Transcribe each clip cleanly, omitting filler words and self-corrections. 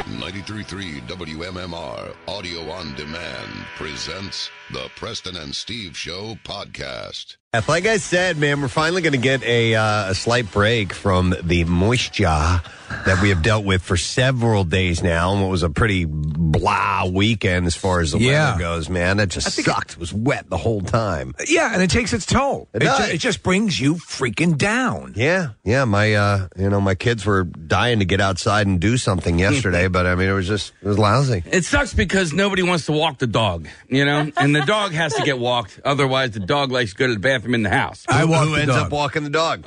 93.3 WMMR Audio on Demand presents the Preston and Steve Show podcast. Like I said, man, we're finally going to get a slight break from the moisture that we have dealt with for several days now, and what was a pretty blah weekend as far as the weather goes, man. It just sucked. It was wet the whole time. Yeah, and it takes its toll. It just brings you freaking down. Yeah. My kids were dying to get outside and do something yesterday, but I mean, it was lousy. It sucks because nobody wants to walk the dog, and the dog has to get walked. Otherwise, the dog likes to go to the bathroom in the house. Who ends up walking the dog?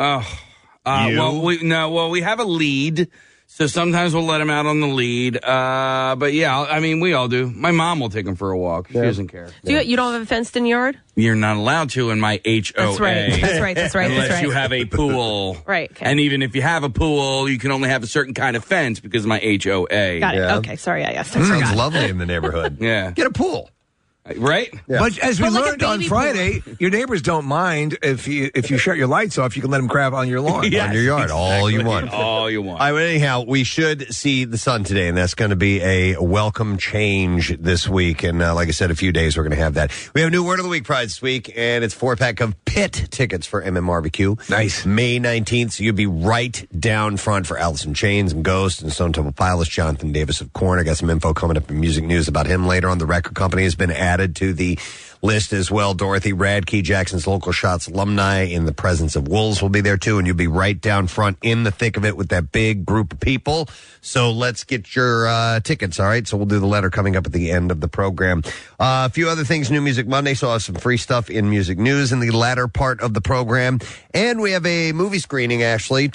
We have a lead, so sometimes we'll let him out on the lead. But yeah, I mean, we all do. My mom will take him for a walk. Yeah. She doesn't care. You don't have a fenced-in yard? You're not allowed to in my HOA. That's right. Unless you have a pool. Right. Okay. And even if you have a pool, you can only have a certain kind of fence because of my HOA. Got it. Yeah. Okay. Sorry. I guess. Sounds lovely in the neighborhood. Yeah. Get a pool. Right? Yeah. But as we Like learned on Friday, your neighbors don't mind if you shut your lights off, you can let them crap on your lawn. Yes, on your yard, exactly. all you want. All you want. Anyhow, we should see the sun today, and that's going to be a welcome change this week. And like I said, a few days we're going to have that. We have a new Word of the Week prize this week, and it's 4-pack of Pit tickets for MMRBQ. Nice. May 19th, so you'll be right down front for Alice in Chains and Ghost and Stone Temple Pilots, Jonathan Davis of Korn. I got some info coming up in music news about him later on. The record company has been added to the list as well. Dorothy Radke, Jackson's Local Shots alumni, in the presence of Wolves, will be there too, and you'll be right down front in the thick of it with that big group of people. So let's get your tickets, all right? So we'll do the letter coming up at the end of the program. A few other things, New Music Monday, so I'll have some free stuff in music news in the latter part of the program. And we have a movie screening, actually,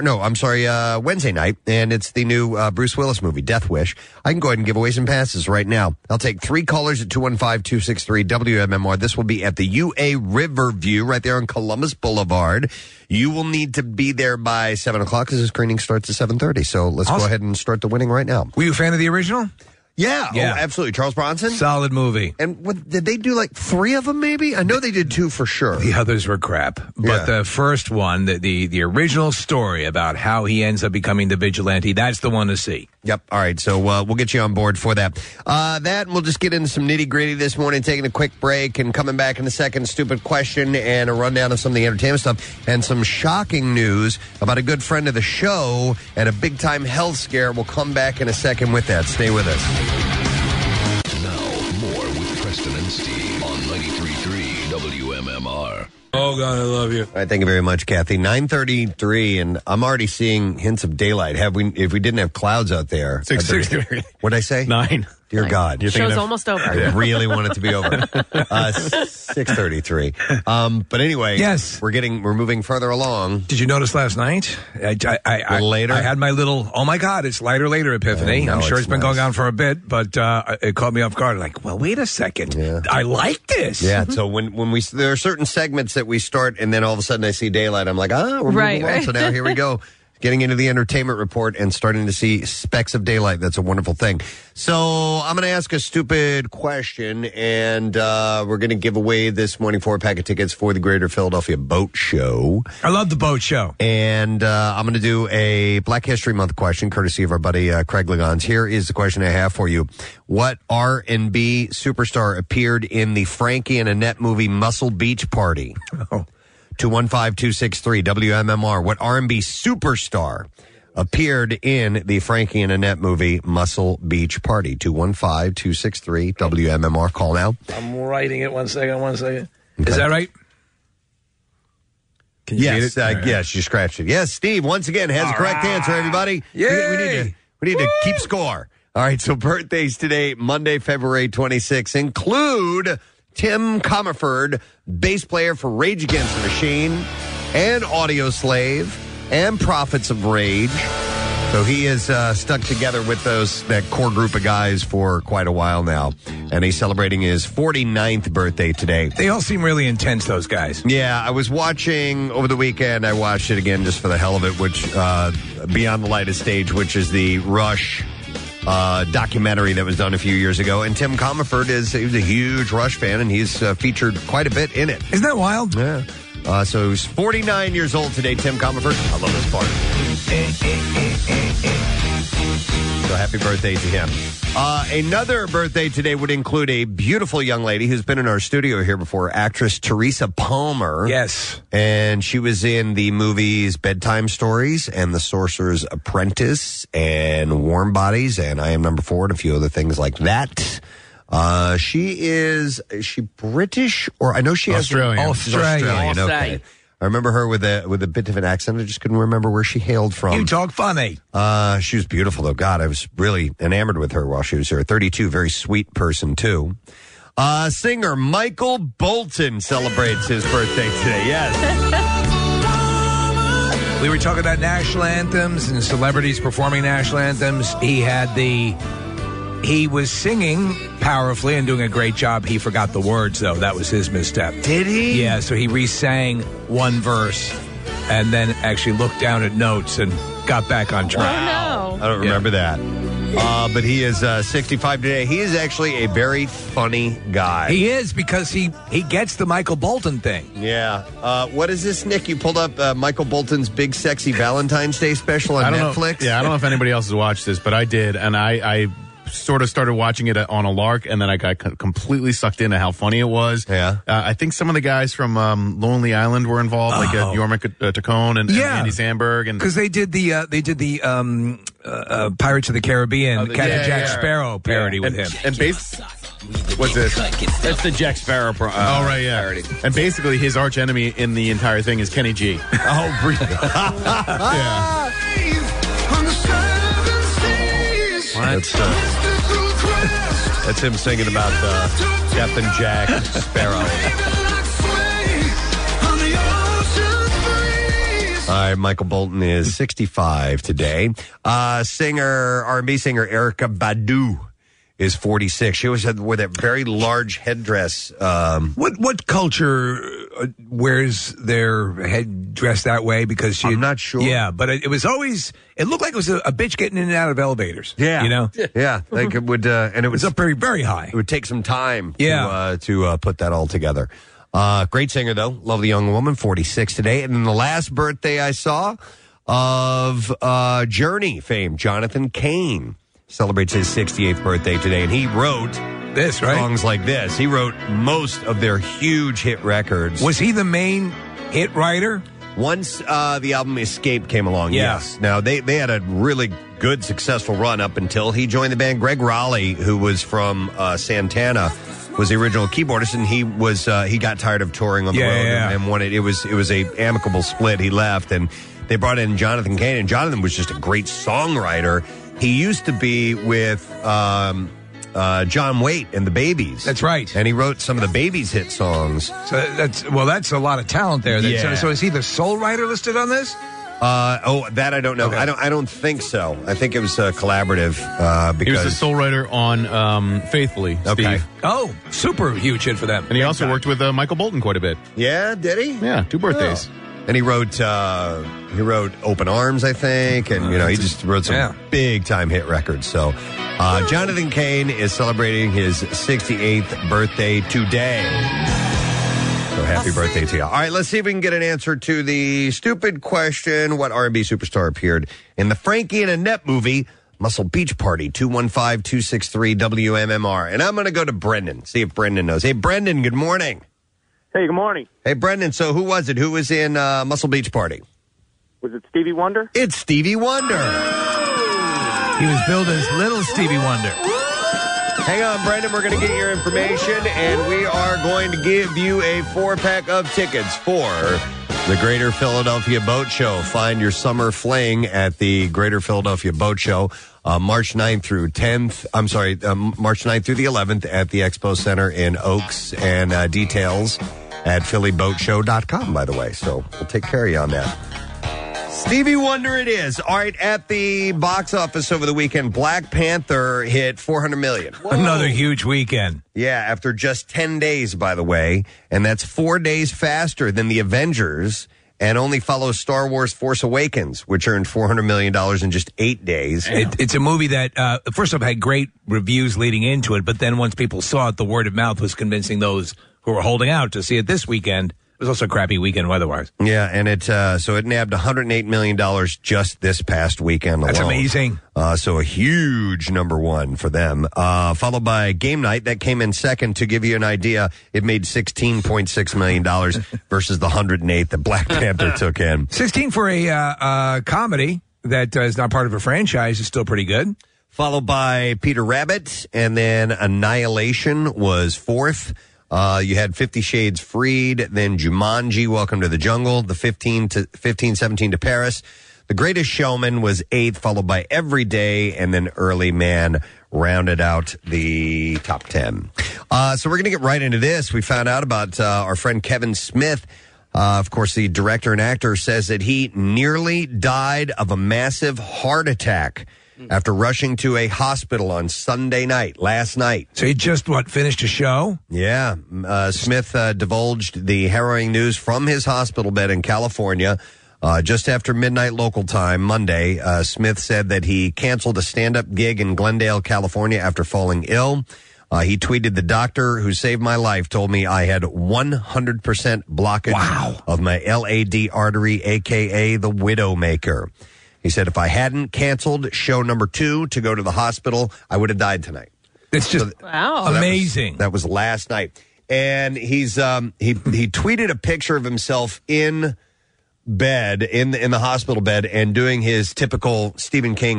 Wednesday night, and it's the new Bruce Willis movie, Death Wish. I can go ahead and give away some passes right now. I'll take 3 callers at 215-263-WMMR. This will be at the UA Riverview right there on Columbus Boulevard. You will need to be there by 7 o'clock because the screening starts at 7:30. So let's go ahead and start the winning right now. Were you a fan of the original? Yeah. Oh, absolutely. Charles Bronson? Solid movie. And did they do like 3 of them maybe? I know they did 2 for sure. The others were crap. But the first one, the original story about how he ends up becoming the vigilante, that's the one to see. Yep. All right. So we'll get you on board for that. And we'll just get into some nitty-gritty this morning, taking a quick break and coming back in a second. Stupid question and a rundown of some of the entertainment stuff and some shocking news about a good friend of the show and a big-time health scare. We'll come back in a second with that. Stay with us. Now, more with Preston and Steve on 93.3 WMMR. Oh, God, I love you. All right, thank you very much, Kathy. 9:33, and I'm already seeing hints of daylight. If we didn't have clouds out there. 6:30. What'd I say? 9. Dear God. Show's almost over. I really want it to be over. 6:33. But anyway, yes, we're moving further along. Did you notice last night? Later? I had my little, oh my God, it's later epiphany. I'm sure it's been going on for a bit, but it caught me off guard. Like, well, wait a second. Yeah. I like this. Yeah. So when there are certain segments that we start, and then all of a sudden I see daylight, I'm like, we're moving on. So now here we go. Getting into the entertainment report and starting to see specks of daylight. That's a wonderful thing. So I'm going to ask a stupid question, and we're going to give away this morning 4-pack of tickets for the Greater Philadelphia Boat Show. I love the boat show. And I'm going to do a Black History Month question, courtesy of our buddy Craig Ligons. Here is the question I have for you. What R&B superstar appeared in the Frankie and Annette movie Muscle Beach Party? 215-263-WMMR. What R&B superstar appeared in the Frankie and Annette movie Muscle Beach Party? 215-263-WMMR. Call now. I'm writing it. One second. Okay. Is that right? Can you yes, read it? Yes, you scratched it. Yes, Steve, once again, has the correct answer, everybody. Yay! We need to keep score. All right, so birthdays today, Monday, February 26th, include Tim Comerford, bass player for Rage Against the Machine, and Audio Slave, and Prophets of Rage. So he is stuck together with that core group of guys for quite a while now. And he's celebrating his 49th birthday today. They all seem really intense, those guys. Yeah, I was watching over the weekend. I watched it again just for the hell of it, which Beyond the Light of Stage, which is the Rush documentary that was done a few years ago. And Tim Comerford he was a huge Rush fan, and he's featured quite a bit in it. Isn't that wild? Yeah. So he's 49 years old today, Tim Comerford. I love this part. Go happy birthday to him. Another birthday today would include a beautiful young lady who's been in our studio here before, actress Teresa Palmer. Yes. And she was in the movies Bedtime Stories and The Sorcerer's Apprentice and Warm Bodies and I Am Number 4 and a few other things like that. Is she British or I know she has Australian. Okay. I remember her with a bit of an accent. I just couldn't remember where she hailed from. You talk funny. She was beautiful, though. God, I was really enamored with her while she was here. 32, very sweet person, too. Singer Michael Bolton celebrates his birthday today. Yes. We were talking about national anthems and celebrities performing national anthems. He was singing powerfully and doing a great job. He forgot the words, though. That was his misstep. Did he? Yeah, so he re-sang one verse and then actually looked down at notes and got back on track. Oh, no. I don't remember that. But he is 65 today. He is actually a very funny guy. He is, because he gets the Michael Bolton thing. Yeah. What is this, Nick? You pulled up Michael Bolton's Big Sexy Valentine's Day special on Netflix? I don't know if anybody else has watched this, but I did, and I sort of started watching it on a lark, and then I got completely sucked into how funny it was. Yeah. I think some of the guys from Lonely Island were involved, like Jorma Taccone and Andy Samberg, and because they did the Pirates of the Caribbean, Captain Jack Sparrow parody with him. And what's this? That's the Jack Sparrow parody. And basically, his arch enemy in the entire thing is Kenny G. Oh, really? Yeah. That's him singing about Captain Jack Sparrow. All right, Michael Bolton is 65 today. R&B singer Erykah Badu is 46. She always wore that very large headdress. What culture wears their headdress that way? Because I'm not sure. Yeah, but it was always. It looked like it was a bitch getting in and out of elevators. Yeah, you know. Yeah, like it would, and it was up very, very high. It would take some time. Yeah. to put that all together. Great singer though, lovely young woman, 46 today, and then the last birthday I saw of Journey fame, Jonathan Cain, celebrates his 68th birthday today, and he wrote this, right? Songs like this. He wrote most of their huge hit records. Was he the main hit writer? Once the album Escape came along, Yeah. yes. Now, they had a really good, successful run up until he joined the band. Greg Raleigh, who was from Santana, was the original keyboardist, and he got tired of touring on the road and wanted, it was a amicable split. He left, and they brought in Jonathan Cain, and Jonathan was just a great songwriter. He used to be with John Waite and the Babies. That's right. And he wrote some of the Babies' hit songs. So that's a lot of talent there. Yeah. So is he the sole writer listed on this? That I don't know. Okay. I don't think so. I think it was collaborative. Because He was the sole writer on Faithfully, Okay. Steve. Oh, super huge hit for them. And he also worked with Michael Bolton quite a bit. Yeah, did he? Yeah, 2 birthdays. Oh. And he wrote Open Arms, I think, and he just wrote some big time hit records. So Jonathan Cain is celebrating his 68th birthday today. So happy birthday to you. All right, let's see if we can get an answer to the stupid question: what R&B superstar appeared in the Frankie and Annette movie Muscle Beach Party? 215-263-WMMR. And I'm going to go to Brendan, see if Brendan knows. Hey, Brendan, good morning. Hey, good morning. Hey, Brendan, so who was it? Who was in Muscle Beach Party? Was it Stevie Wonder? It's Stevie Wonder. He was billed as Little Stevie Wonder. Hang on, Brendan. We're going to get your information, and we are going to give you a 4-pack of tickets for the Greater Philadelphia Boat Show. Find your summer fling at the Greater Philadelphia Boat Show. March 9th through 10th. March 9th through the 11th at the Expo Center in Oaks, and details at phillyboatshow.com, by the way. So we'll take care of you on that. Stevie Wonder it is. All right, at the box office over the weekend, Black Panther hit $400 million. Whoa. Another huge weekend. Yeah, after just 10 days, by the way. And that's 4 days faster than The Avengers, and only follows Star Wars Force Awakens, which earned $400 million in just 8 days. It's a movie that, first off, had great reviews leading into it, but then once people saw it, the word of mouth was convincing those who were holding out to see it this weekend. It was also a crappy weekend weather-wise. Yeah, and it nabbed $108 million just this past weekend alone. That's amazing. So a huge number one for them. Followed by Game Night, that came in second. To give you an idea, it made $16.6 million versus the $108 that Black Panther took in. 16 for a comedy that is not part of a franchise is still pretty good. Followed by Peter Rabbit, and then Annihilation was fourth. You had 50 Shades Freed, then Jumanji, Welcome to the Jungle, the 1517 to Paris. The Greatest Showman was eighth, followed by Every Day, and then Early Man rounded out the top 10. So we're going to get right into this. We found out about our friend Kevin Smith. Of course, the director and actor says that he nearly died of a massive heart attack after rushing to a hospital on Sunday night, last night. So he just, finished a show? Yeah. Smith divulged the harrowing news from his hospital bed in California just after midnight local time Monday. Smith said that he canceled a stand-up gig in Glendale, California after falling ill. He tweeted, "The doctor who saved my life told me I had 100% blockage of my LAD artery, a.k.a. the Widowmaker." He said, "If I hadn't canceled show number 2 to go to the hospital, I would have died tonight." It's just amazing. That was last night. And he's he tweeted a picture of himself in bed, in the hospital bed, and doing his typical his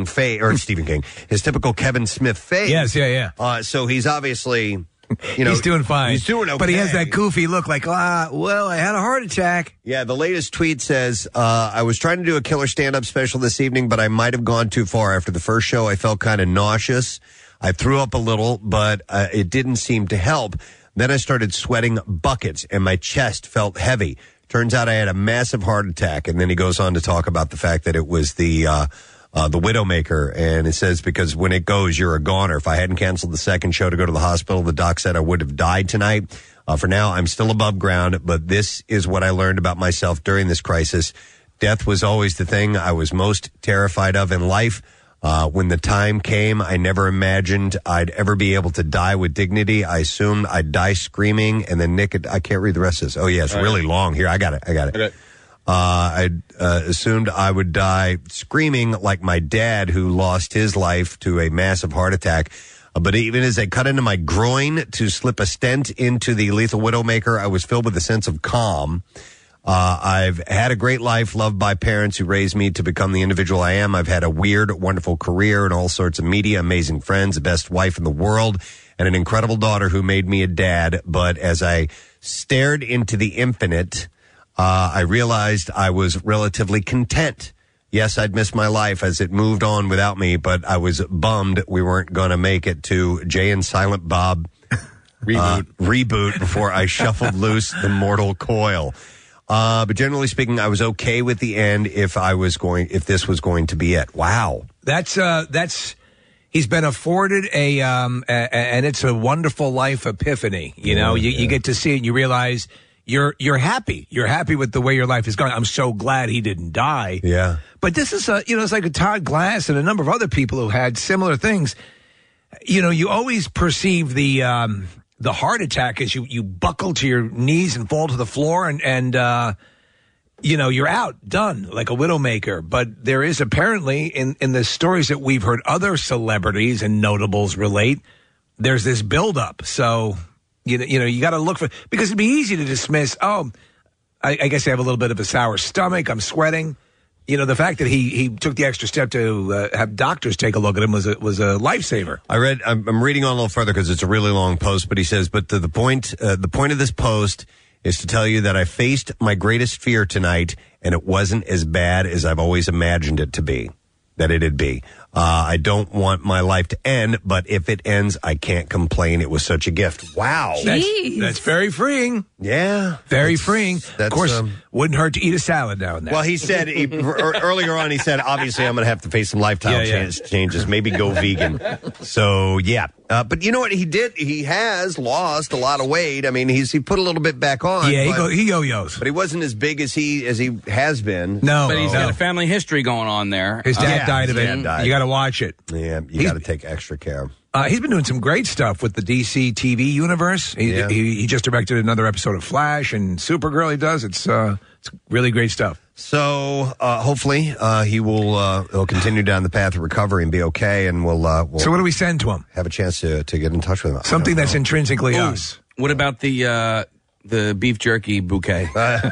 typical Kevin Smith face. Yes, yeah. So he's obviously, he's doing fine. He's doing okay. But he has that goofy look like, I had a heart attack. Yeah, the latest tweet says, "I was trying to do a killer stand-up special this evening, but I might have gone too far. After the first show, I felt kind of nauseous. I threw up a little, but it didn't seem to help. Then I started sweating buckets, and my chest felt heavy. Turns out I had a massive heart attack." And then he goes on to talk about the fact that it was the Widowmaker. And it says, "Because when it goes, you're a goner. If I hadn't canceled the second show to go to the hospital, the doc said I would have died tonight. For now, I'm still above ground, but this is what I learned about myself during this crisis. Death was always the thing I was most terrified of in life. When the time came, I never imagined I'd ever be able to die with dignity. I assumed I'd die screaming." And then Nick, I can't read the rest of this. Oh, yeah, it's really long. Here, I got it. Okay. I assumed I would die screaming like my dad, who lost his life to a massive heart attack. But even as they cut into my groin to slip a stent into the lethal Widowmaker, I was filled with a sense of calm. I've had a great life, loved by parents who raised me to become the individual I am. I've had a weird, wonderful career in all sorts of media, amazing friends, the best wife in the world, and an incredible daughter who made me a dad. But as I stared into the infinite, I realized I was relatively content. Yes, I'd missed my life as it moved on without me, but I was bummed we weren't going to make it to Jay and Silent Bob reboot before I shuffled loose the mortal coil. But generally speaking, I was okay with the end if this was going to be it. Wow. That's he's been afforded and it's a wonderful life epiphany. You get to see it and you realize you're happy. You're happy with the way your life is going. I'm so glad he didn't die. Yeah. But this is it's like a Todd Glass and a number of other people who had similar things. You always perceive the heart attack as you buckle to your knees and fall to the floor and you're out, done, like a Widowmaker. But there is apparently, in the stories that we've heard other celebrities and notables relate, there's this buildup. So, you got to look for, because it'd be easy to dismiss, I guess I have a little bit of a sour stomach, I'm sweating. The fact that he took the extra step to have doctors take a look at him was a lifesaver. I'm reading on a little further because it's a really long post, but he says, but the point of this post is to tell you that I faced my greatest fear tonight, and it wasn't as bad as I've always imagined it to be, that it'd be. I don't want my life to end, but if it ends, I can't complain. It was such a gift. Wow. That's very freeing. Yeah. Very freeing. Of course, wouldn't hurt to eat a salad now and then. Well, he said, earlier on, he said, obviously, I'm going to have to face some lifestyle changes, maybe go vegan. So, yeah. But you know what he did? He has lost a lot of weight. I mean, he put a little bit back on. Yeah, he yo-yos. But he wasn't as big as he has been. No. But he's got a family history going on there. His dad died of it. You got to to watch it. Yeah, you got to take extra care. He's been doing some great stuff with the DC TV universe. He just directed another episode of Flash and Supergirl. He does. It's really great stuff. So hopefully he'll continue down the path of recovery and be okay, and we'll So what do we send to him? have a chance to get in touch with him. Something that's intrinsically us. What about the beef jerky bouquet?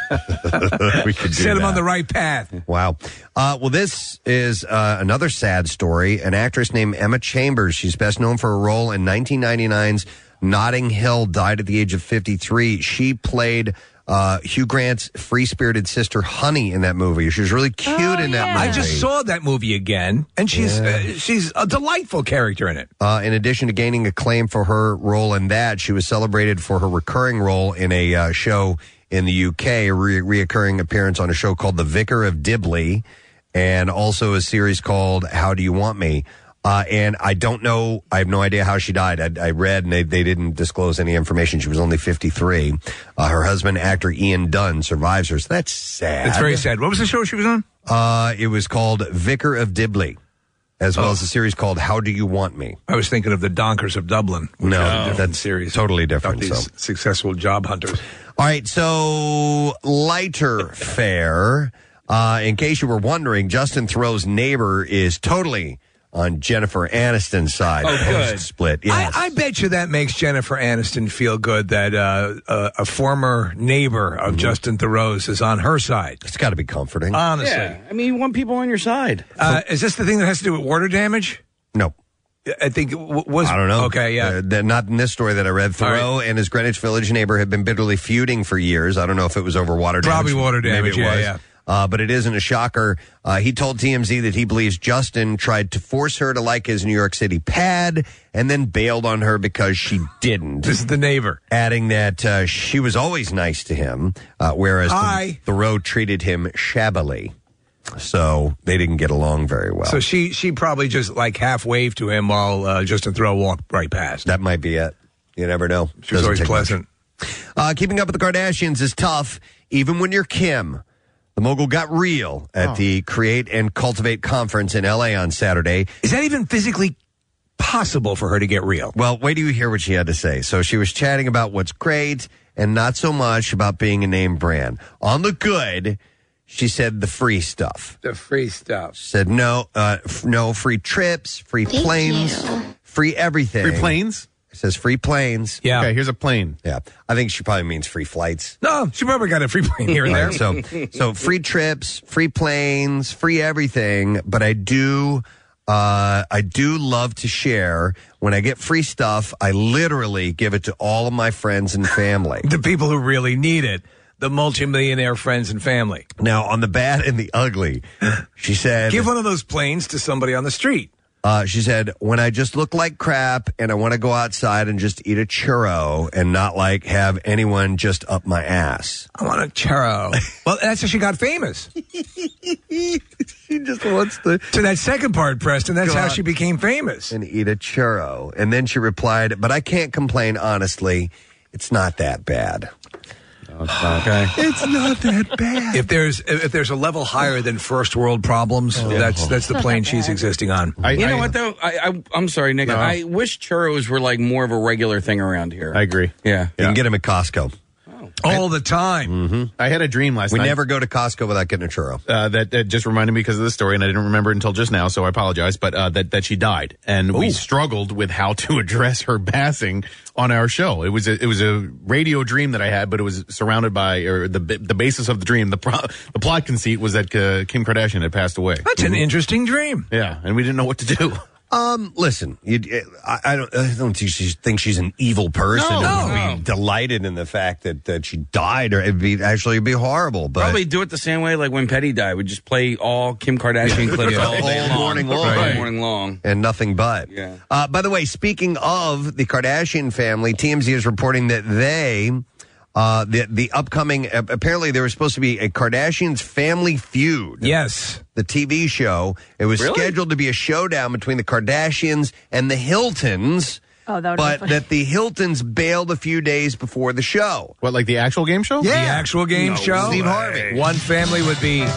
We could do Set him that. on the right path. Wow. Well, this is another sad story. An actress named Emma Chambers, she's best known for her role in 1999's Notting Hill, died at the age of 53. She played Hugh Grant's free-spirited sister, Honey, in that movie. She was really cute in that movie. I just saw that movie again, and she's a delightful character in it. In addition to gaining acclaim for her role in that, she was celebrated for her recurring role in a show in the UK, a reoccurring appearance on a show called The Vicar of Dibley, and also a series called How Do You Want Me? And I don't know, I have no idea how she died. I read, and they didn't disclose any information. She was only 53. Her husband, actor Ian Dunn, survives her, so that's sad. It's very sad. What was the show she was on? It was called Vicar of Dibley, as well as a series called How Do You Want Me? I was thinking of the Donkers of Dublin. No, that's that's series. totally About different. these So. successful job hunters. All right, so lighter fare. In case you were wondering, Justin Theroux's neighbor is totally on Jennifer Aniston's side. Oh, good. Split. Yes. I bet you that makes Jennifer Aniston feel good that a former neighbor of Justin Theroux's is on her side. It's got to be comforting. Honestly. Yeah, I mean, you want people on your side. Is this the thing that has to do with water damage? No. I think it was. I don't know. Okay, yeah. Not in this story that I read. Theroux and his Greenwich Village neighbor have been bitterly feuding for years. I don't know if it was over water damage. Probably water damage, Maybe it was. yeah. But it isn't a shocker. He told TMZ that he believes Justin tried to force her to like his New York City pad and then bailed on her because she didn't. This is the neighbor. Adding that she was always nice to him, whereas Theroux treated him shabbily. So they didn't get along very well. So she probably just like half waved to him while Justin Theroux walked right past. That might be it. You never know. She was Doesn't always take pleasant. much. Keeping up with the Kardashians is tough, even when you're Kim. The mogul got real at the Create and Cultivate conference in L.A. on Saturday. Is that even physically possible for her to get real? Well, wait till you hear what she had to say. So she was chatting about what's great and not so much about being a name brand. On the good, she said the free stuff. The free stuff. She said no free trips, free planes, free everything. Free planes? It says free planes. Yeah. Okay, here's a plane. Yeah. I think she probably means free flights. No, she probably got a free plane here and there. So free trips, free planes, free everything. But I do love to share. When I get free stuff, I literally give it to all of my friends and family. The people who really need it. The multimillionaire friends and family. Now, on the bad and the ugly, she said, Give one of those planes to somebody on the street. She said, when I just look like crap and I want to go outside and just eat a churro and not like have anyone just up my ass. I want a churro. Well, that's how she got famous. She just wants to Go how out she became famous. and eat a churro. And then she replied, but I can't complain honestly. It's not that bad. Okay. It's not that bad. If there's a level higher than first world problems, that's the plane she's existing on. You know what, though? I'm sorry, Nick. No. I wish churros were like more of a regular thing around here. I agree. Yeah. You can get them at Costco. All the time. I had a dream last We night. never go to Costco without getting a churro. That just reminded me because of the story, and I didn't remember it until just now, so I apologize. But that she died, and we struggled with how to address her passing on our show. It was a radio dream that I had, but it was surrounded by, or the basis of the dream, the plot conceit was that Kim Kardashian had passed away. That's an interesting dream. Yeah, and we didn't know what to do. Listen, I don't think she's an evil person. No. And be delighted in the fact that she died, or it'd be horrible. But Probably do it the same way like when Petty died. We'd just play all Kim Kardashian clips all day All long. morning long. All morning long. and nothing but. Yeah. By the way, speaking of the Kardashian family, TMZ is reporting that they, the upcoming, apparently there was supposed to be a Kardashians Family Feud. Yes. The TV show. It was scheduled to be a showdown between the Kardashians and the Hiltons. Oh, that would but be funny. that the Hiltons bailed a few days before the show. What, like the actual game show? The actual game show. Steve Harvey. One family would be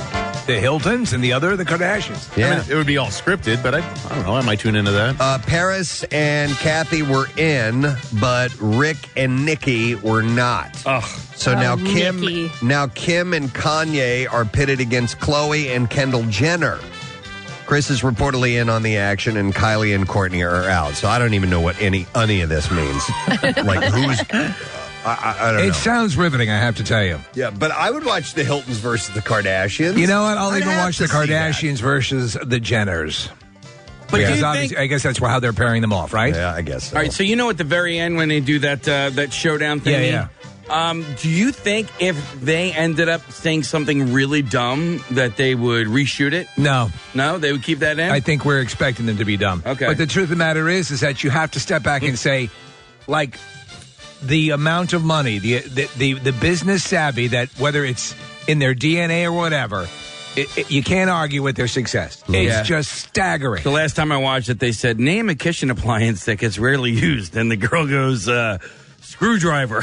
The Hiltons and the other, the Kardashians. Yeah. It would be all scripted, but I don't know. I might tune into that. Paris and Kathy were in, but Rick and Nikki were not. Ugh. So now Nikki. Kim and Kanye are pitted against Khloe and Kendall Jenner. Chris is reportedly in on the action, and Kylie and Courtney are out. So I don't even know what any of this means. Like who's? I don't know. It sounds riveting, I have to tell you. Yeah, but I would watch the Hiltons versus the Kardashians. You know what? I'll I'd even have watch to the see that. Kardashians versus the Jenners. But do Because you obviously, think? I guess that's how they're pairing them off, right? Yeah, I guess so. All right, so you know at the very end when they do that showdown thing. Yeah. Do you think if they ended up saying something really dumb that they would reshoot it? No. No, they would keep that in. I think we're expecting them to be dumb. Okay. But the truth of the matter is that you have to step back and say, like, the amount of money, the business savvy that whether it's in their DNA or whatever, you can't argue with their success. Yeah. It's just staggering. The last time I watched it, they said, name a kitchen appliance that gets rarely used. And the girl goes, screwdriver.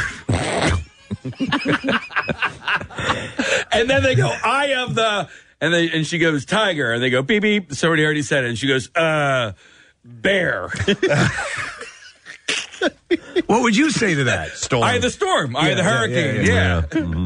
And then they go, eye of the... And she goes, tiger. And they go, beep, beep. Somebody already said it. And she goes, bear. What would you say to that? Storm. Eye of the storm. Eye of the hurricane. Yeah.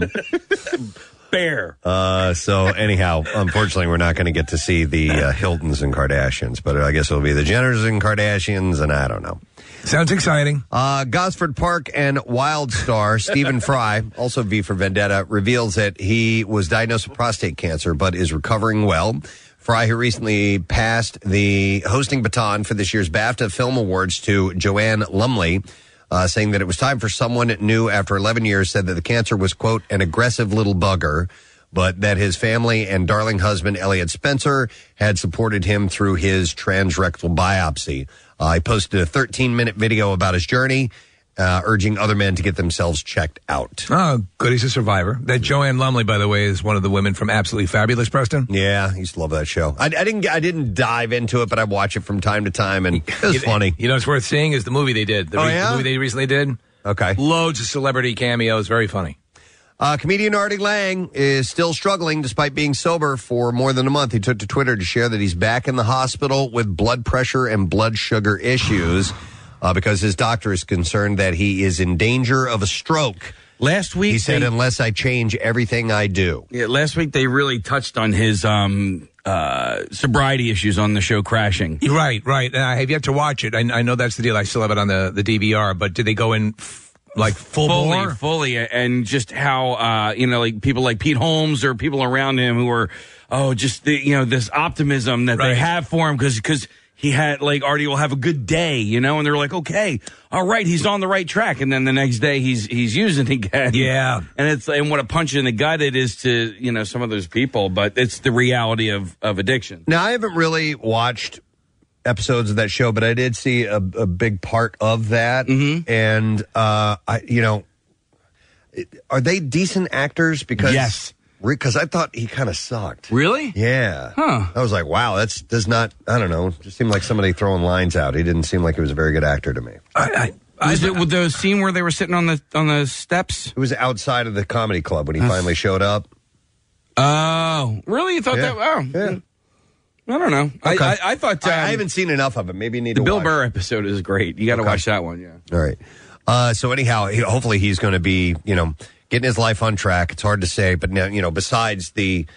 Bear. So anyhow, unfortunately, we're not going to get to see the Hiltons and Kardashians, but I guess it'll be the Jenners and Kardashians, and I don't know. Sounds exciting. Gosford Park and Wild star Stephen Fry, also V for Vendetta, reveals that he was diagnosed with prostate cancer, but is recovering well. Fry, who recently passed the hosting baton for this year's BAFTA Film Awards to Joanne Lumley, saying that it was time for someone new after 11 years, said that the cancer was, quote, an aggressive little bugger, but that his family and darling husband, Elliot Spencer, had supported him through his transrectal biopsy. He posted a 13-minute video about his journey, urging other men to get themselves checked out. Oh, good. He's a survivor. That Joanne Lumley, by the way, is one of the women from Absolutely Fabulous, Preston. Yeah, I used to love that show. I didn't dive into it, but I watch it from time to time, and it was funny. You know what's worth seeing is the movie they did. The movie they recently did. Okay. Loads of celebrity cameos. Very funny. Comedian Artie Lang is still struggling despite being sober for more than a month. He took to Twitter to share that he's back in the hospital with blood pressure and blood sugar issues because his doctor is concerned that he is in danger of a stroke. Last week, he said, unless I change everything I do. Yeah, last week they really touched on his sobriety issues on the show Crashing. Right. And I have yet to watch it. I know that's the deal. I still have it on the DVR, but did they go in like full bore? Fully, and just how, like people like Pete Holmes or people around him who are, just, this optimism that they have for him because he had, like, Artie will have a good day, and they're like, okay, all right, he's on the right track. And then the next day he's using again. Yeah. And what a punch in the gut it is to, some of those people, but it's the reality of addiction. Now, I haven't really watched episodes of that show, but I did see a big part of that. Mm-hmm. And, are they decent actors? Because yes. Because I thought he kind of sucked. Really? Yeah. Huh. I was like, wow, I don't know, just seemed like somebody throwing lines out. He didn't seem like he was a very good actor to me. Was it with the scene where they were sitting on the steps? It was outside of the comedy club when he finally showed up. Oh, really? You thought that? Oh, yeah. I don't know. Okay. I thought I haven't seen enough of it. Maybe you need the to Bill watch Burr episode is great. You got to watch that one. Yeah. All right. So anyhow, hopefully he's going to be, getting his life on track. It's hard to say, but now, besides the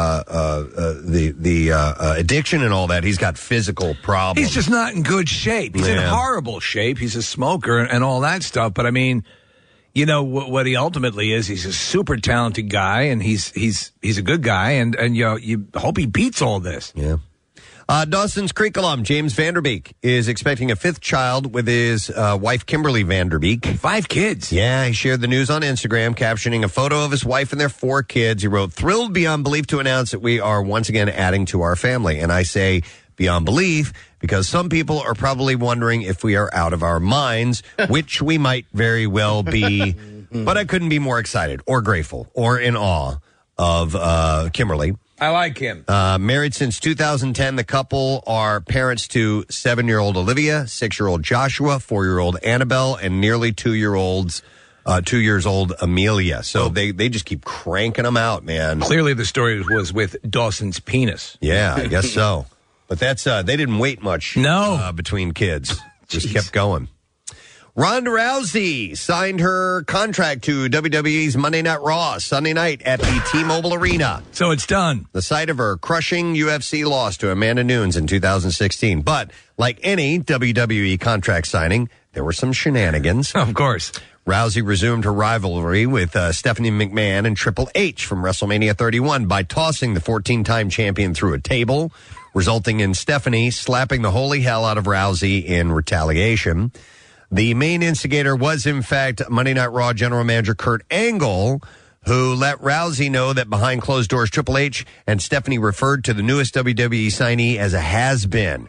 addiction and all that, he's got physical problems. He's just not in good shape. He's in horrible shape. He's a smoker and all that stuff. But I mean, what he ultimately is, he's a super talented guy, and he's a good guy, and you hope he beats all this. Yeah. Dawson's Creek alum James Vanderbeek is expecting a fifth child with his wife Kimberly Vanderbeek. 5 kids. Yeah, he shared the news on Instagram, captioning a photo of his wife and their 4 kids. He wrote, "Thrilled beyond belief to announce that we are once again adding to our family." And I say beyond belief because some people are probably wondering if we are out of our minds, which we might very well be. But I couldn't be more excited or grateful or in awe of Kimberly. I like him. Married since 2010, the couple are parents to 7-year-old Olivia, 6-year-old Joshua, 4-year-old Annabelle, and nearly 2-year-olds 2 years old Amelia. So they just keep cranking them out, man. Clearly the story was with Dawson's penis. Yeah, I guess so. But that's they didn't wait much between kids. Just kept going. Ronda Rousey signed her contract to WWE's Monday Night Raw Sunday night at the T-Mobile Arena. So it's done. The site of her crushing UFC loss to Amanda Nunes in 2016. But like any WWE contract signing, there were some shenanigans. Of course. Rousey resumed her rivalry with Stephanie McMahon and Triple H from WrestleMania 31 by tossing the 14-time champion through a table, resulting in Stephanie slapping the holy hell out of Rousey in retaliation. The main instigator was, in fact, Monday Night Raw general manager Kurt Angle, who let Rousey know that behind closed doors, Triple H and Stephanie referred to the newest WWE signee as a has-been.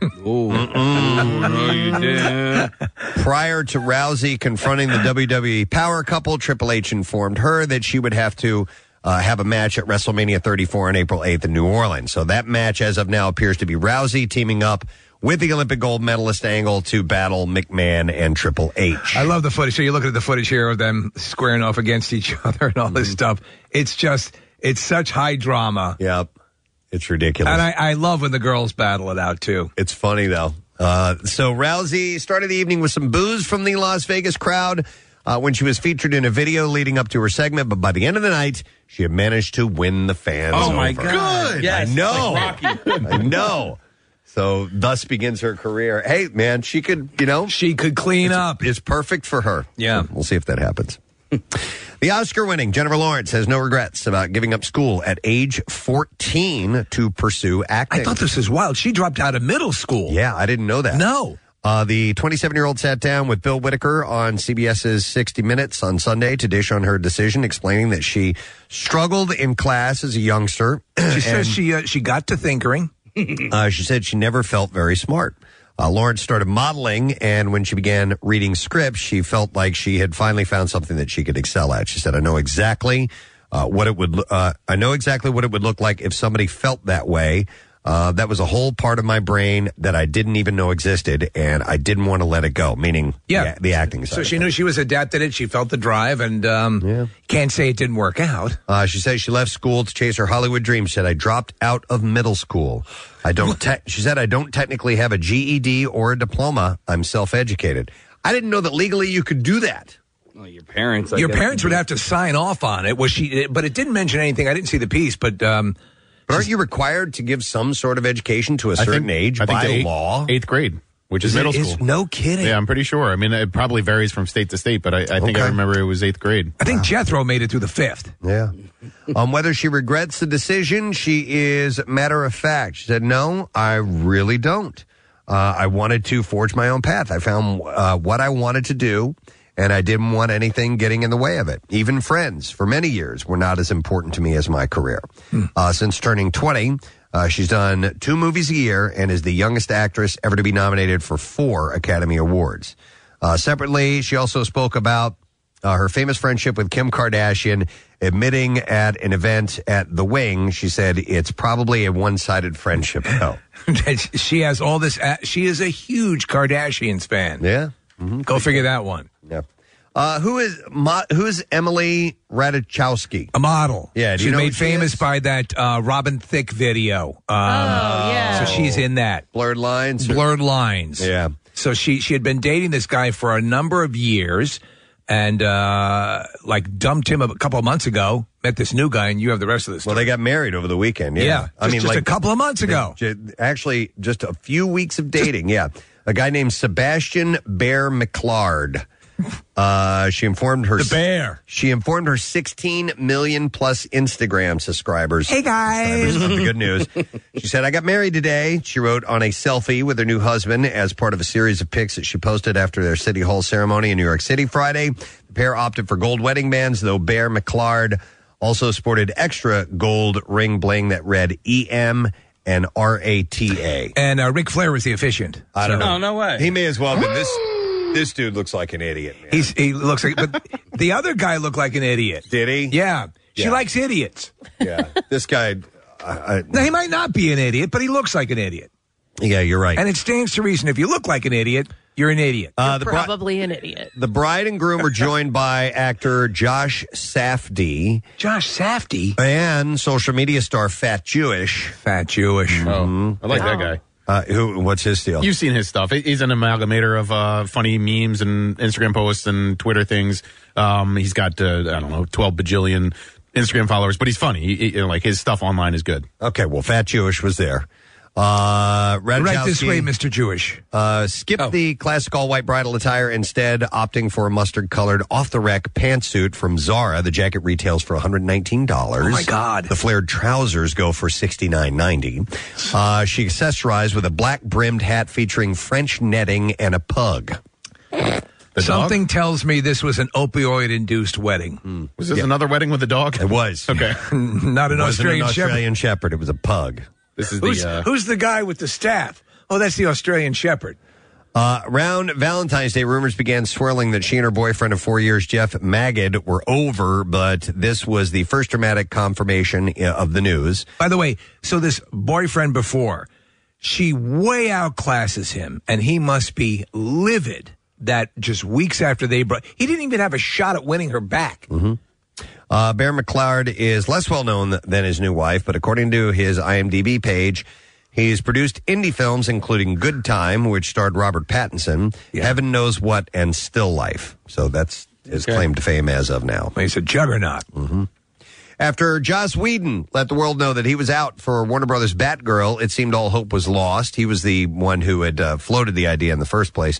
No, you did. Prior to Rousey confronting the WWE power couple, Triple H informed her that she would have to have a match at WrestleMania 34 on April 8th in New Orleans. So that match, as of now, appears to be Rousey teaming up with the Olympic gold medalist Angle to battle McMahon and Triple H. I love the footage. So you're looking at the footage here of them squaring off against each other and all this stuff. It's such high drama. Yep. It's ridiculous. And I love when the girls battle it out, too. It's funny, though. So Rousey started the evening with some boos from the Las Vegas crowd when she was featured in a video leading up to her segment. But by the end of the night, she had managed to win the fans over. Oh, my God. Good. Yes, I know. like Rocky. I know. So thus begins her career. Hey, man, she could, She could clean up. It's perfect for her. Yeah. So we'll see if that happens. The Oscar-winning Jennifer Lawrence has no regrets about giving up school at age 14 to pursue acting. I thought this was wild. She dropped out of middle school. Yeah, I didn't know that. No. The 27-year-old sat down with Bill Whitaker on CBS's 60 Minutes on Sunday to dish on her decision, explaining that she struggled in class as a youngster. She says she got to thinkering. She said she never felt very smart. Lawrence started modeling, and when she began reading scripts, she felt like she had finally found something that she could excel at. She said, I know exactly what it would look like if somebody felt that way. That was a whole part of my brain that I didn't even know existed, and I didn't want to let it go, meaning the acting side. So she knew she was adapted it. She felt the drive, and can't say it didn't work out. She says she left school to chase her Hollywood dream. She said, I dropped out of middle school. She said, I don't technically have a GED or a diploma. I'm self-educated. I didn't know that legally you could do that. Well, your parents. Your parents would have to sign off on it. But it didn't mention anything. I didn't see the piece, but aren't you required to give some sort of education to a certain age by law? 8th grade, which is middle school. No kidding. Yeah, I'm pretty sure. I mean, it probably varies from state to state, but I think I remember it was 8th grade. I think Jethro made it through the 5th. Yeah. Whether she regrets the decision, she is matter of fact. She said, no, I really don't. I wanted to forge my own path. I found what I wanted to do, and I didn't want anything getting in the way of it. Even friends, for many years, were not as important to me as my career. Since turning 20, she's done 2 movies a year and is the youngest actress ever to be nominated for 4 Academy Awards. Separately, she also spoke about her famous friendship with Kim Kardashian, admitting at an event at The Wing, she said, it's probably a one-sided friendship, though. She has all this. She is a huge Kardashians fan. Yeah. Go figure that one. Yeah. Who is Emily Ratajkowski? A model. Yeah, she's made famous by that Robin Thicke video. yeah. So she's in that. Blurred Lines? Blurred Lines. Yeah. So she had been dating this guy for a number of years and dumped him a couple of months ago, met this new guy, and you have the rest of this story. Well, they got married over the weekend. Yeah. I mean, just a couple of months ago. Actually, just a few weeks of dating, yeah. A guy named Sebastian Bear McLard. She informed her 16 million plus Instagram subscribers. Hey guys, of the good news. She said, I got married today. She wrote on a selfie with her new husband as part of a series of pics that she posted after their City Hall ceremony in New York City Friday. The pair opted for gold wedding bands, though Bear McLard also sported extra gold ring bling that read EM and RATA. And Ric Flair was the officiant. I don't know. Oh, no way. He may as well have been. This dude looks like an idiot, man. He looks like, but the other guy looked like an idiot. Did he? Yeah. She likes idiots. Yeah. This guy. Now, he might not be an idiot, but he looks like an idiot. Yeah, you're right. And it stands to reason if you look like an idiot, You're an idiot. Probably an idiot. The bride and groom are joined by actor Josh Safdie. Josh Safdie? And social media star Fat Jewish. Fat Jewish. Oh, I like that guy. What's his deal? You've seen his stuff. He's an amalgamator of funny memes and Instagram posts and Twitter things. He's got, 12 bajillion Instagram followers, but he's funny. Like his stuff online is good. Okay, well, Fat Jewish was there. Right this way, Mr. Jewish. Skip the classic all-white bridal attire, instead opting for a mustard-colored off-the-rack pantsuit from Zara. The jacket retails for $119. Oh, my God. The flared trousers go for $69.90. She accessorized with a black-brimmed hat featuring French netting and a pug. Something tells me this was an opioid-induced wedding. Was this another wedding with a dog? It was. Okay. Not an Australian Shepherd. It was a pug. This is who's the guy with the staff? Oh, that's the Australian Shepherd. Around Valentine's Day, rumors began swirling that she and her boyfriend of 4 years, Jeff Magid, were over, but this was the first dramatic confirmation of the news. By the way, so this boyfriend before, she way outclasses him, and he must be livid that just weeks after he didn't even have a shot at winning her back. Mm-hmm. Bear McLeod is less well known than his new wife, but according to his IMDb page, he's produced indie films including Good Time, which starred Robert Pattinson, Heaven Knows What, and Still Life. So that's his claim to fame as of now. He's a juggernaut. Mm-hmm. After Joss Whedon let the world know that he was out for Warner Brothers' Batgirl, it seemed all hope was lost. He was the one who had floated the idea in the first place.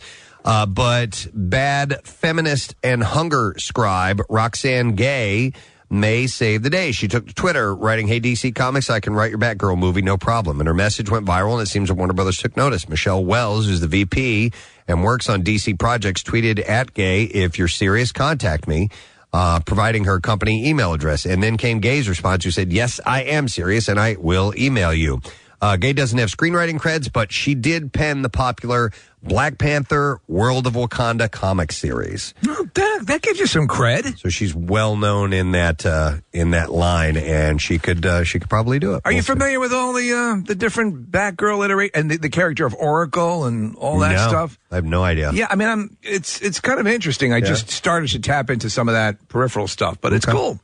But bad feminist and hunger scribe Roxane Gay may save the day. She took to Twitter writing, "Hey, DC Comics, I can write your Batgirl movie, no problem." And her message went viral, and it seems that Warner Brothers took notice. Michelle Wells, who's the VP and works on DC projects, tweeted at Gay, "If you're serious, contact me," providing her company email address. And then came Gay's response, who said, "Yes, I am serious, and I will email you." Gay doesn't have screenwriting creds, but she did pen the popular Black Panther World of Wakanda comic series. Oh, that gives you some cred. So she's well known in that line, and she could probably do it. Are you familiar with all the different Batgirl iterations and the character of Oracle and all that stuff? I have no idea. Yeah, I mean, it's kind of interesting. I just started to tap into some of that peripheral stuff, but it's cool.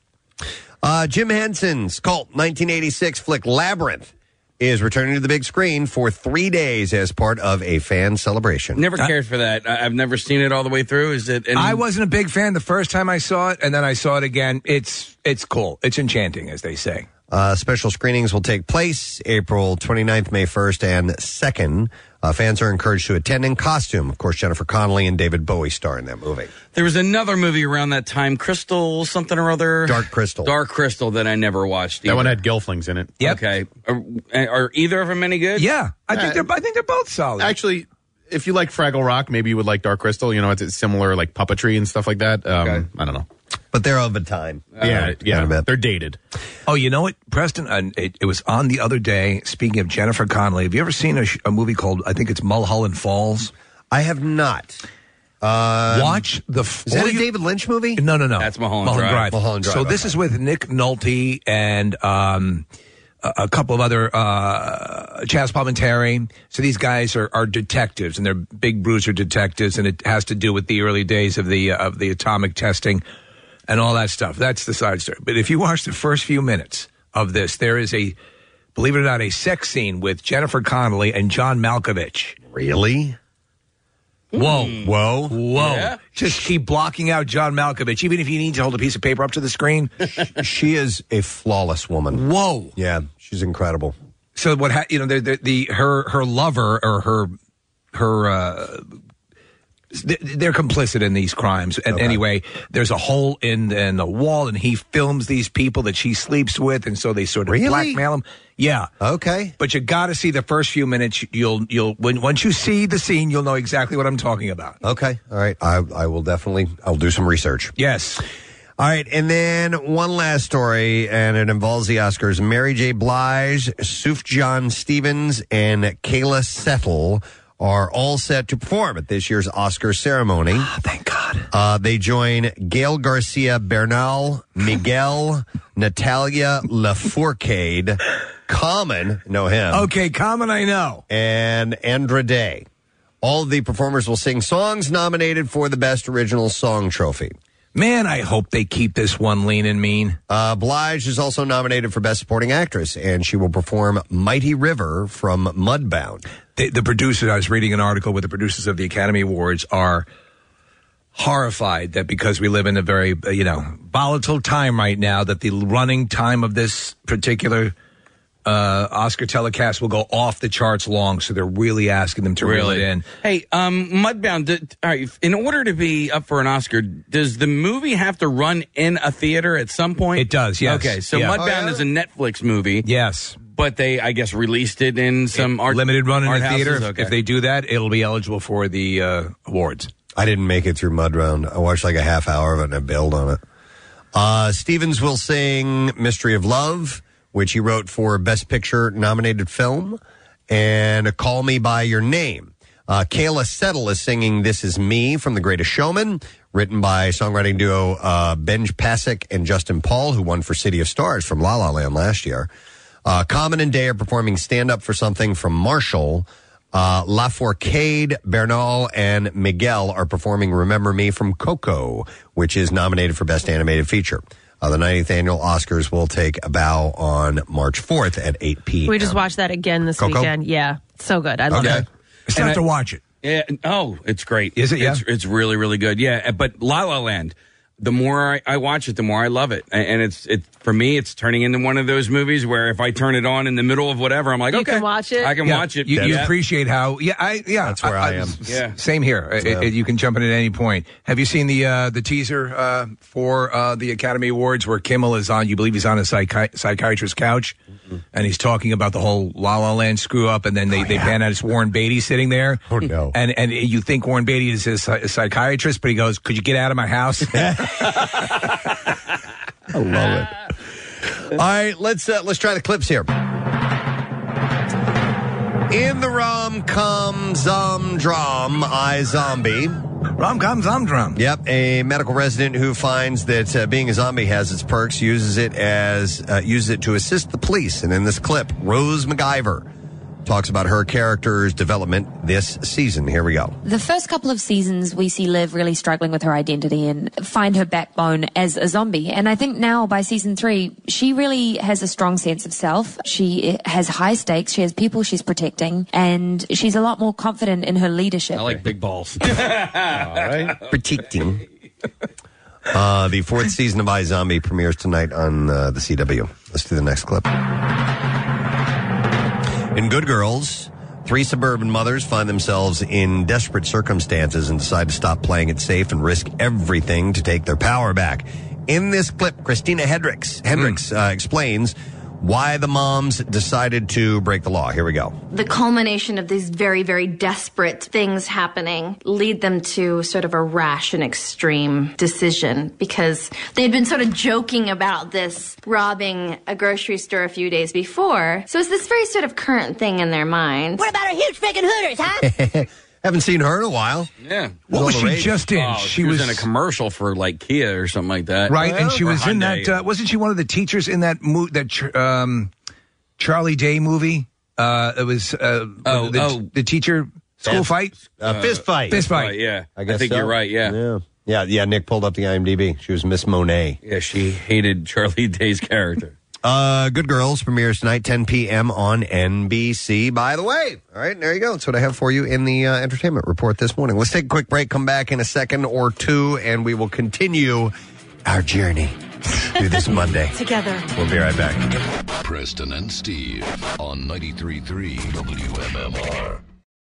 Jim Henson's cult 1986 flick Labyrinth is returning to the big screen for 3 days as part of a fan celebration. Never cared for that. I've never seen it all the way through. Is it? I wasn't a big fan the first time I saw it, and then I saw it again. It's cool. It's enchanting, as they say. Special screenings will take place April 29th, May 1st, and 2nd. Fans are encouraged to attend in costume. Of course, Jennifer Connelly and David Bowie star in that movie. There was another movie around that time, Crystal something or other. Dark Crystal. Dark Crystal that I never watched either. That one had Gelflings in it. Yep. Okay. Are either of them any good? Yeah. I think they're both solid. Actually, if you like Fraggle Rock, maybe you would like Dark Crystal. You know, it's similar, like puppetry and stuff like that. I don't know. But they're of a time. Yeah, they're dated. Oh, you know what, Preston? It was on the other day. Speaking of Jennifer Connelly, have you ever seen a movie called, I think it's Mulholland Falls? I have not. Watch the... Is that a David Lynch movie? No. That's Mulholland Drive. Mulholland Drive. So this is with Nick Nolte and a couple of other Chaz Palminteri. So these guys are detectives, and they're big bruiser detectives, and it has to do with the early days of the atomic testing and all that stuff. That's the side story. But if you watch the first few minutes of this, there is believe it or not, a sex scene with Jennifer Connelly and John Malkovich. Really? Whoa. Whoa. Yeah. Just keep blocking out John Malkovich, even if you need to hold a piece of paper up to the screen. She is a flawless woman. Whoa. Yeah, she's incredible. So what? Her lover or her they're complicit in these crimes. And anyway, there's a hole in the wall, and he films these people that she sleeps with, and so they sort of blackmail him. Yeah. Okay. But you got to see the first few minutes. Once you see the scene, you'll know exactly what I'm talking about. Okay. All right. I will definitely. I'll do some research. Yes. All right, and then one last story, and it involves the Oscars. Mary J. Blige, Sufjan Stevens, and Kayla Settle are all set to perform at this year's Oscar ceremony. Oh, thank God. They join Gael Garcia Bernal, Miguel, Natalia Lafourcade, Common, know him. Okay, Common I know. And Andra Day. All of the performers will sing songs nominated for the Best Original Song trophy. Man, I hope they keep this one lean and mean. Blige is also nominated for Best Supporting Actress, and she will perform Mighty River from Mudbound. The producers, I was reading an article where the producers of the Academy Awards are horrified that because we live in a very, volatile time right now, that the running time of this particular Oscar telecast will go off the charts long, so they're really asking them to reel it in. Hey, Mudbound, all right, in order to be up for an Oscar, does the movie have to run in a theater at some point? It does, yes. Okay, so Yeah. Mudbound is a Netflix movie. Yes. But they, I guess, released it in some limited run in art a theater. houses? If they do that, it'll be eligible for the awards. I didn't make it through Mudbound. I watched like a half hour of it and I bailed on it. Stevens will sing Mystery of Love, which he wrote for Best Picture nominated film, and Call Me By Your Name. Kayla Settle is singing This Is Me from The Greatest Showman, written by songwriting duo Benj Pasek and Justin Paul, who won for City of Stars from La La Land last year. Common and Day are performing Stand Up for Something from Marshall. La Forcade, Bernal, and Miguel are performing Remember Me from Coco, which is nominated for Best Animated Feature. The 90th Annual Oscars will take a bow on March 4th at 8 p.m. We just watched that again this Coco? weekend. Yeah, so good. I love it. It's time to watch it. Yeah. Oh, it's great. Is it? Yeah. It's really, really good. Yeah. But La La Land, the more I watch it, the more I love it. And it's for me, it's turning into one of those movies where if I turn it on in the middle of whatever, I'm like, You okay, can watch it. I can watch it. You appreciate how? That's where I am. Yeah. Same here. You can jump in at any point. Have you seen the teaser for the Academy Awards where Kimmel is on? You believe he's on a psychiatrist's couch, and he's talking about the whole La La Land screw up, and then they pan out it's Warren Beatty sitting there. Oh no! And you think Warren Beatty is a psychiatrist, but he goes, "Could you get out of my house?" I love it. All right, let's try the clips here. In the rom-com Zomdrom, iZombie. Rom-com Zomdrom. Yep, a medical resident who finds that being a zombie has its perks uses it to assist the police. And in this clip, Rose McIver talks about her character's development this season. Here we go. The first couple of seasons, we see Liv really struggling with her identity and find her backbone as a zombie. And I think now, by season 3, she really has a strong sense of self. She has high stakes. She has people she's protecting. And she's a lot more confident in her leadership. I like big balls. All right. Protecting. The 4th season of iZombie premieres tonight on the CW. Let's do the next clip. In Good Girls, 3 suburban mothers find themselves in desperate circumstances and decide to stop playing it safe and risk everything to take their power back. In this clip, Christina Hendricks explains why the moms decided to break the law. Here we go. The culmination of these very, very desperate things happening lead them to sort of a rash and extreme decision because they had been sort of joking about this robbing a grocery store a few days before. So it's this very sort of current thing in their mind. What about our huge freaking Hooters, huh? Haven't seen her in a while. Yeah. What was she just in? Oh, she was in a commercial for like Kia or something like that. Right, and she Or was in Hyundai. that. Wasn't she one of the teachers in that Charlie Day movie? It was the teacher school fight, fist fight. fist fight. Yeah. I guess think so. you're right. Yeah. Yeah. Nick pulled up the IMDb. She was Miss Monet. Yeah. She hated Charlie Day's character. Good Girls premieres tonight, 10 p.m. on NBC, by the way. All right, there you go. That's what I have for you in the entertainment report this morning. Let's take a quick break, come back in a second or two, and we will continue our journey through this Monday. Together. We'll be right back. Preston and Steve on 93.3 WMMR.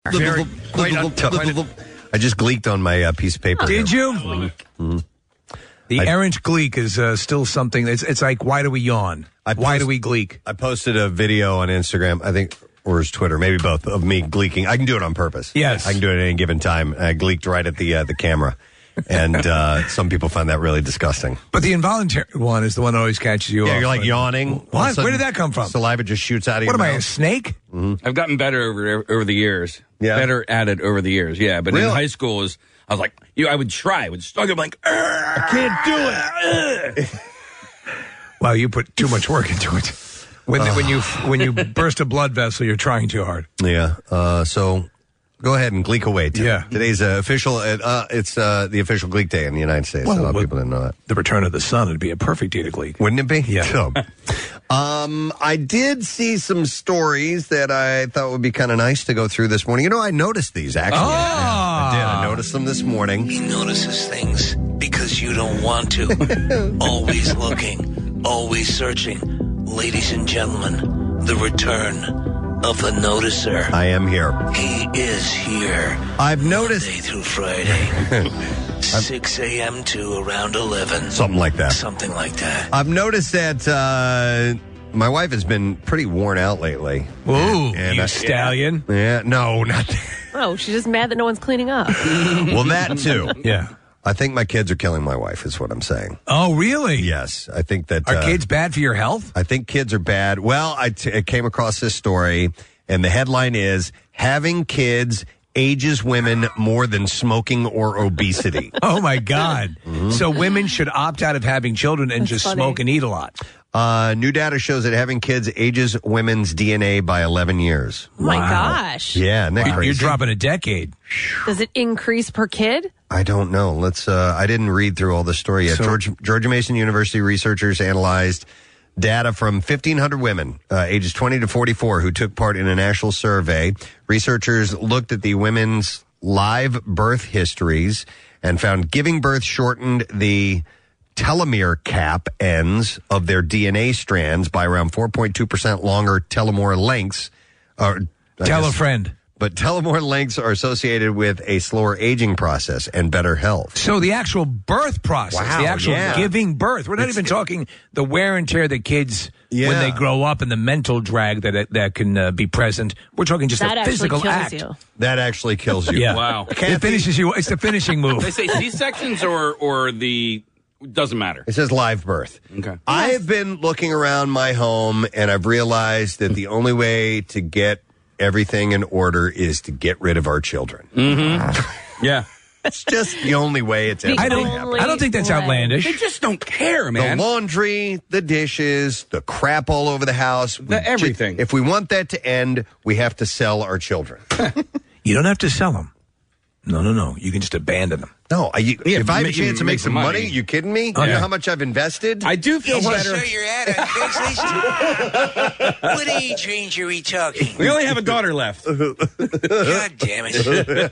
I just gleeked on my piece of paper. Did here. you? Mm-hmm. The errant gleek is still something. It's like, why do we yawn? Why do we gleek? I posted a video on Instagram, I think, or it's Twitter, maybe both, of me gleeking. I can do it on purpose. Yes. I can do it at any given time. I gleeked right at the camera. And some people find that really disgusting. But the involuntary one is the one that always catches you off. Yeah, you're like yawning. What? Where did that come from? Saliva just shoots out of What your am I, mouth. a snake? Mm-hmm. I've gotten better over the years. Yeah. Better at it over the years. Yeah. But Really? in high school, I was like, I would try. I would struggle. I'm like, I can't do it. Wow, you put too much work into it. When you burst a blood vessel, you're trying too hard. Yeah. So Go ahead and Gleek away. Yeah. Today's official. It's the official Gleek day in the United States. Well, a lot of people didn't know that. The return of the sun would be a perfect day to Gleek. Wouldn't it be? Yeah. So, I did see some stories that I thought would be kind of nice to go through this morning. You know, I noticed these, actually. I did. I noticed them this morning. He notices things because you don't want to. Always looking, always searching. Ladies and gentlemen, the return of the noticer. I am here. He is here. I've noticed. Monday through Friday. 6 a.m. to around 11. Something like that. Something like that. I've noticed that my wife has been pretty worn out lately. Ooh, you stallion. Yeah, no, not that. Oh, she's just mad that no one's cleaning up. Well, that too. Yeah. I think my kids are killing my wife, is what I'm saying. Oh, really? Yes. I think that... Are kids bad for your health? I think kids are bad. Well, I came across this story, and the headline is, having kids ages women more than smoking or obesity. Oh, my God. Mm-hmm. So women should opt out of having children and just smoke and eat a lot. New data shows that having kids ages women's DNA by 11 years. Oh my gosh. Yeah, isn't that crazy? You're dropping a decade. Does it increase per kid? I don't know. I didn't read through all the story yet. Georgia Mason University researchers analyzed data from 1,500 women, ages 20 to 44, who took part in a national survey. Researchers looked at the women's live birth histories and found giving birth shortened the telomere cap ends of their DNA strands by around 4.2% longer telomere lengths. Tell a friend. But telomere lengths are associated with a slower aging process and better health. So the actual birth process, Wow, the actual yeah. giving birth. We're not even talking the wear and tear that kids, when they grow up, and the mental drag that can be present. We're talking just that a physical kills act. You. That actually kills you. Yeah. Wow. It finishes you. It's the finishing move. They say C-sections or the... Doesn't matter. It says live birth. Okay. I have been looking around my home, and I've realized that the only way to get everything in order is to get rid of our children. Mm-hmm. Yeah. That's just the only way it's ever going to happen. I don't think that's outlandish. They just don't care, man. The laundry, the dishes, the crap all over the house. Everything. If we want that to end, we have to sell our children. You don't have to sell them. No. You can just abandon them. No, if I have a chance to make some money, you kidding me? Oh, you know yeah. how much I've invested? I do feel better. So you're at Craigslist? What age range are we talking? We only have a daughter left. God damn it.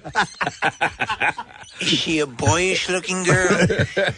Is she a boyish looking girl?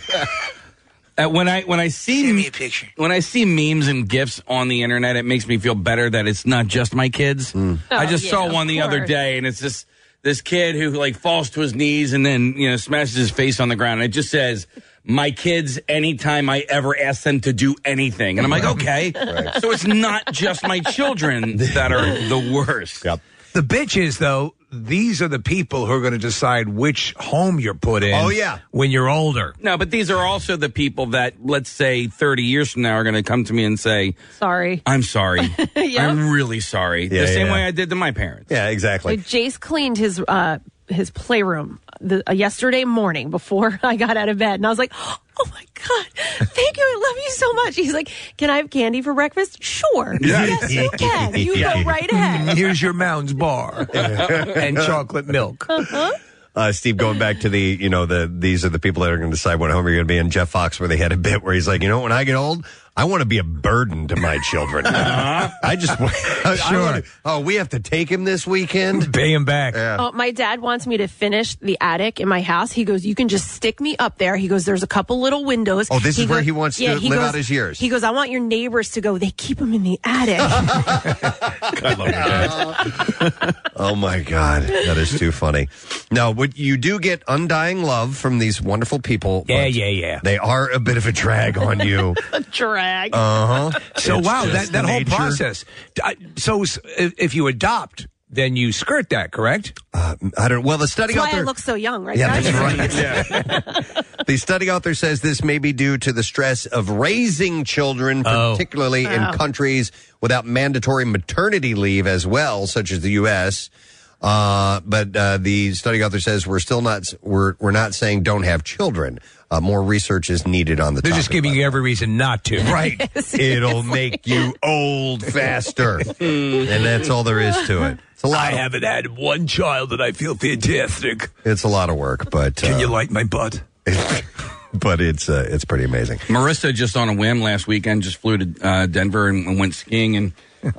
When I see Send me a picture. When I see memes and gifs on the internet, it makes me feel better that it's not just my kids. I just saw one the other day, and it's just this kid who like falls to his knees and then smashes his face on the ground. And it just says, "My kids, anytime I ever ask them to do anything," and I'm like, okay, so it's not just my children that are the worst. Yep. The bitch is, though, these are the people who are going to decide which home you're put in. Oh, yeah. When you're older. No, but these are also the people that, let's say, 30 years from now are going to come to me and say, Sorry. I'm sorry. Yep. I'm really sorry. Yeah, the same yeah. way I did to my parents. Yeah, exactly. Jace cleaned his playroom yesterday morning before I got out of bed. And I was like, oh, my God, thank you. I love you so much. He's like, can I have candy for breakfast? Sure. Yes, you can. You go right ahead. Here's your Mounds bar and chocolate milk. Steve, going back to these are the people that are going to decide what home you're going to be in. Jeff Fox, where they had a bit where he's like, when I get old, I want to be a burden to my children. I just sure. We have to take him this weekend. Pay him back. Yeah. Oh, my dad wants me to finish the attic in my house. He goes, you can just stick me up there. He goes, there's a couple little windows. Oh, this is where he wants to live out his years. He goes, I want your neighbors to go, they keep him in the attic. I love your dad. Oh, my God. That is too funny. No, you do get undying love from these wonderful people. Yeah. They are a bit of a drag on you. A drag. Uh-huh. So, It's wow, just that the whole nature. process. So, if you adopt, then you skirt that, correct? I don't. Well, the study That's why author. I look so young, right? Yeah, guys? that's right. The study author says this may be due to the stress of raising children, particularly in countries without mandatory maternity leave as well, such as the U.S. But the study author says we're not saying don't have children. More research is needed on the They're topic. just giving you every reason not to. Right. It'll make you old faster. And that's all there is to it. It's a lot I haven't had one child and I feel fantastic. It's a lot of work, but... Can you light my butt? But it's pretty amazing. Marissa just on a whim last weekend just flew to Denver and went skiing and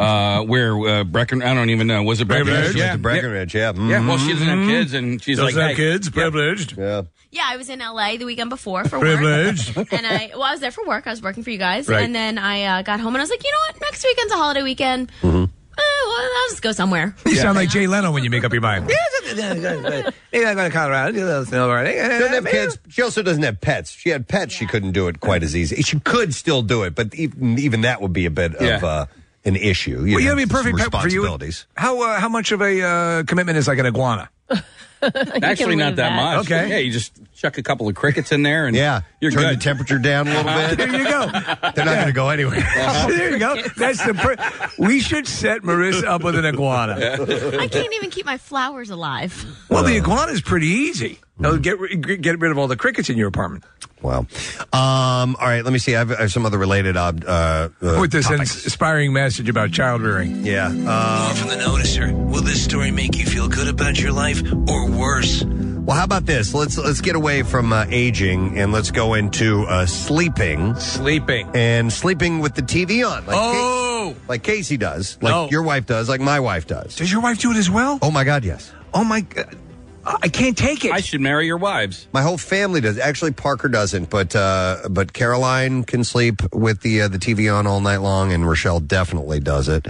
where Breckenridge, I don't even know. Was it Breckenridge? Yeah, Breckenridge, yeah. Mm-hmm. Yeah, well, she doesn't have kids and she's Doesn't like, have kids, privileged. Yeah. Yeah, I was in LA the weekend before for Privileged. work. And I was there for work. I was working for you guys. Right. And then I got home and I was like, you know what? Next weekend's a holiday weekend. Well, I'll just go somewhere. You sound like Jay Leno when you make up your mind. Maybe I'm going to Colorado. Doesn't have kids. She also doesn't have pets. She had pets. She couldn't do it quite as easy. She could still do it, but even that would be a bit of an issue. Well, you have a some perfect pet for you. responsibilities. How much of a commitment is like an iguana? Actually, not that much. Okay. Yeah, you just chuck a couple of crickets in there and Yeah, you're turn good. the temperature down a little bit. There you go. They're not going to go anywhere. There you go. That's we should set Marissa up with an iguana. I can't even keep my flowers alive. Well, the iguana is pretty easy. They'll get rid of all the crickets in your apartment. Wow. All right, let me see. I have some other related With this topics. inspiring message about child rearing. Yeah. More from the noticer. Will this story make you feel good about your life or worse? Well, how about this? Let's get away from aging and let's go into sleeping. Sleeping. And sleeping with the TV on. Oh! Like Casey does. Like your wife does. Like my wife does. Does your wife do it as well? Oh, my God, yes. Oh, my God. I can't take it. I should marry your wives. My whole family does. Actually, Parker doesn't, but Caroline can sleep with the TV on all night long, and Rochelle definitely does it.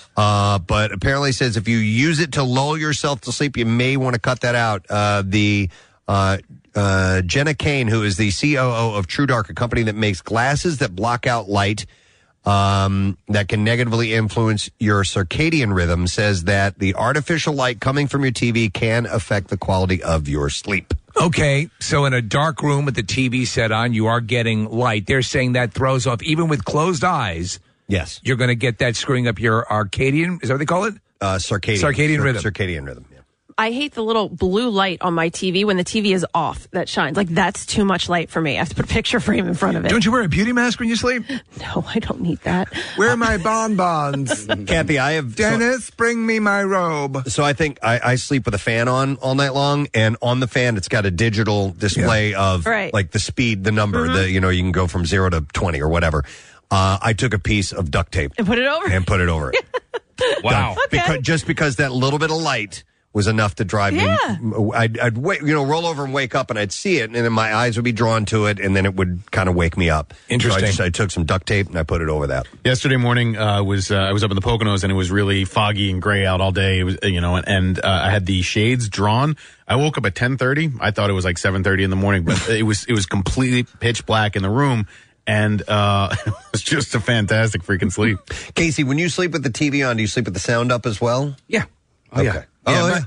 But apparently says if you use it to lull yourself to sleep, you may want to cut that out. Jenna Kane, who is the COO of True Dark, a company that makes glasses that block out light that can negatively influence your circadian rhythm, says that the artificial light coming from your TV can affect the quality of your sleep. Okay, so in a dark room with the TV set on, you are getting light. They're saying that throws off, even with closed eyes. Yes. You're going to get that screwing up your circadian, is that what they call it? Circadian rhythm. Circadian rhythm, yeah. I hate the little blue light on my TV when the TV is off that shines. Like, that's too much light for me. I have to put a picture frame in front of it. Don't you wear a beauty mask when you sleep? No, I don't need that. Where are my bonbons? Kathy, I have... Dennis, bring me my robe. So I think I sleep with a fan on all night long, and on the fan it's got a digital display of like the speed, the number, you can go from 0 to 20 or whatever. I took a piece of duct tape and put it over it. Wow. Okay. Because that little bit of light was enough to drive me. I'd wait, roll over and wake up, and I'd see it, and then my eyes would be drawn to it, and then it would kind of wake me up. Interesting. So I took some duct tape and I put it over that. Yesterday morning I was up in the Poconos and it was really foggy and gray out all day. It was and I had the shades drawn. I woke up at 10:30. I thought it was like 7:30 in the morning, but it was completely pitch black in the room. And it was just a fantastic freaking sleep. Casey, when you sleep with the TV on, do you sleep with the sound up as well? Yeah. Oh, yeah. Yeah.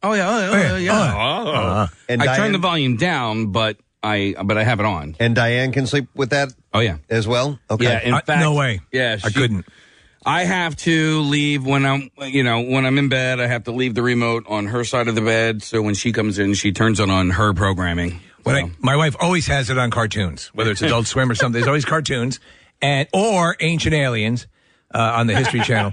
And I turn the volume down, but I have it on. And Diane can sleep with that. Oh yeah, as well. Okay. Yeah. In fact, no way. Yeah, I couldn't. I have to leave when I'm in bed. I have to leave the remote on her side of the bed, so when she comes in, she turns it on her programming. My wife always has it on cartoons, whether it's Adult Swim or something. There's always cartoons or Ancient Aliens on the History Channel.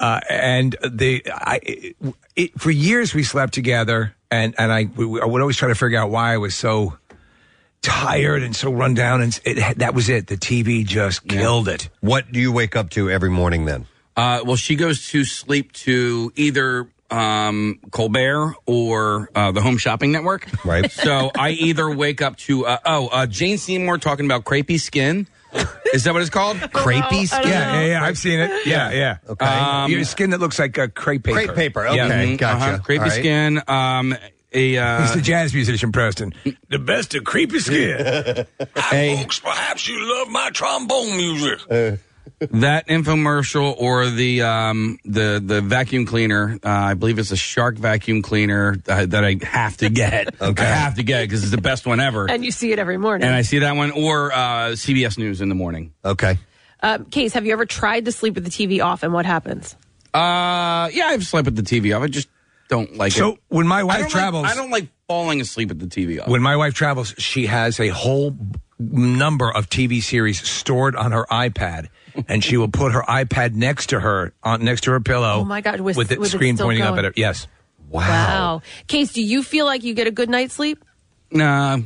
For years we slept together, and I would always try to figure out why I was so tired and so run down, and that was it. The TV just killed it. What do you wake up to every morning then? Well, she goes to sleep to either Colbert or the Home Shopping Network. Right. So I either wake up to Jane Seymour talking about crepey skin. Is that what it's called? Crepey skin? Yeah. I've seen it. Yeah. Okay. Your skin that looks like a crepe paper. Crepe paper. Okay. Gotcha. Crepey skin. He's the jazz musician, Preston. The best of creepy skin. Folks, perhaps you love my trombone music. That infomercial or the vacuum cleaner, I believe it's a Shark vacuum cleaner that I have to get. Okay. I have to get it because it's the best one ever. And you see it every morning. And I see that one or CBS News in the morning. Okay. Case, have you ever tried to sleep with the TV off, and what happens? Yeah, I've slept with the TV off. I just don't like it. So when my wife travels, I don't like falling asleep with the TV off. When my wife travels, she has a whole number of TV series stored on her iPad, and she will put her iPad next to her pillow. Oh my God! with the with screen it still pointing going. up at her. Yes. Wow. Case, do you feel like you get a good night's sleep? No,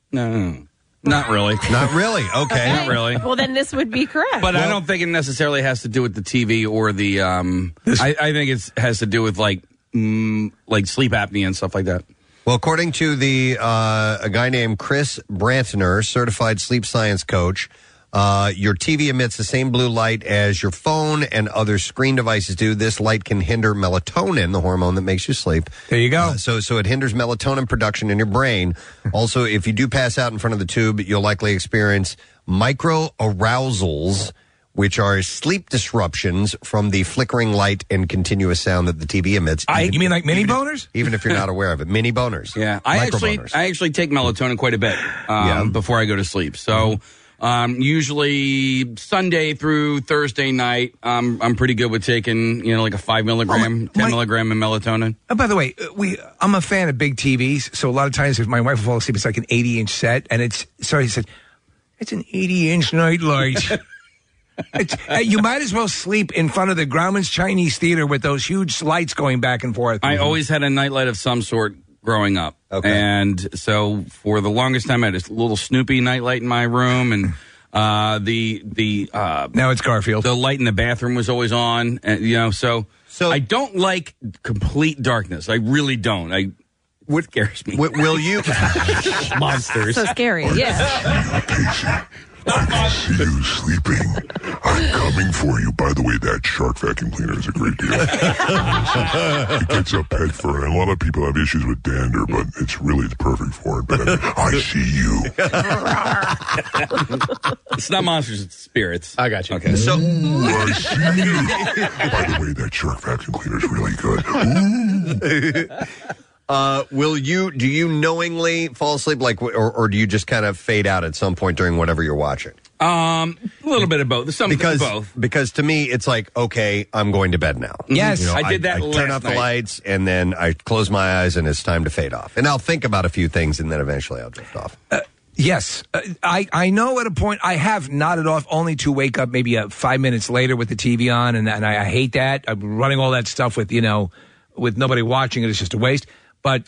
not really. Not really. Okay. Not really. Well, then this would be correct. But I don't think it necessarily has to do with the TV or the. I think it has to do with like sleep apnea and stuff like that. Well, according to a guy named Chris Brantner, certified sleep science coach, your TV emits the same blue light as your phone and other screen devices do. This light can hinder melatonin, the hormone that makes you sleep. There you go. So it hinders melatonin production in your brain. Also, if you do pass out in front of the tube, you'll likely experience microarousals, which are sleep disruptions from the flickering light and continuous sound that the TV emits. You mean like mini boners? Even if you're not aware of it. Mini boners. Yeah. I actually take melatonin quite a bit before I go to sleep. So usually Sunday through Thursday night, I'm pretty good with taking, like a 5 milligram, 10 milligram of melatonin. Oh, by the way, I'm a fan of big TVs, so a lot of times if my wife will fall asleep, it's like an 80-inch set, and he said, it's an 80-inch nightlight. You might as well sleep in front of the Grauman's Chinese Theater with those huge lights going back and forth. I always had a nightlight of some sort growing up. Okay. And so for the longest time, I had a little Snoopy nightlight in my room, and now it's Garfield. The light in the bathroom was always on, and so I don't like complete darkness. I really don't. What scares me? Will you monsters? So scary. Yeah. I can see you sleeping. I'm coming for you. By the way, that shark vacuum cleaner is a great deal. It gets up pet fur, and a lot of people have issues with dander, but it's perfect for it. But I see you. It's not monsters, it's spirits. I got you. Okay. So, I see you. By the way, that shark vacuum cleaner is really good. Do you knowingly fall asleep, or do you just kind of fade out at some point during whatever you're watching? A little bit of both. Both. Because to me, it's like, okay, I'm going to bed now. Yes, I did that I turn off the lights, and then I close my eyes, and it's time to fade off. And I'll think about a few things, and then eventually I'll drift off. Yes. I know at a point I have nodded off only to wake up maybe 5 minutes later with the TV on, and I hate that. I'm running all that stuff with nobody watching it. It's just a waste. But,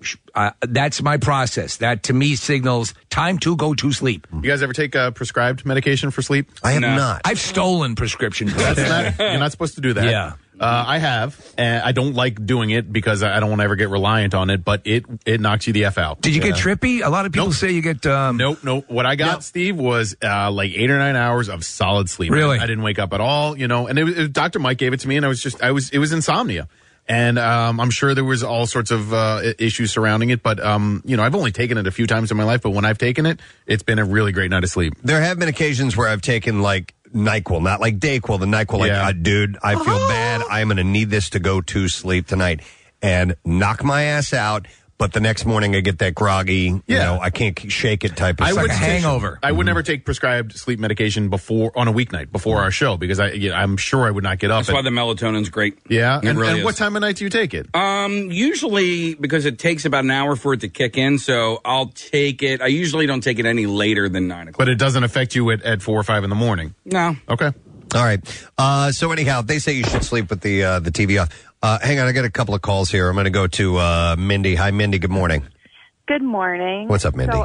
that's my process. That, to me, signals time to go to sleep. You guys ever take prescribed medication for sleep? I have not. I've stolen prescription. You're not supposed to do that. Yeah. I have, and I don't like doing it because I don't want to ever get reliant on it, but it knocks you the F out. Did you get trippy? A lot of people say you get... Nope. What I got, Steve, was like 8 or 9 hours of solid sleep. Really? I didn't wake up at all, and Dr. Mike gave it to me, and it was insomnia. And I'm sure there was all sorts of issues surrounding it, but I've only taken it a few times in my life. But when I've taken it, it's been a really great night of sleep. There have been occasions where I've taken like NyQuil, not like Dayquil. The NyQuil, dude, I feel bad. I'm going to need this to go to sleep tonight, and knock my ass out. But the next morning I get that groggy, I can't shake it type of like a hangover. I would never take prescribed sleep medication on a weeknight before our show because I'm sure I would not get up. That's why the melatonin's great. Yeah, and what time of night do you take it? Usually because it takes about an hour for it to kick in, so I'll take it. I usually don't take it any later than 9 o'clock. But it doesn't affect you at 4 or 5 in the morning? No. Okay. All right. So anyhow, they say you should sleep with the TV off. Hang on, I got a couple of calls here. I'm going to go to Mindy. Hi, Mindy. Good morning. Good morning. What's up, Mindy? So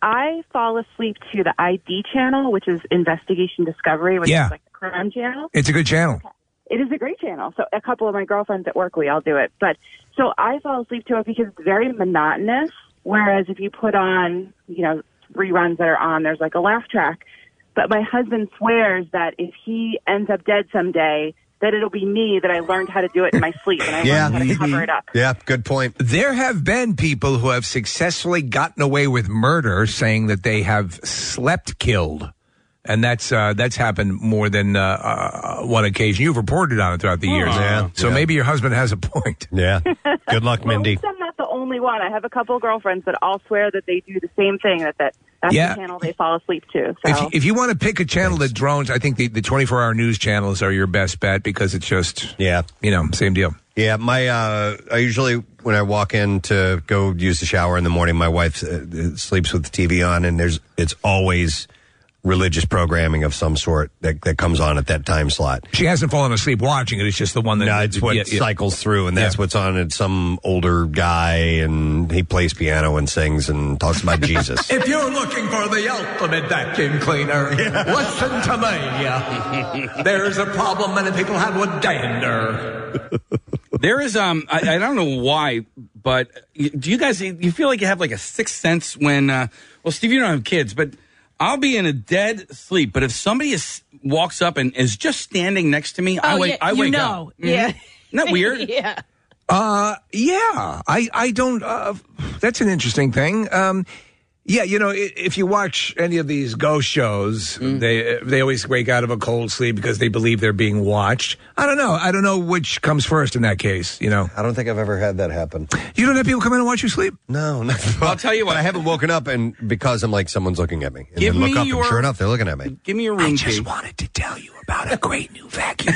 I fall asleep to the ID channel, which is Investigation Discovery, which is like the crime channel. It's a good channel. Okay. It is a great channel. So a couple of my girlfriends at work, we all do it. But so I fall asleep to it because it's very monotonous. Whereas if you put on, reruns that are on, there's like a laugh track. But my husband swears that if he ends up dead someday, that it'll be me, that I learned how to do it in my sleep, and I learned how to cover it up. Yeah, good point. There have been people who have successfully gotten away with murder saying that they have slept killed. And that's happened more than one occasion. You've reported on it throughout the years. So maybe your husband has a point. Yeah. Good luck, Mindy. Well, I'm not the only one. I have a couple of girlfriends that all swear that they do the same thing, that's the channel they fall asleep to. So. If you want to pick a channel that drones, I think the 24-hour news channels are your best bet because it's just, same deal. Yeah, I usually, when I walk in to go use the shower in the morning, my wife sleeps with the TV on, and it's always religious programming of some sort that comes on at that time slot. She hasn't fallen asleep watching it. It's just the one that... No, it's what cycles through, and that's what's on. It's some older guy, and he plays piano and sings and talks about Jesus. If you're looking for the ultimate vacuum cleaner, listen to me. There's a problem many people have with dander. There is, I don't know why, but do you guys, you feel like you have like a sixth sense when, well, Steve, you don't have kids, but I'll be in a dead sleep, but if somebody walks up and is just standing next to me, I wake up. Mm-hmm. Yeah. Isn't that weird? Yeah. Yeah. I don't, that's an interesting thing. Yeah, if you watch any of these ghost shows, they always wake out of a cold sleep because they believe they're being watched. I don't know. I don't know which comes first in that case, I don't think I've ever had that happen. You don't have people come in and watch you sleep? No. I'll tell you what. I haven't woken up and because I'm like, someome's looking at me. And Give then look me up your, and sure enough, they're looking at me. Give me your room key. I just wanted to tell you about a great new vacuum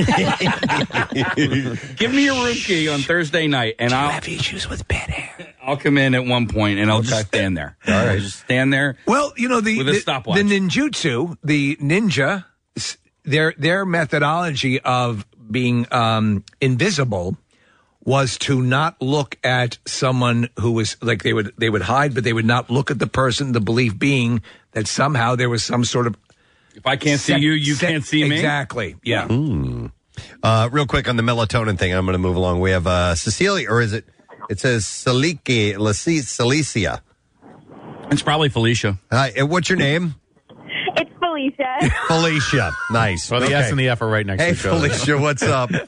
cleaner. Give me your room key on Thursday night, and I'll have issues with bed hair. I'll come in at one point, and I'll just stand there. All right. I'll just stand there. Well, with a stopwatch. The ninjutsu, the ninja, their methodology of being invisible was to not look at someone who was like they would hide, but they would not look at the person. The belief being that somehow there was some sort of if I can't see you, you can't see me. Exactly. Yeah. Real quick on the melatonin thing, I'm going to move along. We have Cecilia, or is it? It says Celicia. It's probably Felicia. Hi, what's your name? It's Felicia. Felicia. Nice. Well, the S and the F are right next to each other. Hey, Felicia, what's up? So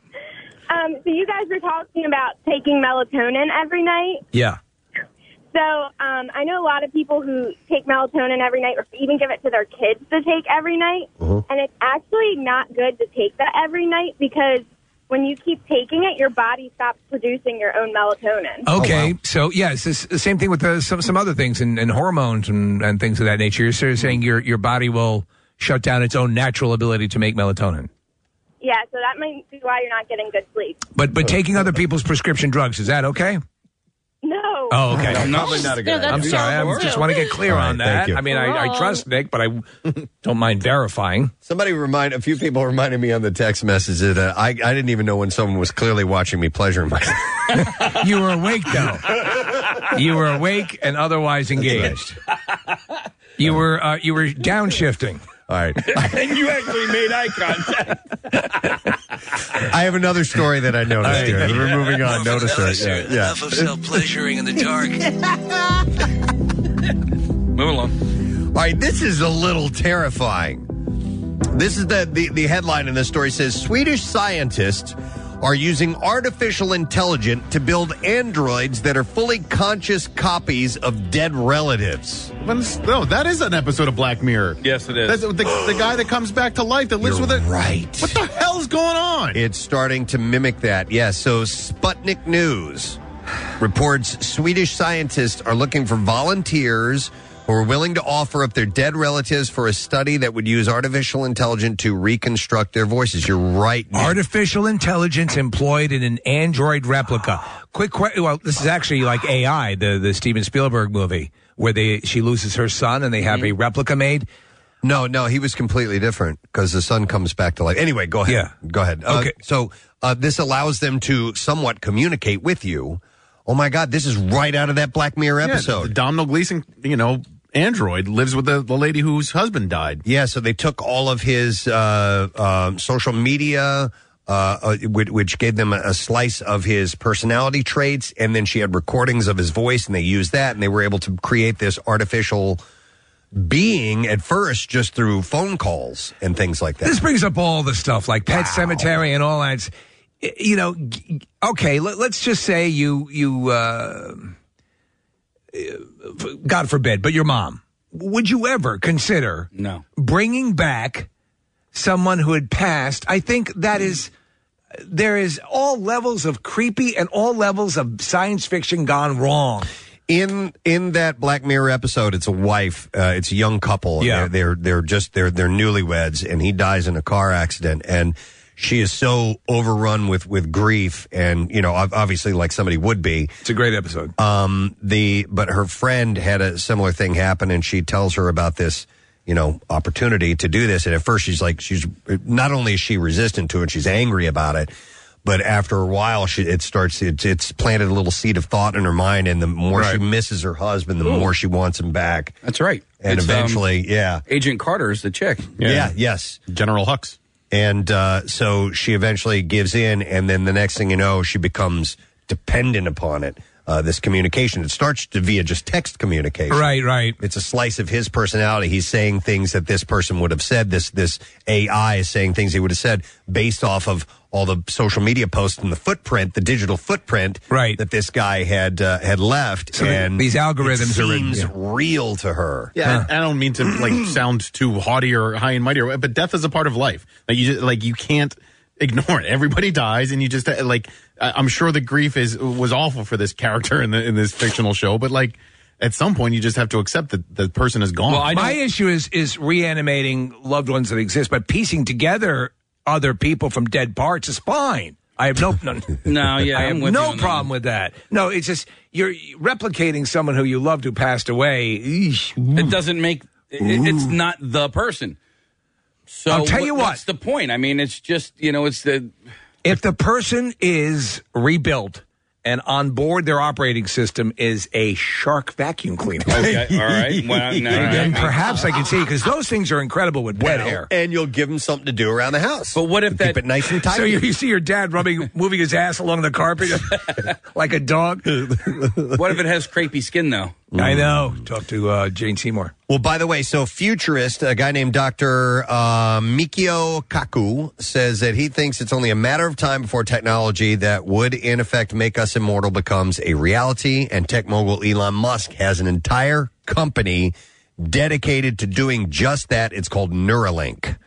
you guys were talking about taking melatonin every night. Yeah. So I know a lot of people who take melatonin every night or even give it to their kids to take every night. And it's actually not good to take that every night because when you keep taking it, your body stops producing your own melatonin. Okay, so it's the same thing with some other things and hormones and things of that nature. You're sort of saying your body will shut down its own natural ability to make melatonin. Yeah, so that might be why you're not getting good sleep. But taking other people's prescription drugs, is that okay? No. Oh, okay. Not a good idea. I'm sorry. I just want to get clear on that. Thank you. I mean, I trust Nick, but I don't mind verifying. A few people reminded me on the text message that I didn't even know when someone was clearly watching me pleasuring myself. You were awake, though. You were awake and otherwise engaged. You were downshifting. All right. And you actually made eye contact. I have another story that I noticed here. We're moving on. Notice it. Yeah. Enough of self-pleasuring in the dark. Move along. All right, this is a little terrifying. This is the headline in this story says Swedish scientists are using artificial intelligence to build androids that are fully conscious copies of dead relatives. No, that is an episode of Black Mirror. Yes, it is. That's the guy that comes back to life that lives with it. Right. What the hell's going on? It's starting to mimic that. Yes. So Sputnik News reports Swedish scientists are looking for volunteers who are willing to offer up their dead relatives for a study that would use artificial intelligence to reconstruct their voices. You're right, Nick. Artificial intelligence employed in an android replica. Well, this is actually like AI, the Steven Spielberg movie, where she loses her son and they have a replica made. No, he was completely different because the son comes back to life. Anyway, go ahead. Yeah. Go ahead. Okay. So this allows them to somewhat communicate with you. Oh, my God, this is right out of that Black Mirror episode. Domhnall Gleeson, android lives with the lady whose husband died. Yeah, so they took all of his social media, which gave them a slice of his personality traits, and then she had recordings of his voice, and they used that, and they were able to create this artificial being at first just through phone calls and things like that. This brings up all the stuff like Pet Cemetery and all that. Okay, let's just say you God forbid, but your mom, would you ever consider bringing back someone who had passed? I think there is all levels of creepy and all levels of science fiction gone wrong. In that Black Mirror episode, it's a wife, it's a young couple. Yeah. They're newlyweds, and he dies in a car accident, and she is so overrun with grief, and obviously like somebody would be. It's a great episode. But her friend had a similar thing happen, and she tells her about this opportunity to do this. And at first she's not only is she resistant to it, she's angry about it. But after a while, it's planted a little seed of thought in her mind, and the more she misses her husband, the more she wants him back. That's right. And eventually, Agent Carter's the chick. Yes. General Hux. And so she eventually gives in, and then the next thing you know, she becomes dependent upon it. This communication. It starts via just text communication. Right. It's a slice of his personality. He's saying things that this person would have said. This AI is saying things he would have said based off of all the social media posts and the digital footprint that this guy had left. So and these algorithms seems real to her. Yeah, I don't mean to sound too haughty or high and mighty, but death is a part of life. You can't ignore it. Everybody dies, and you just I'm sure the grief was awful for this character in this fictional show, but at some point you just have to accept that the person is gone. Well, my issue is reanimating loved ones that exist, but piecing together other people from dead parts is fine. I have no problem with that. No, it's just you're replicating someone who you loved who passed away. It doesn't make it's not the person. So I'll tell you what. What's the point? I mean, it's just it's the. If the person is rebuilt and on board their operating system is a Shark vacuum cleaner. Okay, all right. Well, then perhaps I can see, because those things are incredible with wet hair. And you'll give him something to do around the house. But what if keep it nice and tight? So you see your dad moving his ass along the carpet like a dog? What if it has crepey skin, though? I know. Talk to Jane Seymour. Well, by the way, so futurist, a guy named Dr. Mikio Kaku, says that he thinks it's only a matter of time before technology that would, in effect, make us immortal becomes a reality, and tech mogul Elon Musk has an entire company dedicated to doing just that. It's called Neuralink.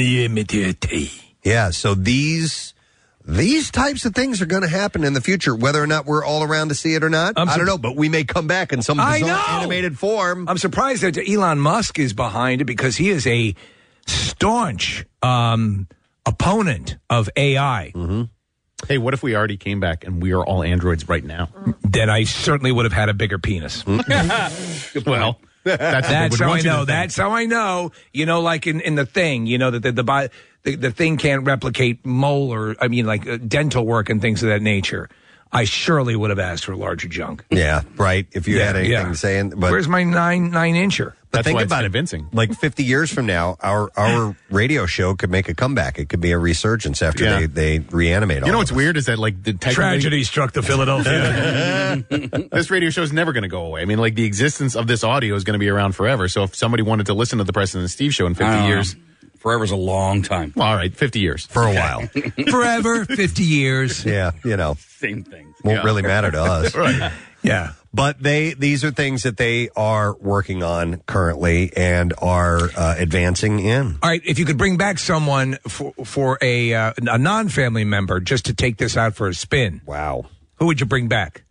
Yeah, so these types of things are going to happen in the future, whether or not we're all around to see it or not. I don't know, but we may come back in some bizarre animated form. I'm surprised that Elon Musk is behind it, because he is a staunch opponent of AI. Mm-hmm. Hey, what if we already came back and we are all androids right now? Then I certainly would have had a bigger penis. Well, that's how I know. That's how I know. Like in the Thing, that the Thing can't replicate mole or dental work and things of that nature. I surely would have asked for larger junk. Yeah, right. If you had anything to say, but where's my 9-incher? But think about it. Like 50 years from now, our radio show could make a comeback. It could be a resurgence after they reanimate. What's weird is that the tragedy struck the Philadelphia. This radio show is never going to go away. I mean, the existence of this audio is going to be around forever. So if somebody wanted to listen to the Preston and Steve show in 50 years. Forever's a long time. Well, all right, 50 years. For a while. Forever, 50 years. Yeah, Same thing. Won't really matter to us. Right. Yeah. But these are things that they are working on currently and are advancing in. All right, if you could bring back someone for a non-family member just to take this out for a spin. Wow. Who would you bring back?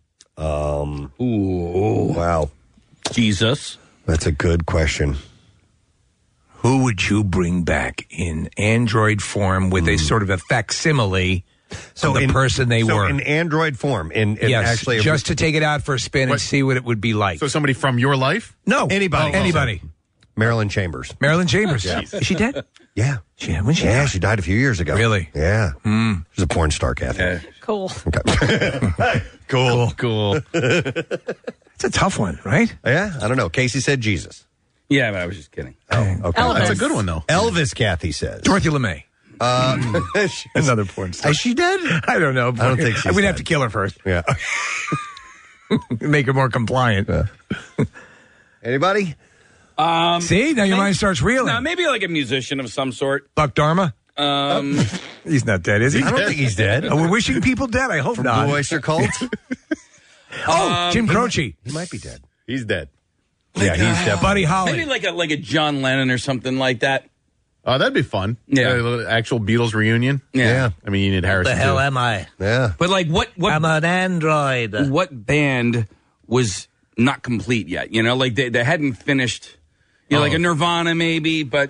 Wow. Jesus. That's a good question. Who would you bring back in android form with a sort of a facsimile of the person they were? In android form. Yes, actually, just to take it out for a spin and see what it would be like. So somebody from your life? No. Anybody. Anybody. Marilyn Chambers. Marilyn Chambers. Yeah. Is she dead? Yeah. When she died? She died a few years ago. Really? Yeah. She's a porn star, Kathy. Cool. Okay. Cool. It's a tough one, right? Yeah, I don't know. Casey said Jesus. Yeah, but I was just kidding. Oh, okay. Elvis. That's a good one, though. Elvis, Kathy says. Dorothy LeMay. Another porn star. Is she dead? I don't know. I don't think she's We'd have dead. to kill her first. Yeah. Make her more compliant. Anybody? See? Now your mind starts reeling. No, maybe like a musician of some sort. Buck Dharma? He's not dead, is he? I don't think he's dead. We're wishing people dead. I hope not. Blue Oyster Cult? Jim Croce. He might be dead. He's dead. Yeah, he's definitely. Buddy Holly. Maybe like a John Lennon or something like that. Oh, that'd be fun. Yeah. Actual Beatles reunion. Yeah. I mean, you need Harrison. The hell too. am I? Yeah. But like what I'm an android. What band was not complete yet? Like they hadn't finished. Like a Nirvana maybe, but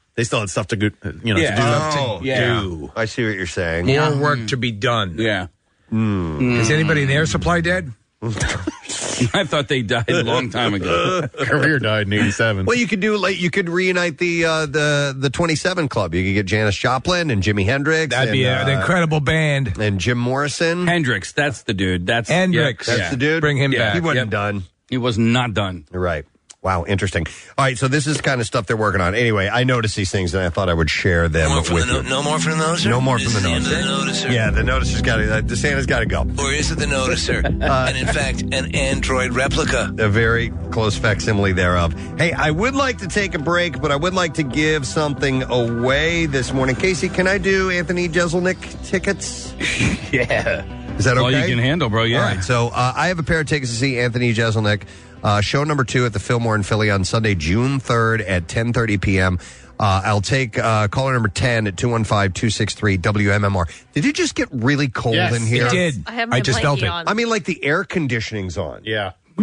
They still had stuff to do. To do. I see what you're saying. More work to be done. Yeah. Is anybody in Air Supply dead? I thought they died a long time ago. Career died in '87. Well, you could reunite the 27 Club. You could get Janis Joplin and Jimi Hendrix. That'd be an incredible band. And Jim Morrison. Hendrix, that's the dude. That's Hendrix. That's the dude. Bring him back. He wasn't done. He was not done. Right. Wow, interesting. All right, so this is kind of stuff they're working on. Anyway, I noticed these things, and I thought I would share them with you. No more from the noticer? No more from the This is the end noticer. of the noticer? Yeah, the noticer's got to. DeSantis got to go. Or is it the noticer? And in fact, an android replica. A very close facsimile thereof. Hey, I would like to take a break, but I would like to give something away this morning. Casey, can I do Anthony Jeselnik tickets? Yeah. Is that okay? All you can handle, bro, yeah. All right, so I have a pair of tickets to see Anthony Jeselnik. Show number 2 at the Fillmore in Philly on Sunday, June 3rd at 10:30 p.m. I'll take caller number 10 at 215-263-WMMR. Did it just get really cold in here? It did. I have my just felt blankie it. on. I mean, like the air conditioning's on. Yeah. We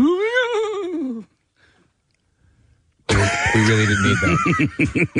really didn't need that.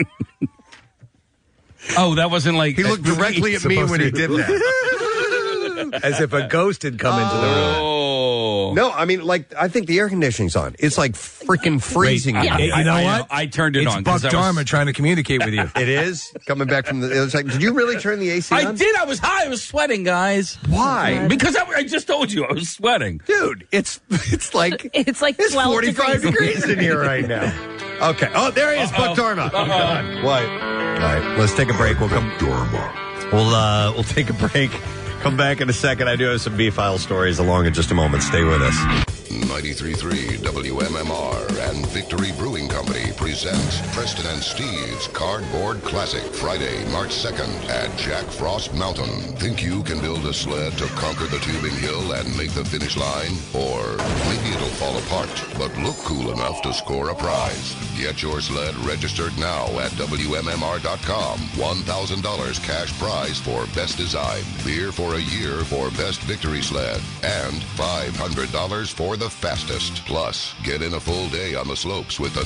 Oh, that wasn't like... He looked directly at me when he did that. As if a ghost had come into the room. Oh. No, I mean, like, I think the air conditioning's on. It's like freaking freezing. Wait, in here. you know what? I turned it It's on. Buck 'cause I was- Dharma trying to communicate with you. It is? Coming back from the... It was like, did you really turn the AC on? I did. I was high. I was sweating, guys. Why? Because I just told you I was sweating. Dude, it's like... It's like It's 12 45 degrees in here right now. Okay. Oh, there he is, Buck Dharma. Oh, God. What? All right, let's take a break. We'll come... We'll take a break. Come back in a second. I do have some B-File stories along in just a moment. Stay with us. 93.3 WMMR and Victory Brewing Company presents Preston and Steve's Cardboard Classic, Friday, March 2nd at Jack Frost Mountain. Think you can build a sled to conquer the tubing hill and make the finish line? Or maybe it'll fall apart, but look cool enough to score a prize. Get your sled registered now at WMMR.com. $1,000 cash prize for best design, beer for a year for best victory sled, and $500 for the fastest. Plus, get in a full day on the slopes with the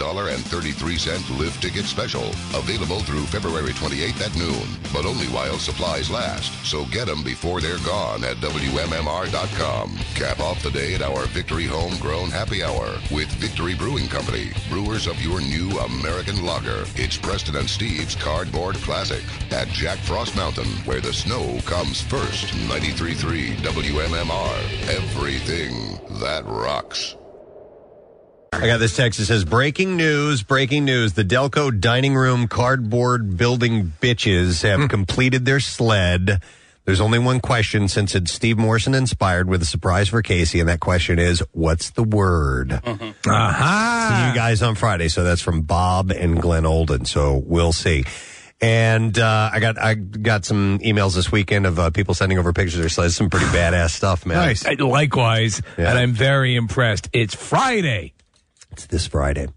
$9.33 lift ticket special. Available through February 28th at noon, but only while supplies last. So get them before they're gone at WMMR.com. Cap off the day at our Victory Homegrown Happy Hour with Victory Brewing Company, brewers of your new American lager. It's Preston and Steve's Cardboard Classic at Jack Frost Mountain, where the snow comes first. 93.3 WMMR. Everything that rocks. I got this text that says, breaking news. The Delco dining room cardboard building bitches have completed their sled. There's only one question, since it's Steve Morrison inspired, with a surprise for Casey, and that question is, what's the word? Aha! See you guys on Friday. So that's from Bob and Glenn Olden. So we'll see. And I got some emails this weekend of people sending over pictures of their sleds. Some pretty badass stuff, man. Nice. Likewise, Yeah. and I'm very impressed. It's Friday. It's this Friday.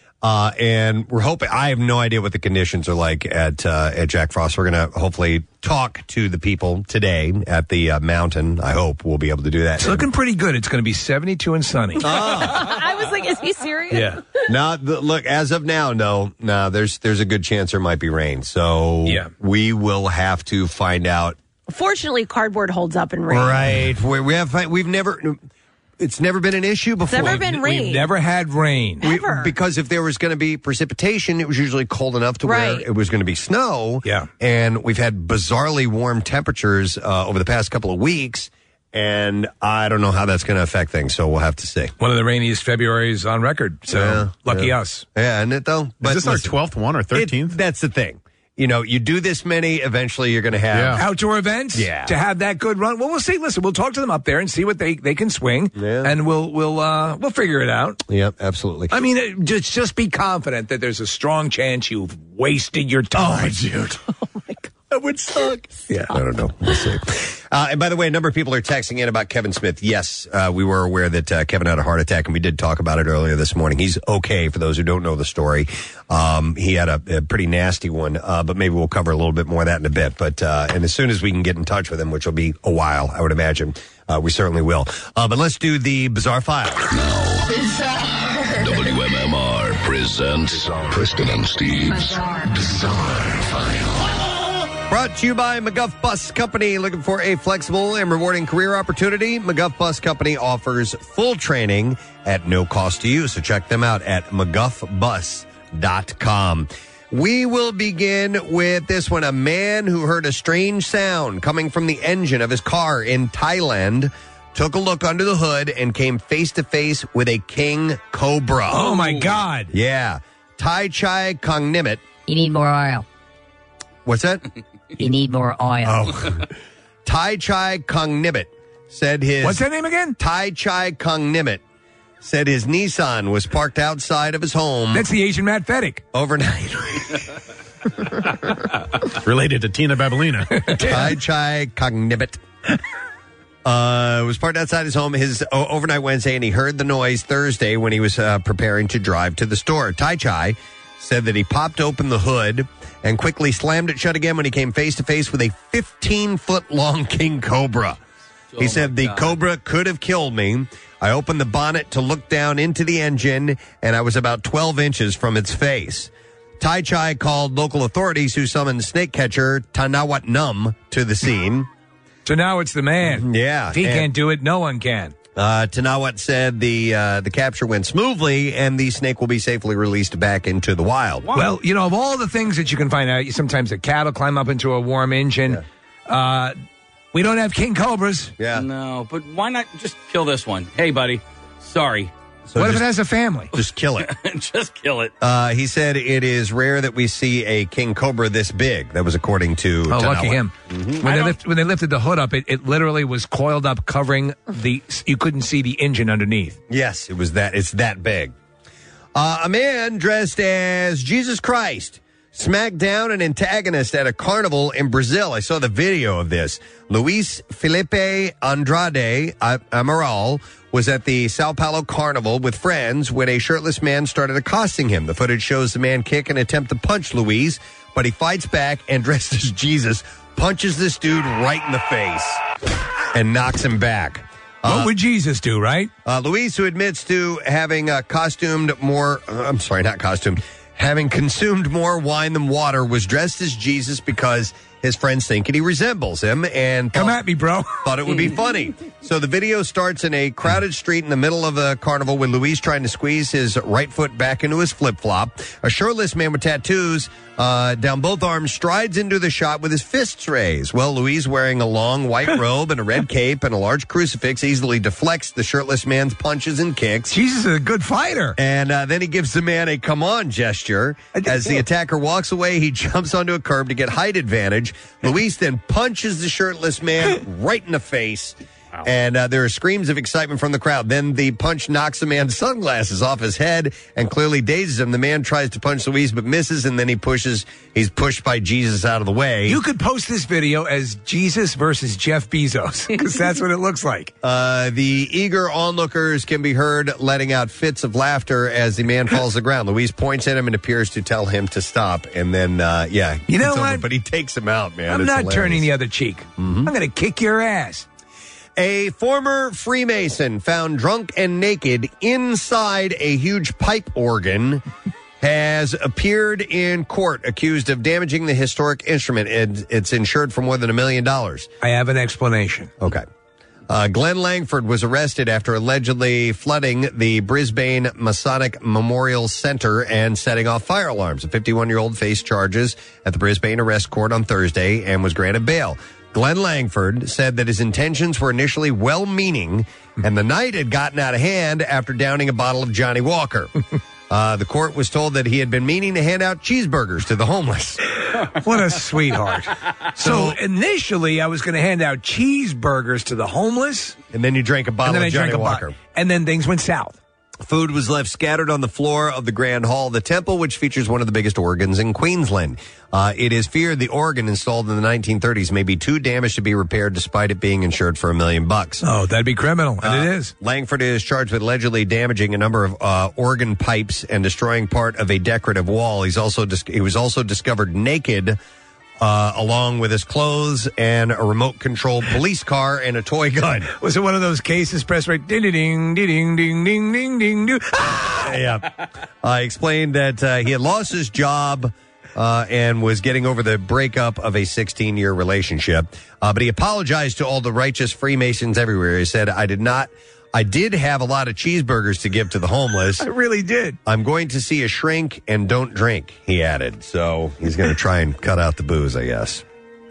And we're hoping, I have no idea what the conditions are like at Jack Frost. We're going to hopefully talk to the people today at the mountain. I hope we'll be able to do that. It's looking pretty good. It's going to be 72 and sunny. I was like, is he serious? Yeah. No, look, as of now, no, there's a good chance there might be rain. So we will have to find out. Fortunately, cardboard holds up in rain. Right. We've never... It's never been an issue before. It's never been rain. We've never had rain. Ever. Because if there was going to be precipitation, it was usually cold enough to where it was going to be snow. Yeah. And we've had bizarrely warm temperatures over the past couple of weeks, and I don't know how that's going to affect things, so we'll have to see. One of the rainiest Februaries on record, so lucky us. Yeah, isn't it, though? Is this our 12th one or 13th? That's the thing. You know, you do this many, eventually you're going to have... Outdoor events? Yeah. To have that good run? Well, we'll see. Listen, we'll talk to them up there and see what they can swing, and we'll figure it out. Yep, absolutely. I mean, just be confident that there's a strong chance you've wasted your time. Oh, dude. That would suck. Yeah, I don't know. We'll see. And by the way, a number of people are texting in about Kevin Smith. Yes, we were aware that Kevin had a heart attack, and we did talk about it earlier this morning. He's okay, for those who don't know the story. He had a pretty nasty one, but maybe we'll cover a little bit more of that in a bit. But and as soon as we can get in touch with him, which will be a while, I would imagine, we certainly will. But let's do the Bizarre File. WMMR presents presents Preston and Steve's Bizarre File. Brought to you by McGuff Bus Company. Looking for a flexible and rewarding career opportunity? McGuff Bus Company offers full training at no cost to you. So check them out at McGuffBus.com. We will begin with this one. A man who heard a strange sound coming from the engine of his car in Thailand took a look under the hood and came face to face with a king cobra. Oh, my God. Yeah. Tai Chai Kongnimit. You need more oil. What's that? You need more oil. Oh. Tai Chai Kongnimit said his... What's that name again? Tai Chai Kongnimit said his Nissan was parked outside of his home. That's the Asian Matt Fettig. Overnight. Related to Tina Babalina. Tai Chai Kongnimit. Was parked outside his home overnight Wednesday, and he heard the noise Thursday when he was preparing to drive to the store. Tai Chai said that he popped open the hood and quickly slammed it shut again when he came face to face with a 15-foot-long king cobra. He said the cobra could have killed me. I opened the bonnet to look down into the engine, and I was about 12 inches from its face. Tai Chai called local authorities, who summoned snake catcher Tanawat Num to the scene. So now it's the man. Yeah. If he can't do it, no one can. Tanawat said the capture went smoothly, and the snake will be safely released back into the wild. Well, you know, of all the things that you can find out, sometimes the cattle climb up into a warm engine. Yeah. We don't have king cobras. Yeah. No, but why not just kill this one? Hey, buddy, sorry. So what if it has a family? Just kill it. Just kill it. He said it is rare that we see a king cobra this big. That was according to Tanawat. Lucky him. Mm-hmm. When they lifted the hood up, it literally was coiled up, covering you couldn't see the engine underneath. Yes, it's that big. A man dressed as Jesus Christ smacked down an antagonist at a carnival in Brazil. I saw the video of this. Luis Felipe Andrade Amaral was at the Sao Paulo Carnival with friends when a shirtless man started accosting him. The footage shows the man kick and attempt to punch Luis, but he fights back and, dressed as Jesus, punches this dude right in the face and knocks him back. What would Jesus do, right? Luis, who admits to having having consumed more wine than water, was dressed as Jesus because his friends think he resembles him and come at me, bro. Thought it would be funny. So the video starts in a crowded street in the middle of the carnival with Luis trying to squeeze his right foot back into his flip-flop. A shirtless man with tattoos down both arms strides into the shot with his fists raised. Well, Luis, wearing a long white robe and a red cape and a large crucifix, easily deflects the shirtless man's punches and kicks. Jesus is a good fighter. And then he gives the man a come on gesture. As the attacker walks away, he jumps onto a curb to get height advantage. Luis then punches the shirtless man right in the face. Wow. And there are screams of excitement from the crowd. Then the punch knocks the man's sunglasses off his head and clearly dazes him. The man tries to punch Luis but misses, and then he's pushed by Jesus out of the way. You could post this video as Jesus versus Jeff Bezos, because that's what it looks like. The eager onlookers can be heard letting out fits of laughter as the man falls to the ground. Luis points at him and appears to tell him to stop. And then, you know what? But he takes him out, man. I'm not turning the other cheek. Mm-hmm. I'm going to kick your ass. A former Freemason found drunk and naked inside a huge pipe organ has appeared in court accused of damaging the historic instrument. It's insured for more than $1 million. I have an explanation. Okay. Glenn Langford was arrested after allegedly flooding the Brisbane Masonic Memorial Center and setting off fire alarms. A 51-year-old faced charges at the Brisbane Arrest Court on Thursday and was granted bail. Glenn Langford said that his intentions were initially well-meaning, and the night had gotten out of hand after downing a bottle of Johnny Walker. The court was told that he had been meaning to hand out cheeseburgers to the homeless. What a sweetheart. So initially, I was going to hand out cheeseburgers to the homeless. And then you drank a bottle of Johnny Walker. And then things went south. Food was left scattered on the floor of the Grand Hall of the Temple, which features one of the biggest organs in Queensland. It is feared the organ installed in the 1930s may be too damaged to be repaired, despite it being insured for $1 million. Oh, that'd be criminal, and it is. Langford is charged with allegedly damaging a number of organ pipes and destroying part of a decorative wall. He was also discovered naked along with his clothes and a remote-controlled police car and a toy gun. Was it one of those cases press right? Ding, ding, ding, ding, ding, ding, ding, ding, ding. Yeah. I explained that he had lost his job and was getting over the breakup of a 16-year relationship. But he apologized to all the righteous Freemasons everywhere. He said, I did have a lot of cheeseburgers to give to the homeless. I really did. I'm going to see a shrink and don't drink, he added. So he's going to try and cut out the booze, I guess.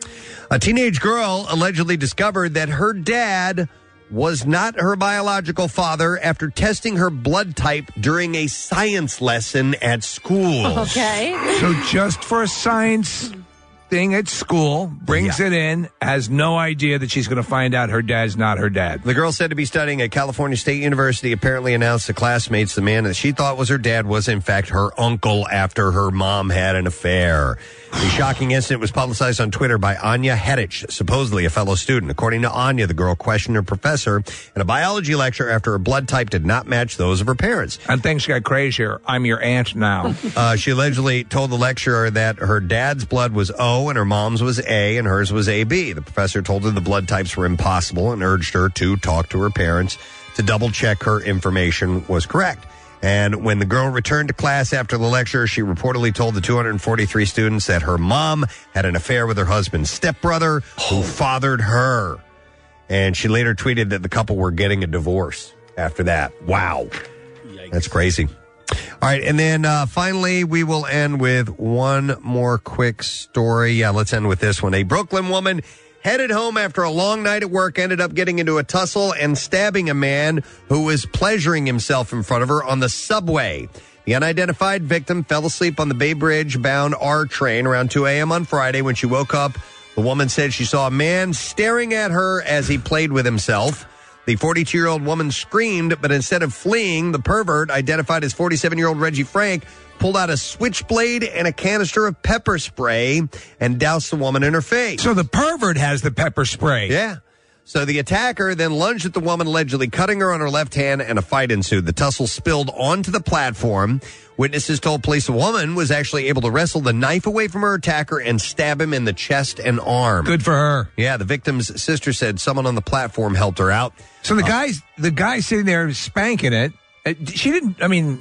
A teenage girl allegedly discovered that her dad was not her biological father after testing her blood type during a science lesson at school. Okay. So just for a science thing at school, brings it in, has no idea that she's going to find out her dad's not her dad. The girl, said to be studying at California State University, apparently announced to classmates the man that she thought was her dad was, in fact, her uncle after her mom had an affair. The shocking incident was publicized on Twitter by Anya Hedich, supposedly a fellow student. According to Anya, the girl questioned her professor in a biology lecture after her blood type did not match those of her parents. And things got crazier. I'm your aunt now. She allegedly told the lecturer that her dad's blood was O and her mom's was A and hers was AB. The professor told her the blood types were impossible and urged her to talk to her parents to double check her information was correct. And when the girl returned to class after the lecture, she reportedly told the 243 students that her mom had an affair with her husband's stepbrother who fathered her. And she later tweeted that the couple were getting a divorce after that. Wow. Yikes. That's crazy. All right, and then finally, we will end with one more quick story. Yeah, let's end with this one. A Brooklyn woman headed home after a long night at work ended up getting into a tussle and stabbing a man who was pleasuring himself in front of her on the subway. The unidentified victim fell asleep on the Bay Bridge-bound R train around 2 a.m. on Friday. When she woke up, the woman said she saw a man staring at her as he played with himself. The 42-year-old woman screamed, but instead of fleeing, the pervert, identified as 47-year-old Reggie Frank, pulled out a switchblade and a canister of pepper spray and doused the woman in her face. So the pervert has the pepper spray. Yeah. So the attacker then lunged at the woman, allegedly cutting her on her left hand, and a fight ensued. The tussle spilled onto the platform. Witnesses told police the woman was actually able to wrestle the knife away from her attacker and stab him in the chest and arm. Good for her. Yeah, the victim's sister said someone on the platform helped her out. So the guy sitting there spanking it, she didn't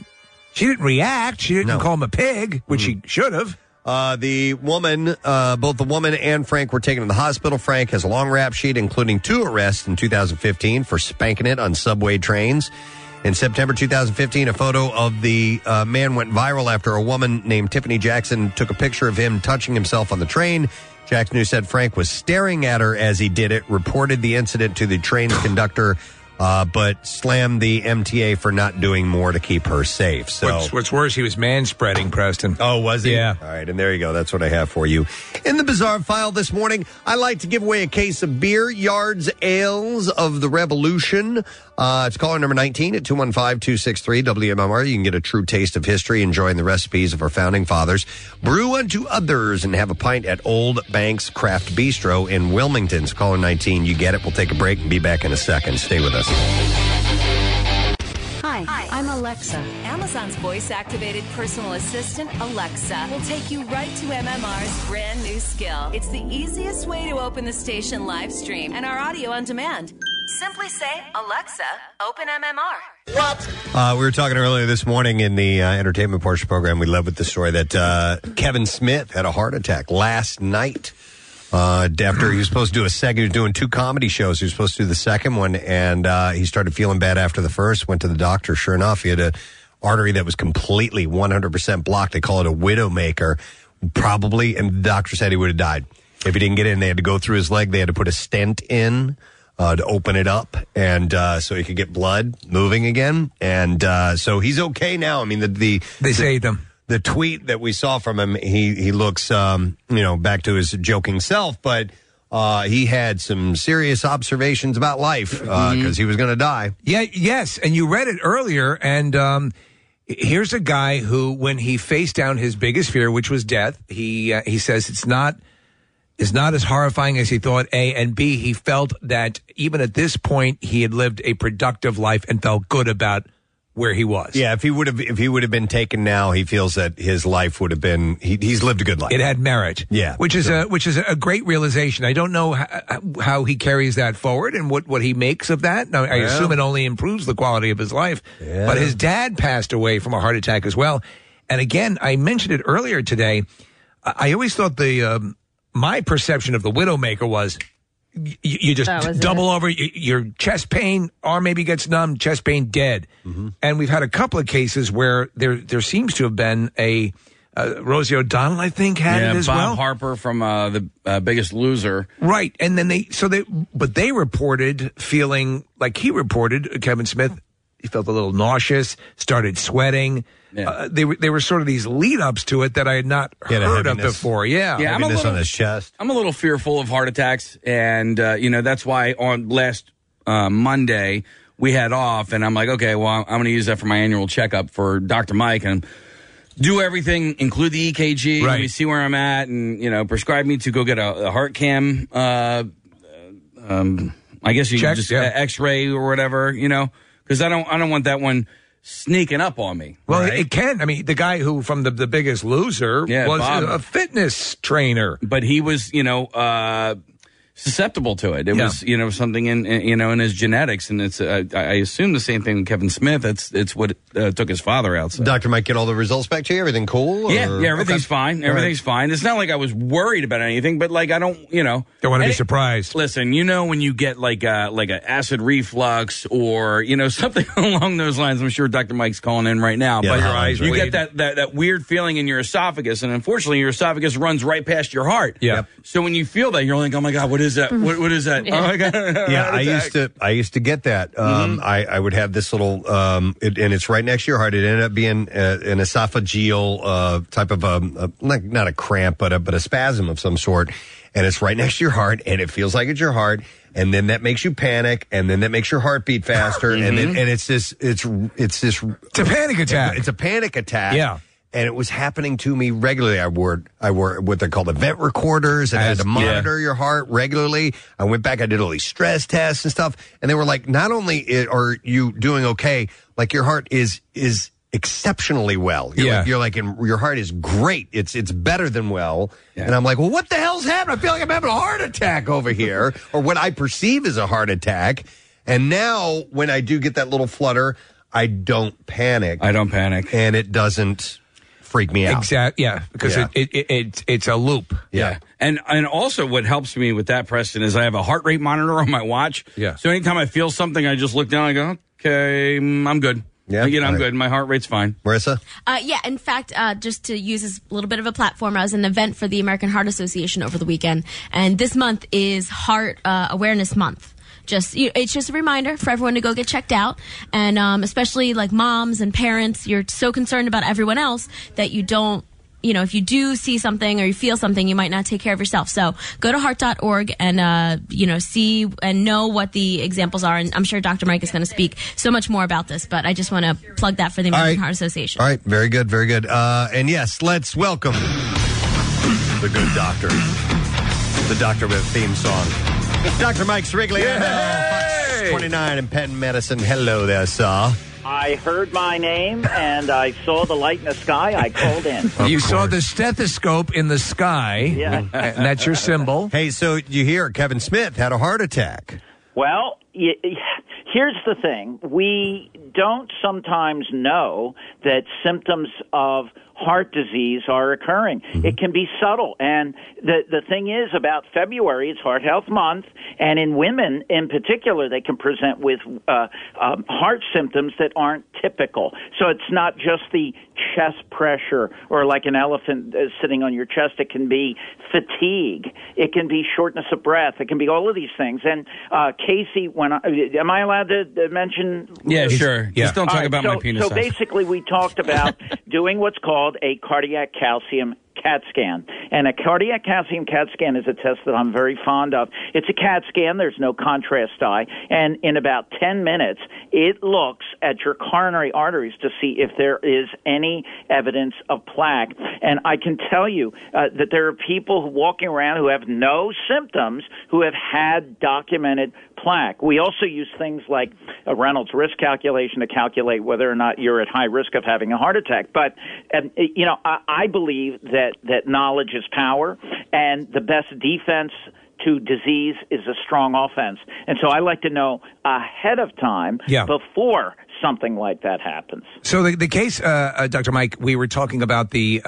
react. She didn't call him a pig, which she should have. The woman, both the woman and Frank were taken to the hospital. Frank has a long rap sheet, including 2 arrests in 2015 for spanking it on subway trains. In September 2015, a photo of the man went viral after a woman named Tiffany Jackson took a picture of him touching himself on the train. Jackson, who said Frank was staring at her as he did it, reported the incident to the train's conductor, but slammed the MTA for not doing more to keep her safe. So what's worse, he was manspreading, Preston. Oh, was he? Yeah. All right, and there you go. That's what I have for you. In the Bizarre File this morning, I like to give away a case of Beer Yards Ales of the Revolution. It's caller number 19 at 215-263-WMMR. You can get a true taste of history, enjoying the recipes of our founding fathers. Brew unto others and have a pint at Old Banks Craft Bistro in Wilmington. It's caller 19. You get it. We'll take a break and be back in a second. Stay with us. Hi, I'm Alexa. Amazon's voice-activated personal assistant, Alexa, will take you right to MMR's brand new skill. It's the easiest way to open the station live stream and our audio on demand. Simply say, Alexa, open MMR. What? We were talking earlier this morning in the entertainment portion program. We led with the story that Kevin Smith had a heart attack last night. After he was supposed to do a second, he was doing 2 comedy shows. He was supposed to do the second one, and he started feeling bad after the first. Went to the doctor. Sure enough, he had an artery that was completely 100% blocked. They call it a widowmaker, probably. And the doctor said he would have died if he didn't get in. They had to go through his leg. They had to put a stent in to open it up, and so he could get blood moving again. And so he's okay now. I mean, they saved him. The tweet that we saw from him, he looks, back to his joking self, but he had some serious observations about life because he was going to die. Yeah, yes, and you read it earlier, and here's a guy who, when he faced down his biggest fear, which was death, he says it's not as horrifying as he thought, A, and B, he felt that even at this point, he had lived a productive life and felt good about where he was. Yeah, if he would have been taken now, he feels that his life would have been. He's lived a good life. It had merit. Yeah, which is a great realization. I don't know how he carries that forward and what he makes of that. Now, I assume it only improves the quality of his life. Yeah. But his dad passed away from a heart attack as well. And again, I mentioned it earlier today. I always thought my perception of the Widowmaker was. You just double over your chest pain, arm maybe gets numb, chest pain, dead. Mm-hmm. And we've had a couple of cases where there seems to have been a Rosie O'Donnell, I think, had it as Bob well. Harper from the Biggest Loser, right? And then they reported feeling like he reported, Kevin Smith. He felt a little nauseous, started sweating. Yeah. They were sort of these lead-ups to it that I had not heard of before. Yeah, heaviness on his chest. I'm a little fearful of heart attacks, and that's why on last Monday we had off, and I'm like, okay, well, I'm going to use that for my annual checkup for Dr. Mike, and do everything, include the EKG, right. and see where I'm at, and prescribe me to go get a heart cam. I guess you can just X-ray or whatever, because I don't want that one sneaking up on me. Well, right? it can. I mean, the guy who from the Biggest Loser was a fitness trainer, but he was, susceptible to it. It was, something in his genetics, and it's. I assume the same thing with Kevin Smith. It's what took his father out. So. Dr. Mike, get all the results back to you. Everything cool? Yeah, everything's fine. Everything's fine. It's not like I was worried about anything, but like I don't want to be surprised. Listen, when you get like a acid reflux or something along those lines. I'm sure Dr. Mike's calling in right now. Yeah, but your eyes you bleed. get that weird feeling in your esophagus, and unfortunately, your esophagus runs right past your heart. Yeah. So when you feel that, you're like, oh my god, what is that? What is that? Yeah. Oh my god! Yeah, I used to get that. I would have this little, and it's right next to your heart. It ended up being an esophageal type of not a cramp, but a spasm of some sort. And it's right next to your heart, and it feels like it's your heart, and then that makes you panic, and then that makes your heart beat faster, and it's a panic attack. It's a panic attack. Yeah. And it was happening to me regularly. I wore what they call event recorders and had to monitor your heart regularly. I went back, I did all these stress tests and stuff. And they were like, not only are you doing okay, like your heart is exceptionally well. You're like your heart is great. It's better than well. Yeah. And I'm like, well, what the hell's happening? I feel like I'm having a heart attack over here, or what I perceive as a heart attack. And now when I do get that little flutter, I don't panic. And it doesn't freak me out. Exactly. Yeah, because it's a loop. Yeah. And also what helps me with that, Preston, is I have a heart rate monitor on my watch. Yeah. So anytime I feel something, I just look down and I go, okay, I'm good. Yeah. I'm good. My heart rate's fine. Marissa? In fact, just to use this little bit of a platform, I was in an event for the American Heart Association over the weekend, and this month is Heart Awareness Month. It's just a reminder for everyone to go get checked out, and especially like moms and parents, you're so concerned about everyone else that you don't, if you do see something or you feel something, you might not take care of yourself. So go to heart.org and see and know what the examples are. And I'm sure Dr. Mike is going to speak so much more about this, but I just want to plug that for the American Heart Association. All right, very good, very good. And yes, let's welcome the good doctor, the doctor with a theme song. Dr. Mike Srigliano, Fox 29 and Penn Medicine. Hello there, sir. I heard my name and I saw the light in the sky. I called in. You saw the stethoscope in the sky. Yeah. And that's your symbol. Hey, so you hear Kevin Smith had a heart attack. Well, here's the thing. We don't sometimes know that symptoms of heart disease are occurring. Mm-hmm. It can be subtle. And the thing is, about February, it's Heart Health Month, and in women in particular, they can present with heart symptoms that aren't typical. So it's not just the chest pressure or like an elephant sitting on your chest. It can be fatigue. It can be shortness of breath. It can be all of these things. And Casey, am I allowed to mention? Yeah, sure. Yeah. Just don't talk about my penis So size. basically, we talked about doing what's called a cardiac calcium CAT scan. And a cardiac calcium CAT scan is a test that I'm very fond of. It's a CAT scan. There's no contrast dye. And in about 10 minutes, it looks at your coronary arteries to see if there is any evidence of plaque. And I can tell you that there are people walking around who have no symptoms who have had documented plaque. We also use things like a Reynolds risk calculation to calculate whether or not you're at high risk of having a heart attack. But, I believe that knowledge is power, and the best defense to disease is a strong offense. And so I like to know ahead of time before something like that happens. So the case, Dr. Mike, we were talking about the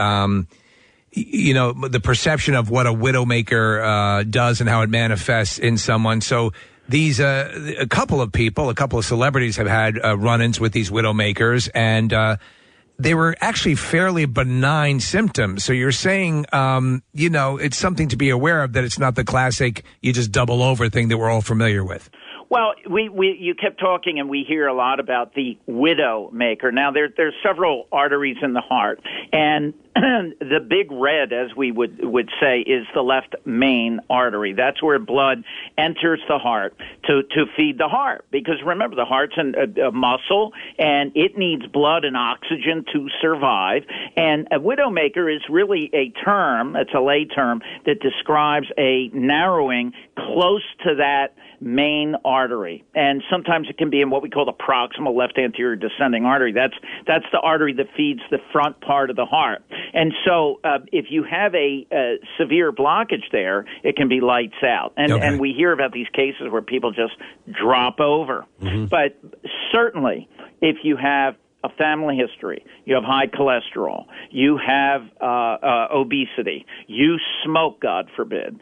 the perception of what a widowmaker does and how it manifests in someone. So these a couple of celebrities have had run-ins with these widowmakers, and they were actually fairly benign symptoms. So you're saying, it's something to be aware of, that it's not the classic you just double over thing that we're all familiar with. Well, you kept talking, and we hear a lot about the widowmaker. Now, there's several arteries in the heart, and the big red, as we would say, is the left main artery. That's where blood enters the heart to feed the heart. Because remember, the heart's a muscle, and it needs blood and oxygen to survive. And a widowmaker is really a term, it's a lay term, that describes a narrowing close to that main artery. And sometimes it can be in what we call the proximal left anterior descending artery. That's the artery that feeds the front part of the heart. And so if you have a severe blockage there, it can be lights out. And we hear about these cases where people just drop over. Mm-hmm. But certainly, if you have a family history, you have high cholesterol, you have obesity, you smoke, God forbid,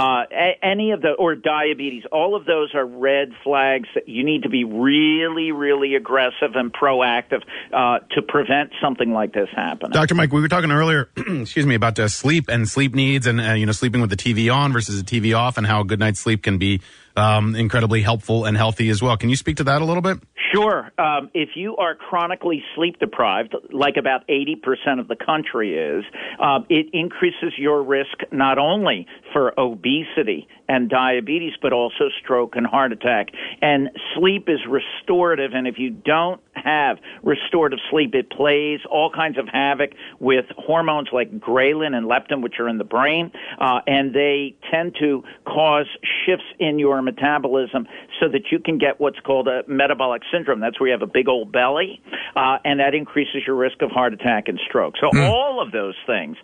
any of the, or diabetes, all of those are red flags that you need to be really, really aggressive and proactive to prevent something like this happening. Dr. Mike, we were talking earlier, about sleep and sleep needs and, sleeping with the TV on versus the TV off, and how a good night's sleep can be incredibly helpful and healthy as well. Can you speak to that a little bit? Sure. If you are chronically sleep deprived, like about 80% of the country is, it increases your risk not only for obesity and diabetes, but also stroke and heart attack. And sleep is restorative, and if you don't have restorative sleep, it plays all kinds of havoc with hormones like ghrelin and leptin, which are in the brain, and they tend to cause shifts in your metabolism so that you can get what's called a metabolic syndrome. That's where you have a big old belly, and that increases your risk of heart attack and stroke. So all of those things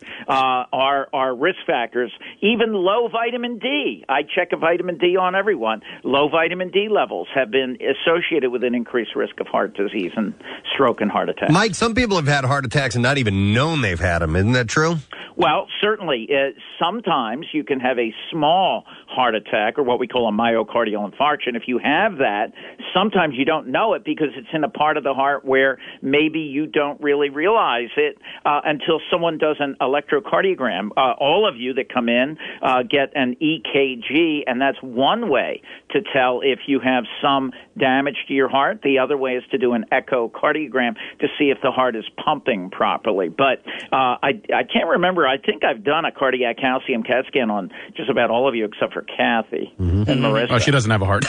are risk factors. Even low vitamin D. I check a vitamin D on everyone. Low vitamin D levels have been associated with an increased risk of heart disease and stroke and heart attack. Mike, some people have had heart attacks and not even known they've had them. Isn't that true? Well, certainly. Sometimes you can have a small heart attack, or what we call a myocardial infarction. If you have that, sometimes you don't know it because it's in a part of the heart where maybe you don't really realize it until someone does an electrocardiogram. All of you that come in get an EKG, and that's one way to tell if you have some damage to your heart. The other way is to do an echocardiogram to see if the heart is pumping properly. But I can't remember. I think I've done a cardiac calcium CAT scan on just about all of you except for Kathy and Marissa. Oh, she doesn't have a heart.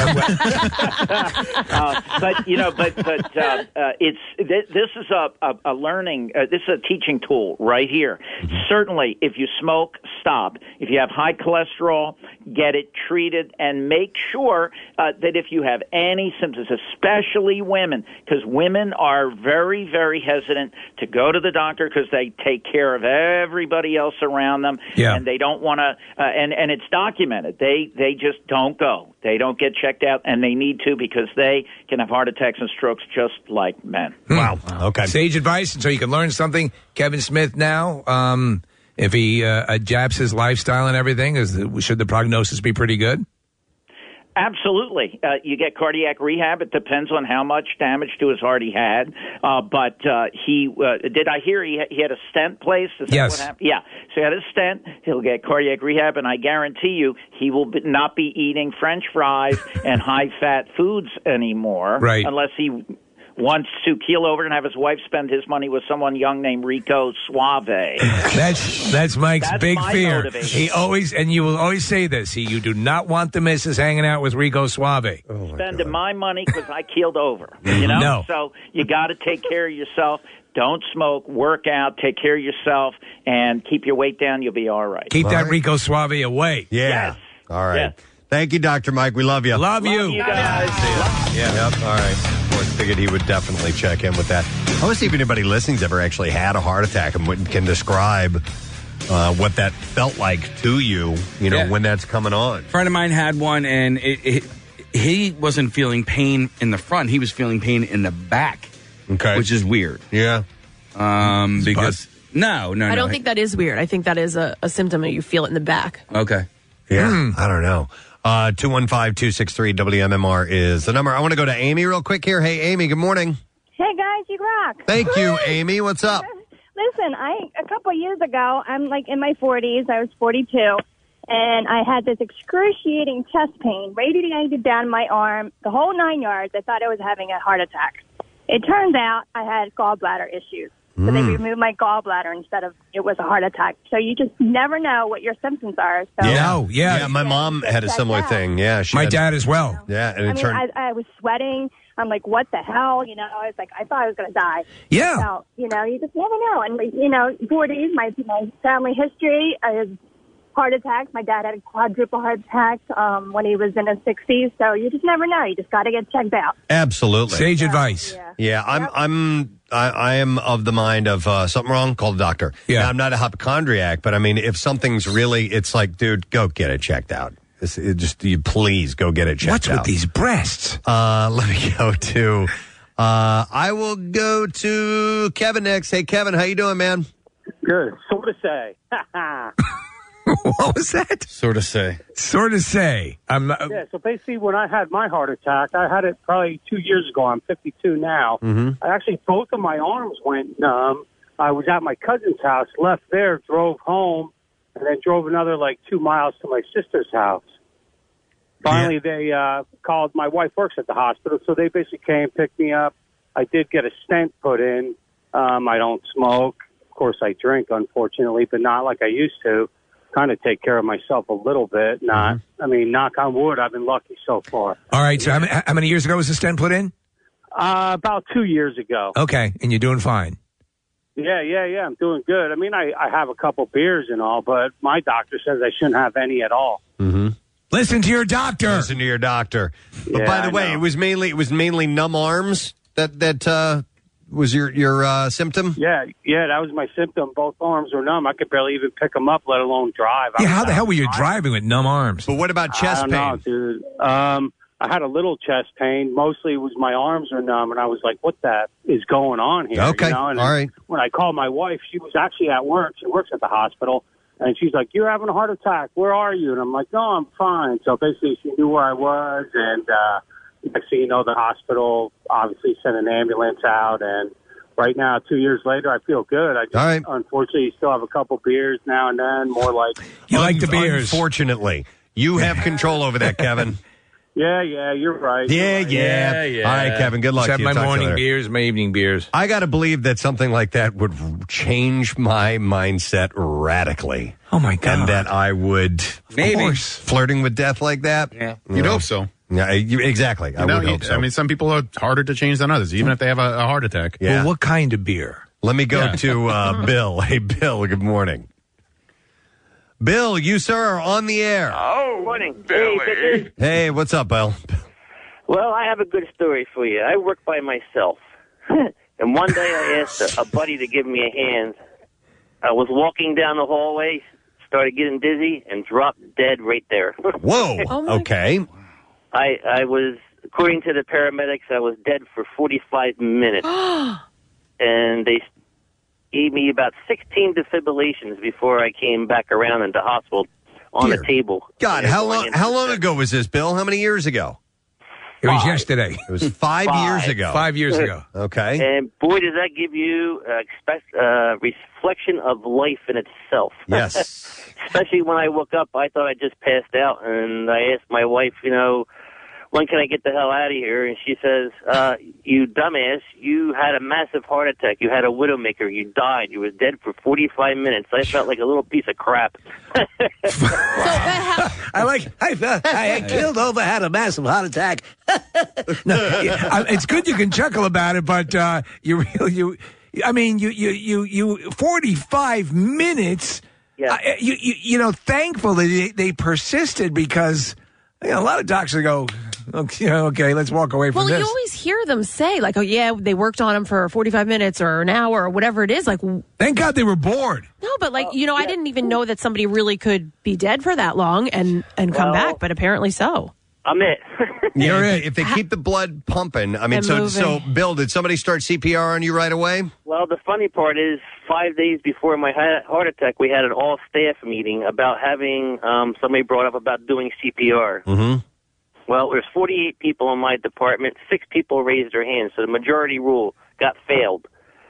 This is a learning. This is a teaching tool right here. Mm-hmm. Certainly, if you smoke, stop. If you have high cholesterol, get it treated, and make sure that if you have any symptoms, especially women, because women are very, very hesitant to go to the doctor because they take care of everybody else around them, and they don't want to. And it's documented. They just don't go. They don't get checked out, and they need to because they can have heart attacks and strokes just like men. Wow. Okay. Sage advice, and so you can learn something. Kevin Smith now, if he adapts his lifestyle and everything, should the prognosis be pretty good? Absolutely. You get cardiac rehab. It depends on how much damage to his heart he had. But did I hear he had a stent placed? Is that what happened? Yeah. So he had a stent. He'll get cardiac rehab, and I guarantee you he will not be eating French fries and high-fat foods anymore. Right. Unless he wants to keel over and have his wife spend his money with someone young named Rico Suave. That's Mike's big my fear. motivation. He always, and you will always say this, you do not want the missus hanging out with Rico Suave. Spending my money because I keeled over. You know? No. So you got to take care of yourself. Don't smoke, work out, take care of yourself, and keep your weight down. You'll be all right. Keep that Rico Suave away. Yeah. Yes. All right. Yes. Thank you, Dr. Mike. We love you. Love you. You guys. Yeah. Yep. All right. Of course, figured he would definitely check in with that. I want to see if anybody listening's ever actually had a heart attack and can describe what that felt like to you, when that's coming on. A friend of mine had one, and he wasn't feeling pain in the front. He was feeling pain in the back. Okay. Which is weird. Yeah. Because no. I don't think that is weird. I think that is a symptom that you feel it in the back. Okay. Yeah. I don't know. 215-263-WMMR is the number. I want to go to Amy real quick here. Hey, Amy, good morning. Hey guys, you rock. Thank you, Amy. What's up? Listen, a couple of years ago, I'm like in my 40s. I was 42, and I had this excruciating chest pain, radiated down my arm, the whole 9 yards. I thought I was having a heart attack. It turns out I had gallbladder issues. So they removed my gallbladder instead of it was a heart attack. So you just never know what your symptoms are. So Yeah, my mom had a similar thing. Yeah, My dad as well. Yeah, and it turned. I was sweating. I'm like, what the hell? I was like, I thought I was going to die. Yeah. So, you just never know. And, 40s, my family history is heart attacks. My dad had a quadruple heart attack when he was in his 60s. So you just never know. You just got to get checked out. Absolutely. Sage advice. Yeah, I am of the mind of something wrong, call the doctor. Yeah. Now, I'm not a hypochondriac, but I mean, if something's really, it's like, dude, go get it checked out. Please go get it checked What's out. with these breasts? Let me go to, I will go to Kevin next. Hey, Kevin, how you doing, man? Good. Sort of say. What was that? Sort of say. I'm not. Yeah, so basically when I had my heart attack, I had it probably 2 years ago. I'm 52 now. Mm-hmm. I actually, both of my arms went numb. I was at my cousin's house, left there, drove home, and then drove another 2 miles to my sister's house. Finally, they called. My wife works at the hospital, so they basically came, picked me up. I did get a stent put in. I don't smoke. Of course, I drink, unfortunately, but not like I used to. Kind of take care of myself a little bit. Not, I mean, knock on wood, I've been lucky so far. All right, so how many years ago was the stent put in? About 2 years ago. Okay, and you're doing fine. Yeah, I'm doing good. I mean, I have a couple beers and all, but my doctor says I shouldn't have any at all. Mm-hmm. Listen to your doctor. Listen to your doctor. But Yeah, by the I way, know. it was mainly numb arms that was your symptom. Yeah, that was my symptom. Both arms were numb. I could barely even pick them up, let alone drive. Yeah, how the hell were you driving with numb arms? But what about chest I don't know, dude. I had a little chest pain. Mostly it was my arms were numb, and I was like, what the is going on here? Okay, And all right. When I called my wife, she was actually at work. She works at the hospital. And she's like, you're having a heart attack. Where are you? And I'm like, no, I'm fine. So basically she knew where I was. And next thing you know, the hospital obviously sent an ambulance out. And right now, 2 years later, I feel good. I just, unfortunately, still have a couple beers now and then, more like... You like the beers. Unfortunately. You have control over that, Kevin. Yeah, you're right. Yeah. All right, Kevin, good luck Just to have you. my Talk to you morning later. beers, my evening beers. I got to believe that something like that would change my mindset radically. Oh, my God. And that I would... Maybe. Flirting with death like that? Yeah. You'd hope so. Yeah, exactly. I would hope so. I mean, some people are harder to change than others, even if they have a heart attack. Yeah. Well, what kind of beer? Let me go to Bill. Hey, Bill, good morning. Bill, you, sir, are on the air. Oh, morning. Hey, Hey, what's up, Bill? well, I have a good story for you. I work by myself. And one day I asked a buddy to give me a hand. I was walking down the hallway, started getting dizzy, and dropped dead right there. Whoa. Okay. I was, according to the paramedics, I was dead for 45 minutes. And they gave me about 16 defibrillations before I came back around into hospital on the table. God, how long ago was this, Bill? How many years ago? It was yesterday. It was 5 years ago. 5 years ago. Okay. And boy, does that give you a reflection of life in itself. Yes. Especially when I woke up, I thought I just passed out, and I asked my wife, when can I get the hell out of here? And she says, you dumbass, you had a massive heart attack. You had a widowmaker. You died. You were dead for 45 minutes. I felt like a little piece of crap. I killed over, had a massive heart attack. No, it's good you can chuckle about it, but you 45 minutes. Yeah. Thankfully they persisted because a lot of doctors go, okay, let's walk away from well, this. you always hear them say, like, oh, yeah, they worked on him for 45 minutes or an hour or whatever it is. Like, thank God they were bored. No, but I didn't even know that somebody really could be dead for that long and come back, but apparently so. I'm it. If they keep the blood pumping, I mean, And so Bill, did somebody start CPR on you right away? Well, the funny part is 5 days before my heart attack, we had an all-staff meeting about having somebody brought up about doing CPR. Mm-hmm. Well, there's 48 people in my department. 6 people raised their hands, so the majority rule got failed.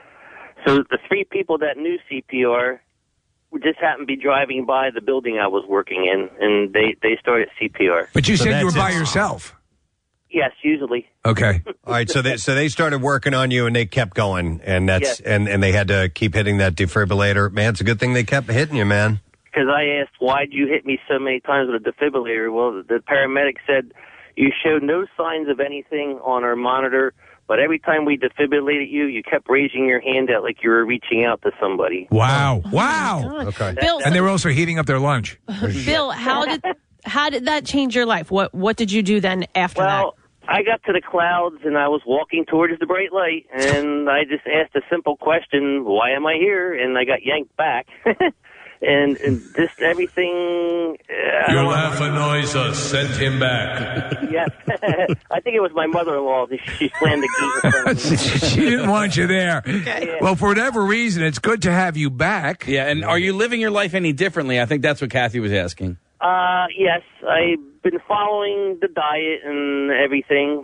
So the 3 people that knew CPR just happened to be driving by the building I was working in, and they started CPR. But you said you were by yourself. Yes, usually. Okay. All right. So they started working on you, and they kept going, and that's and they had to keep hitting that defibrillator. Man, it's a good thing they kept hitting you, man. Because I asked, why'd you hit me so many times with a defibrillator? Well, the paramedic said, you showed no signs of anything on our monitor, but every time we defibrillated you, you kept raising your hand out like you were reaching out to somebody. Wow. Wow. Okay. Bill, and they were also heating up their lunch. Bill, how did that change your life? What did you do then after that? Well, I got to the clouds, and I was walking towards the bright light, and I just asked a simple question, why am I here? And I got yanked back. And just everything... Your laughing noise sent him back. Yes. I think it was my mother-in-law. She slammed the gate. She didn't want you there. Okay. Yeah. Well, for whatever reason, it's good to have you back. Yeah, and are you living your life any differently? I think that's what Kathy was asking. Yes, I've been following the diet and everything.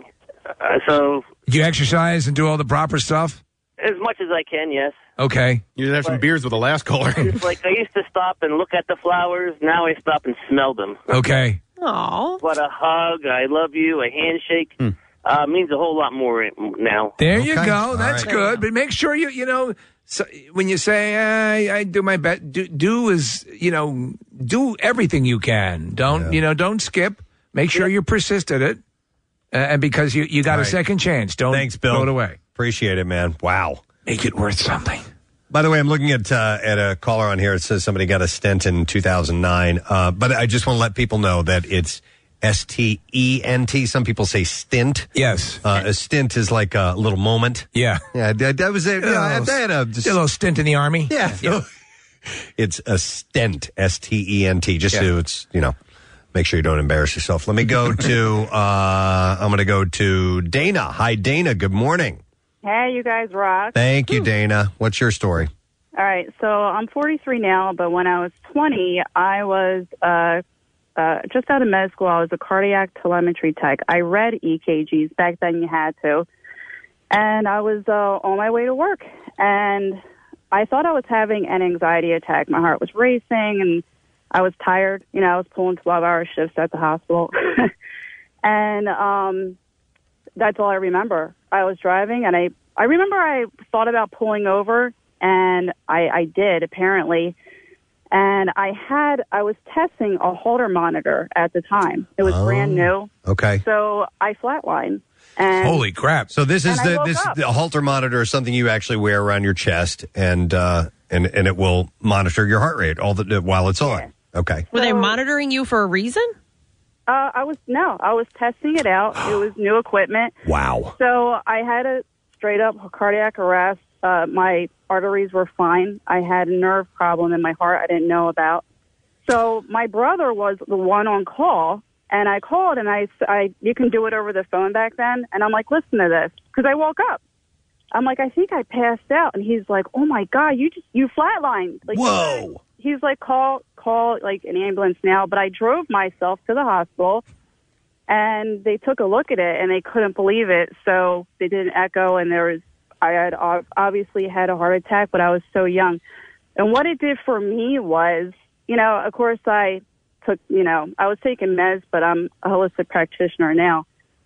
So Do you exercise and do all the proper stuff? as much as I can, yes. Okay. You did have some beers with the last caller. It's like I used to stop and look at the flowers. Now I stop and smell them. Okay. Aw. But a hug, I love you, a handshake means a whole lot more now. There you go. That's good. But make sure so when you say I do my best, do everything you can. Don't skip. Make sure you persist at it, and because you got a second chance, don't throw it away. Appreciate it, man. Wow, make it worth something. By the way, I'm looking at a caller on here. It says somebody got a stent in 2009, but I just want to let people know that it's STENT. Some people say stint. Yes. A stint is like a little moment. Yeah. Yeah, that was it. I had a little stint in the Army. Yeah. It's a stent, STENT, just so it's, make sure you don't embarrass yourself. Let me go to, I'm going to go to Dana. Hi, Dana. Good morning. Hey, you guys rock. Thank you, Dana. What's your story? All right, so I'm 43 now, but when I was 20, I was just out of med school. I was a cardiac telemetry tech. I read EKGs. Back then you had to. And I was on my way to work, and I thought I was having an anxiety attack. My heart was racing, and I was tired. I was pulling 12-hour shifts at the hospital. And that's all I remember. I was driving, and I remember I thought about pulling over, and I did, apparently. And I was testing a Holter monitor at the time. It was brand new. Okay. So I flatlined. And holy crap! So this is the the Holter monitor is something you actually wear around your chest, and it will monitor your heart rate while it's on. Okay. Were they monitoring you for a reason? I was testing it out. It was new equipment. Wow. So I had a straight up cardiac arrest. My arteries were fine. I had a nerve problem in my heart I didn't know about. So my brother was the one on call, and I called, and I you can do it over the phone back then. And I'm like, listen to this, because I woke up. I'm like, I think I passed out. And he's like, oh my God, you flatlined. Like, whoa. He's like, call like an ambulance now. But I drove myself to the hospital, and they took a look at it, and they couldn't believe it. So they did an echo, and I had obviously had a heart attack, but I was so young. And what it did for me was, of course I took, I was taking meds, but I'm a holistic practitioner now.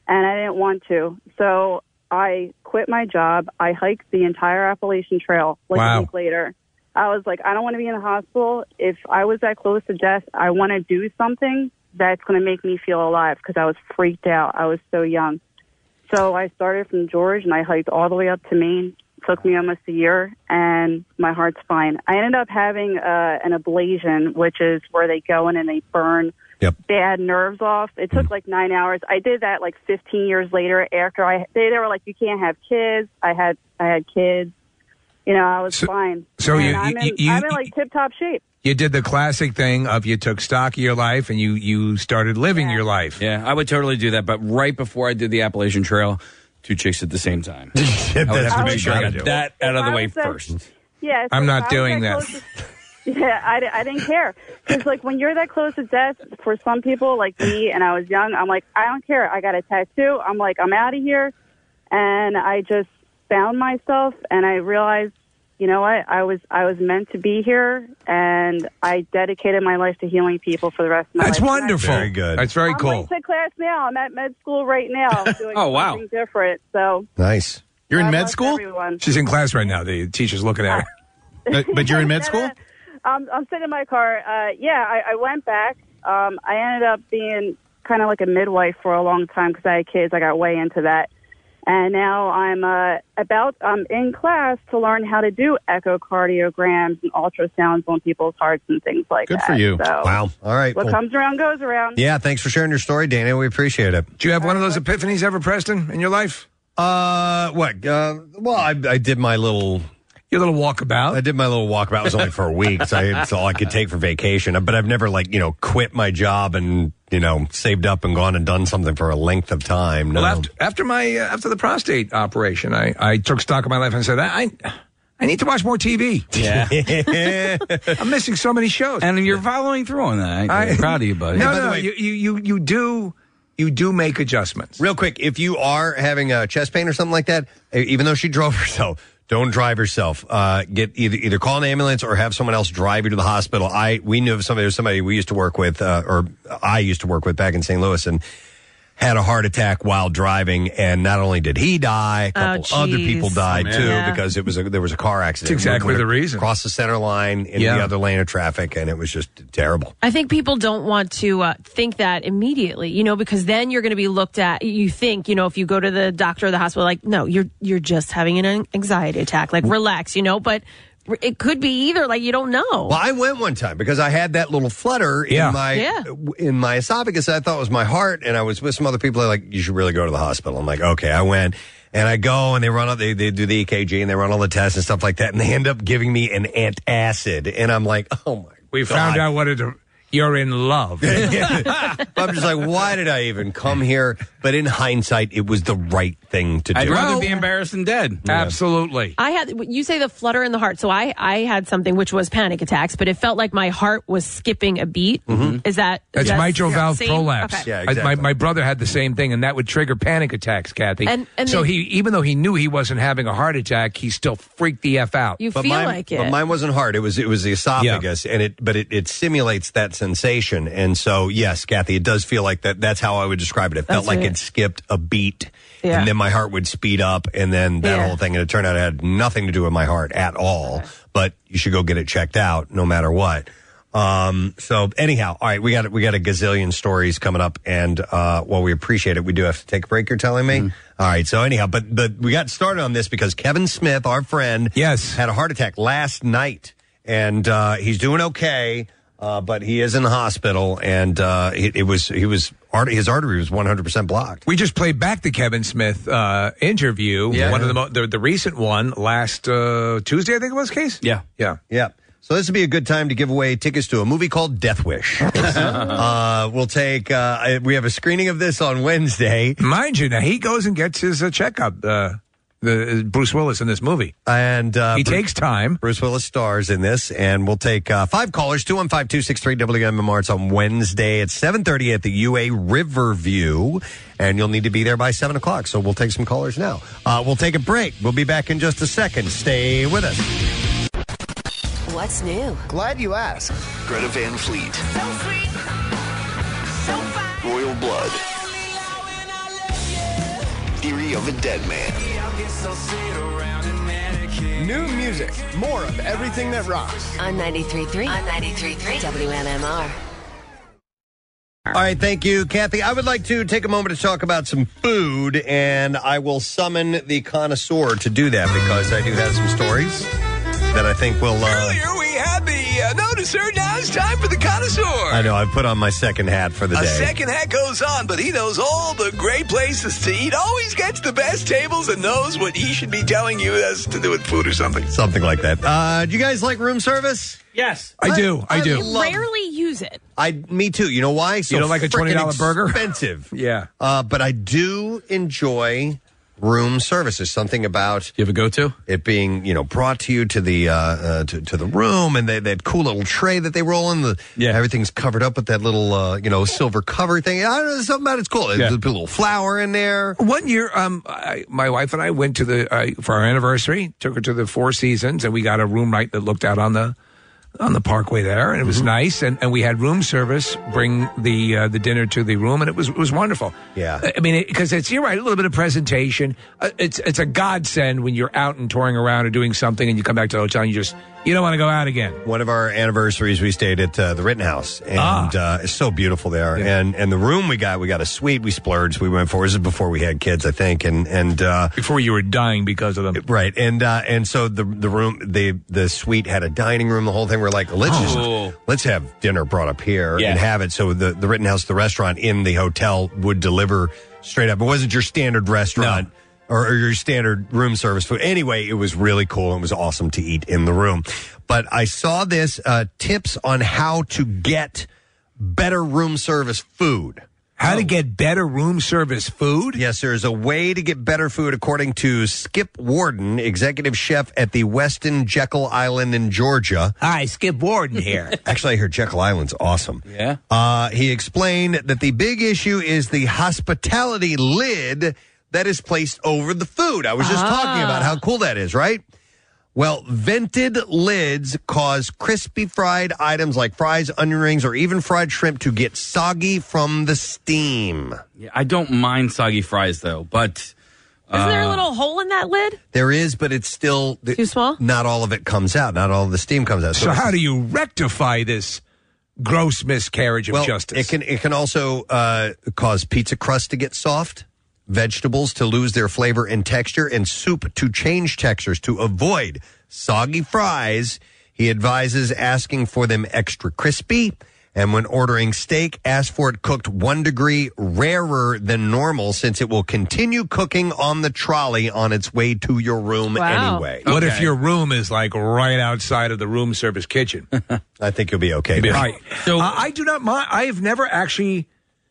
and I didn't want to. So I quit my job. I hiked the entire Appalachian Trail a week later. I was like, I don't want to be in the hospital. If I was that close to death, I want to do something that's going to make me feel alive because I was freaked out. I was so young. So I started from George, and I hiked all the way up to Maine. It took me almost a year, and my heart's fine. I ended up having an ablation, which is where they go in and they burn bad nerves off. It took like 9 hours. I did that like 15 years later after they were like, you can't have kids. I had kids. You know, I was fine. So I'm in like tip-top shape. You did the classic thing of you took stock of your life and you started living your life. Yeah, I would totally do that. But right before I did the Appalachian Trail, 2 chicks at the same time. I would have to make sure I got that out of the way first. Yeah, I'm not doing that. Yeah, I didn't care. Because, like, when you're that close to death, for some people like me, and I was young, I'm like, I don't care. I got a tattoo. I'm like, I'm out of here. And I just found myself, and I realized, you know what, I was meant to be here, and I dedicated my life to healing people for the rest of my life. That's wonderful. Very good. That's very cool. I'm like to class now. I'm at med school right now doing Oh, wow. something different. So Nice. You're in God med bless school? everyone. She's in class right now. The teacher's looking at her. But you're in med school? I'm sitting in my car. I went back. I ended up being kind of like a midwife for a long time because I had kids. I got way into that. And now I'm in class to learn how to do echocardiograms and ultrasounds on people's hearts and things like that. Good for you. So Wow. All right. what Well, comes around goes around. yeah, thanks for sharing your story, Dana. We appreciate it. Do you have one of those epiphanies ever, Preston, in your life? What? Well, I did my little... Your little walkabout? I did my little walkabout. It was only for a week, so it's all I could take for vacation. But I've never, quit my job and, saved up and gone and done something for a length of time. No. Well, after the prostate operation, I took stock of my life and said, I need to watch more TV. Yeah. I'm missing so many shows. And you're following through on that. I'm proud of you, buddy. No, you do make adjustments. Real quick, if you are having a chest pain or something like that, even though she drove herself, don't drive yourself. Get either call an ambulance or have someone else drive you to the hospital. We knew of somebody we used to work with, or I used to work with back in St. Louis, and had a heart attack while driving, and not only did he die, a couple other people died too because there was a car accident. That's exactly the reason. Crossed the center line into the other lane of traffic, and it was just terrible. I think people don't want to think that immediately, because then you're going to be looked at. You think, if you go to the doctor or the hospital, like, no, you're just having an anxiety attack. Like, relax, but it could be either. Like, you don't know. Well, I went one time because I had that little flutter in my esophagus. I thought it was my heart, and I was with some other people. They're like, you should really go to the hospital. I'm like, okay. I went, and I go, and they do the EKG, and they run all the tests and stuff like that, and they end up giving me an antacid, and I'm like, oh my We God. found out you're in love. I'm just like, why did I even come here? But in hindsight, it was the right thing to do. I'd rather be embarrassed than dead. Absolutely. You say the flutter in the heart. So I had something which was panic attacks, but it felt like my heart was skipping a beat. Mm-hmm. Is that That's mitral valve same? prolapse. Okay. Yeah, exactly. My brother had the same thing, and that would trigger panic attacks, Kathy. And so even though he knew he wasn't having a heart attack, he still freaked the F out. You feel like it. But mine wasn't heart. It was the esophagus, and it simulates that sensation. And so, yes, Kathy, it does feel like that. That's how I would describe it. It felt like it skipped a beat, and then my heart would speed up, and then that whole thing. And it turned out it had nothing to do with my heart at all. Okay. But you should go get it checked out, no matter what. So anyhow, all right, we got a gazillion stories coming up, and while we appreciate it, we do have to take a break. You're telling me. All right. So anyhow, but we got started on this because Kevin Smith, our friend, had a heart attack last night, and he's doing okay. But he is in the hospital, and his artery was 100% blocked. We just played back the Kevin Smith interview, one of the recent one last Tuesday, I think it was, Case? Yeah. So this would be a good time to give away tickets to a movie called Death Wish. We'll take. We have a screening of this on Wednesday. Mind you, now he goes and gets his checkup. The Bruce Willis in this movie. And he takes time. Bruce Willis stars in this, and we'll take 5 callers, 215-263 WMMR. It's on Wednesday at 7:30 at the UA Riverview, and you'll need to be there by 7 o'clock. So we'll take some callers now. We'll take a break. We'll be back in just a second. Stay with us. What's new? Glad you asked. Greta Van Fleet. So sweet. So fine. Royal Blood. theory of a dead man. New music, more of everything that rocks. On 93.3. On 93.3 WMMR. All right, thank you, Kathy. I would like to take a moment to talk about some food, and I will summon the connoisseur to do that because I do have some stories that I think will... Earlier we had the noticer, now it's time for the connoisseur. I know, I put on my second hat for the day. A second hat goes on, but he knows all the great places to eat, always gets the best tables, and knows what he should be telling you has to do with food or something. Something like that. Do you guys like room service? Yes. I do. Rarely use it. Me too. You know why? You don't like a $20 burger? Expensive. Yeah. But I do enjoy room service. There's something about you have a go-to it being brought to you to the to the room, and that cool little tray that they roll in. Everything's covered up with that little silver cover thing. I don't know, there's something about it's cool. There's a little flour in there. One year, my wife and I went to the for our anniversary. Took her to the Four Seasons, and we got a room right that looked out on the parkway there, and it was nice, and we had room service bring the dinner to the room, and it was wonderful. Yeah, I mean, because you're right, a little bit of presentation. It's a godsend when you're out and touring around or doing something, and you come back to the hotel and you don't want to go out again. One of our anniversaries, we stayed at the Rittenhouse, and it's so beautiful there. Yeah. And the room we got a suite. We splurged. We went for. This is before we had kids, I think, and before you were dying because of them, right? And so the room, the suite had a dining room, the whole thing. We're like, let's have dinner brought up here and have it. So the Rittenhouse, the restaurant in the hotel, would deliver straight up. It wasn't your standard restaurant. No. Or your standard room service food. Anyway, it was really cool. It was awesome to eat in the room. But I saw this tips on how to get better room service food. How to get better room service food? Yes, there's a way to get better food according to Skip Warden, executive chef at the Westin Jekyll Island in Georgia. Hi, Skip Warden here. Actually, I heard Jekyll Island's awesome. Yeah. He explained that the big issue is the hospitality lid that is placed over the food. I was just talking about how cool that is, right? Well, vented lids cause crispy fried items like fries, onion rings, or even fried shrimp to get soggy from the steam. Yeah, I don't mind soggy fries, though, but... Isn't there a little hole in that lid? There is, but it's still... Too small? Not all of it comes out. Not all of the steam comes out. So how do you rectify this gross miscarriage of justice? It can also cause pizza crust to get soft, vegetables to lose their flavor and texture, and soup to change textures. To avoid soggy fries, he advises asking for them extra crispy, and when ordering steak, ask for it cooked 1 degree rarer than normal, since it will continue cooking on the trolley on its way to your room anyway. What if your room is like right outside of the room service kitchen? I think you'll be okay. Right. So I do not mind. I have never actually...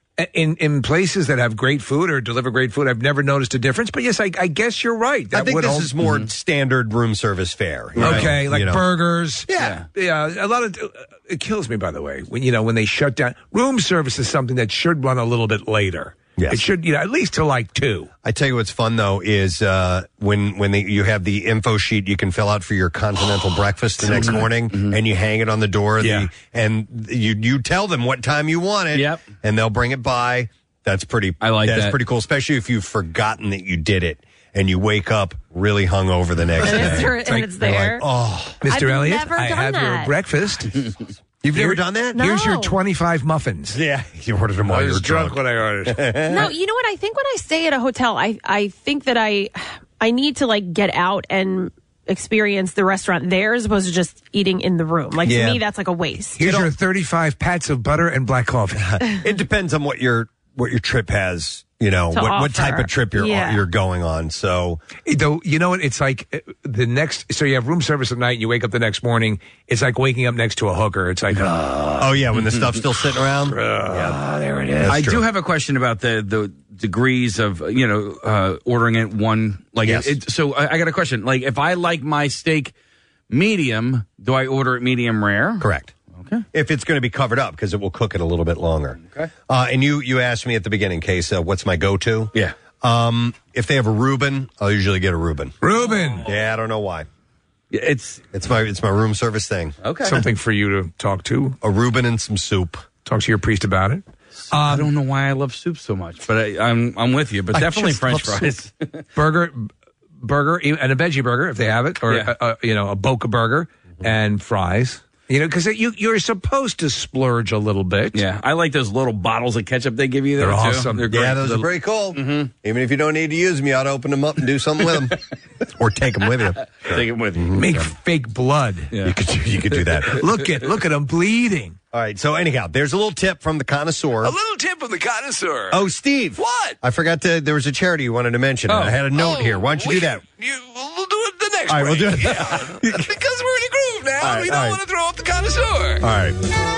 In places that have great food or deliver great food, I've never noticed a difference. But yes, I guess you're right. I think this is more standard room service fare. Okay, like burgers. Yeah. A lot of it kills me, by the way, when they shut down room service is something that should run a little bit later. Yes. It should, at least till like 2. I tell you what's fun though is when you have the info sheet you can fill out for your continental breakfast the next morning, and you hang it on the door. And you tell them what time you want it, and they'll bring it by. That's pretty. I like that. That's pretty cool, especially if you've forgotten that you did it and you wake up really hungover the next day. And it's there. Like, oh, Mr. I've Elliott, never I done have your that. breakfast. You've never done that? No. Here's your 25 muffins. Yeah, you ordered them while you were drunk. when I ordered. No, you know what? I think when I stay at a hotel, I think that I need to get out and experience the restaurant there as opposed to just eating in the room. To me, that's like a waste. Here's your 35 pats of butter and black coffee. It depends on what your trip has. What type of trip you're going on. So, though, you know what? It's like the next. So you have room service at night, and you wake up the next morning. It's like waking up next to a hooker. It's like, oh yeah, when the stuff's still sitting around. There it is. I do have a question about the degrees of ordering it one. So I got a question. Like, if I like my steak medium, do I order it medium rare? Correct. Okay. If it's going to be covered up, because it will cook it a little bit longer. Okay. And you asked me at the beginning, Case, what's my go-to? Yeah. If they have a Reuben, I'll usually get a Reuben. Reuben. Yeah, I don't know why. It's my room service thing. Okay. Something for you to talk to. A Reuben and some soup. Talk to your priest about it. I don't know why I love soup so much, but I'm with you. But definitely French fries. burger, and a veggie burger if they have it, or a Boca burger and fries. Because you're supposed to splurge a little bit. Yeah, I like those little bottles of ketchup they give you there. They're too. awesome. They're great. Yeah, those are pretty cool. Even if you don't need to use them, you ought to open them up and do something with them, or take them with you. Take them with you. Make fake blood. Yeah. You could do that. Look at them bleeding. All right. So anyhow, there's a little tip from the connoisseur. A little tip from the connoisseur. Oh, Steve. What? I forgot there was a charity you wanted to mention. I had a note here. Why don't you do that? We'll do it the next All right, we'll do it. Yeah. Because we're in a groove now. All right, we don't want to throw off the connoisseur. All right.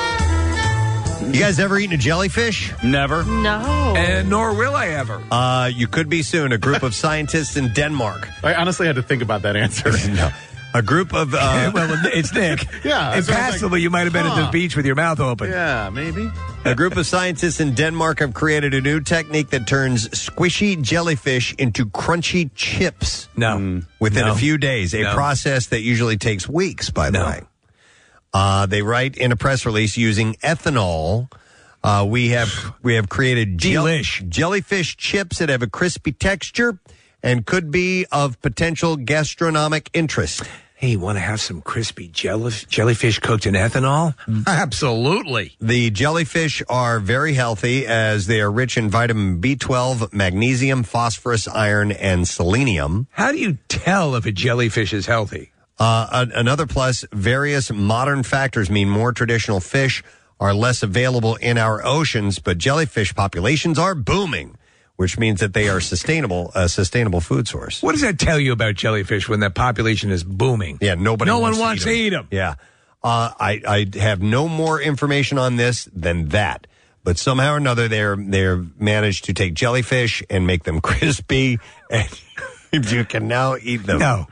You guys ever eaten a jellyfish? Never. No. And nor will I ever. You could be soon. A group of scientists in Denmark. I honestly had to think about that answer. No. A group of... well, it's Nick. Yeah. Impassively, you might have been at the beach with your mouth open. Yeah, maybe. A group of scientists in Denmark have created a new technique that turns squishy jellyfish into crunchy chips. Within a few days. A process that usually takes weeks, by the way. They write in a press release using ethanol. We have created jellyfish chips that have a crispy texture and could be of potential gastronomic interest. Hey, you want to have some crispy jellyfish cooked in ethanol? Absolutely. The jellyfish are very healthy as they are rich in vitamin B12, magnesium, phosphorus, iron, and selenium. How do you tell if a jellyfish is healthy? Another plus, various modern factors mean more traditional fish are less available in our oceans, but jellyfish populations are booming, which means that they are a sustainable food source. What does that tell you about jellyfish when that population is booming? Yeah, no one wants to eat them. Yeah. I have no more information on this than that. But somehow or another, they're managed to take jellyfish and make them crispy, and you can now eat them. No.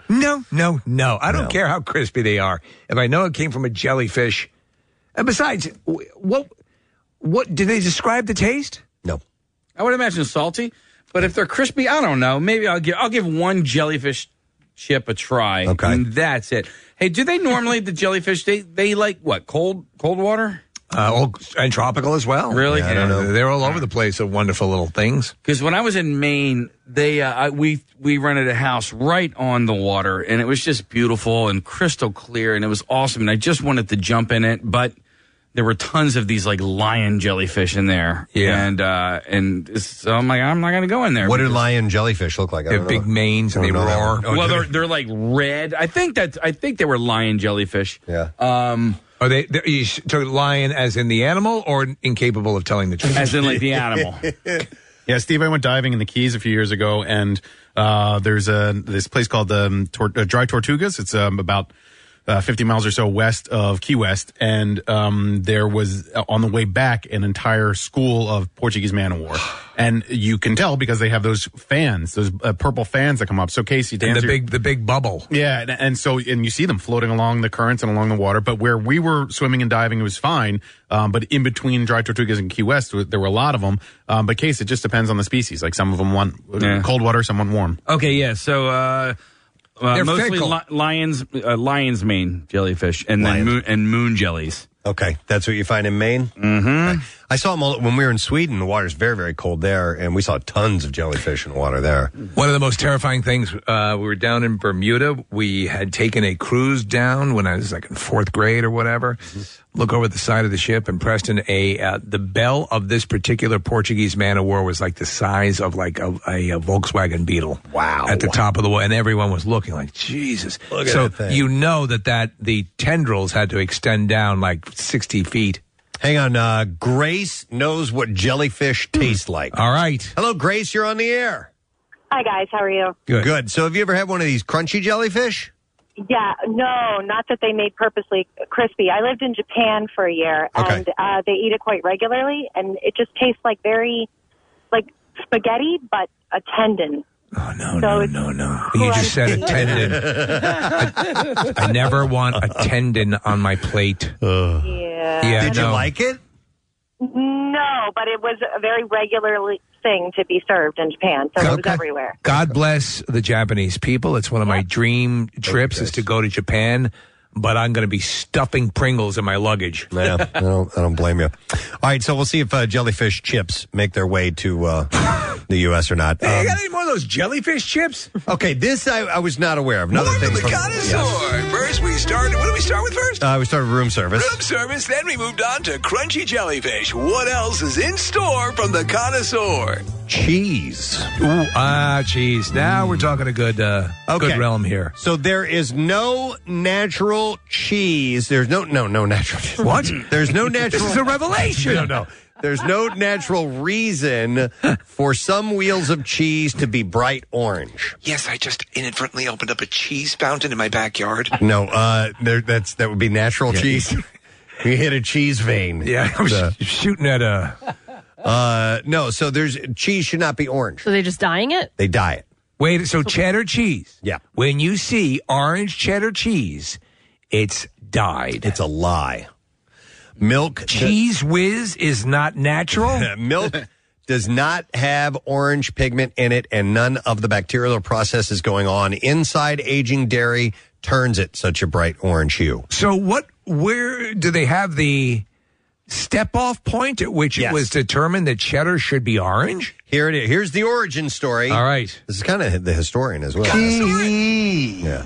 I don't care how crispy they are. If I know it came from a jellyfish. And besides, what did they describe the taste? No. I would imagine salty, but if they're crispy, I don't know. Maybe I'll give one jellyfish chip a try. Okay. And that's it. Hey, do they normally, the jellyfish, they like what, cold water? And tropical as well. Really? Yeah, I don't know. They're all over the place, of wonderful little things. Because when I was in Maine, we rented a house right on the water, and it was just beautiful and crystal clear, and it was awesome. And I just wanted to jump in it, but there were tons of these like lion jellyfish in there. Yeah. And so I'm like, I'm not going to go in there. What do lion jellyfish look like? They have big manes and they roar. Well, they're like red. I think they were lion jellyfish. Yeah. Are they you took lion as in the animal or incapable of telling the truth? As in like the animal. Yeah, Steve, I went diving in the Keys a few years ago, and there's this place called Dry Tortugas. It's about 50 miles or so west of Key West, and there was, on the way back, an entire school of Portuguese man-o-war. And you can tell because they have those fans, those purple fans that come up. So, Casey, to answer the big bubble. Yeah, and you see them floating along the currents and along the water. But where we were swimming and diving, it was fine. But in between Dry Tortugas and Key West, there were a lot of them. But, Casey, it just depends on the species. Like, some of them want cold water, some want warm. Okay, yeah, so... mostly lion's mane jellyfish, and then moon jellies. Okay, that's what you find in Maine? Mm-hmm. Okay. I saw them when we were in Sweden. The water's very, very cold there, and we saw tons of jellyfish in the water there. One of the most terrifying things, we were down in Bermuda. We had taken a cruise down when I was like in fourth grade or whatever. Look over the side of the ship, and Preston, the bell of this particular Portuguese man-o-war was like the size of like a Volkswagen Beetle. Wow. At the top of the wall, and everyone was looking like, Jesus. Look at so that thing. you know that the tendrils had to extend down like 60 feet. Hang on, Grace knows what jellyfish taste like. All right. Hello, Grace, you're on the air. Hi, guys. How are you? Good. So have you ever had one of these crunchy jellyfish? Yeah, no, not that they made purposely crispy. I lived in Japan for a year, and they eat it quite regularly, and it just tastes like like spaghetti, but a tendon. Oh, no. You just said a tendon. I never want a tendon on my plate. Yeah. Did you like it? No, but it was a very regular thing to be served in Japan, so it was everywhere. God bless the Japanese people. It's one of my dream trips is to go to Japan. but I'm going to be stuffing Pringles in my luggage. Yeah, I don't blame you. All right, so we'll see if jellyfish chips make their way to the U.S. or not. Hey, you got any more of those jellyfish chips? Okay, this I was not aware of. Another thing the connoisseur. First, we started. What did we start with first? We started room service. Room service. Then we moved on to crunchy jellyfish. What else is in store from the connoisseur? Cheese. Ooh, cheese. Now we're talking a good realm here. So there is no natural cheese. There's no natural cheese. What? There's no natural. This is a revelation. No. There's no natural reason for some wheels of cheese to be bright orange. Yes, I just inadvertently opened up a cheese fountain in my backyard. No, that would be natural cheese. You hit a cheese vein. Yeah, I was shooting at a... No, so cheese should not be orange. So they're just dyeing it? They dye it. Wait, so cheddar cheese. Yeah. When you see orange cheddar cheese, it's dyed. It's a lie. Milk. Cheese Whiz is not natural? Milk does not have orange pigment in it, and none of the bacterial processes going on inside aging dairy turns it such a bright orange hue. So where do they have the step-off point at which it was determined that cheddar should be orange? Here it is. Here's the origin story. All right. This is kind of the historian as well. Yeah.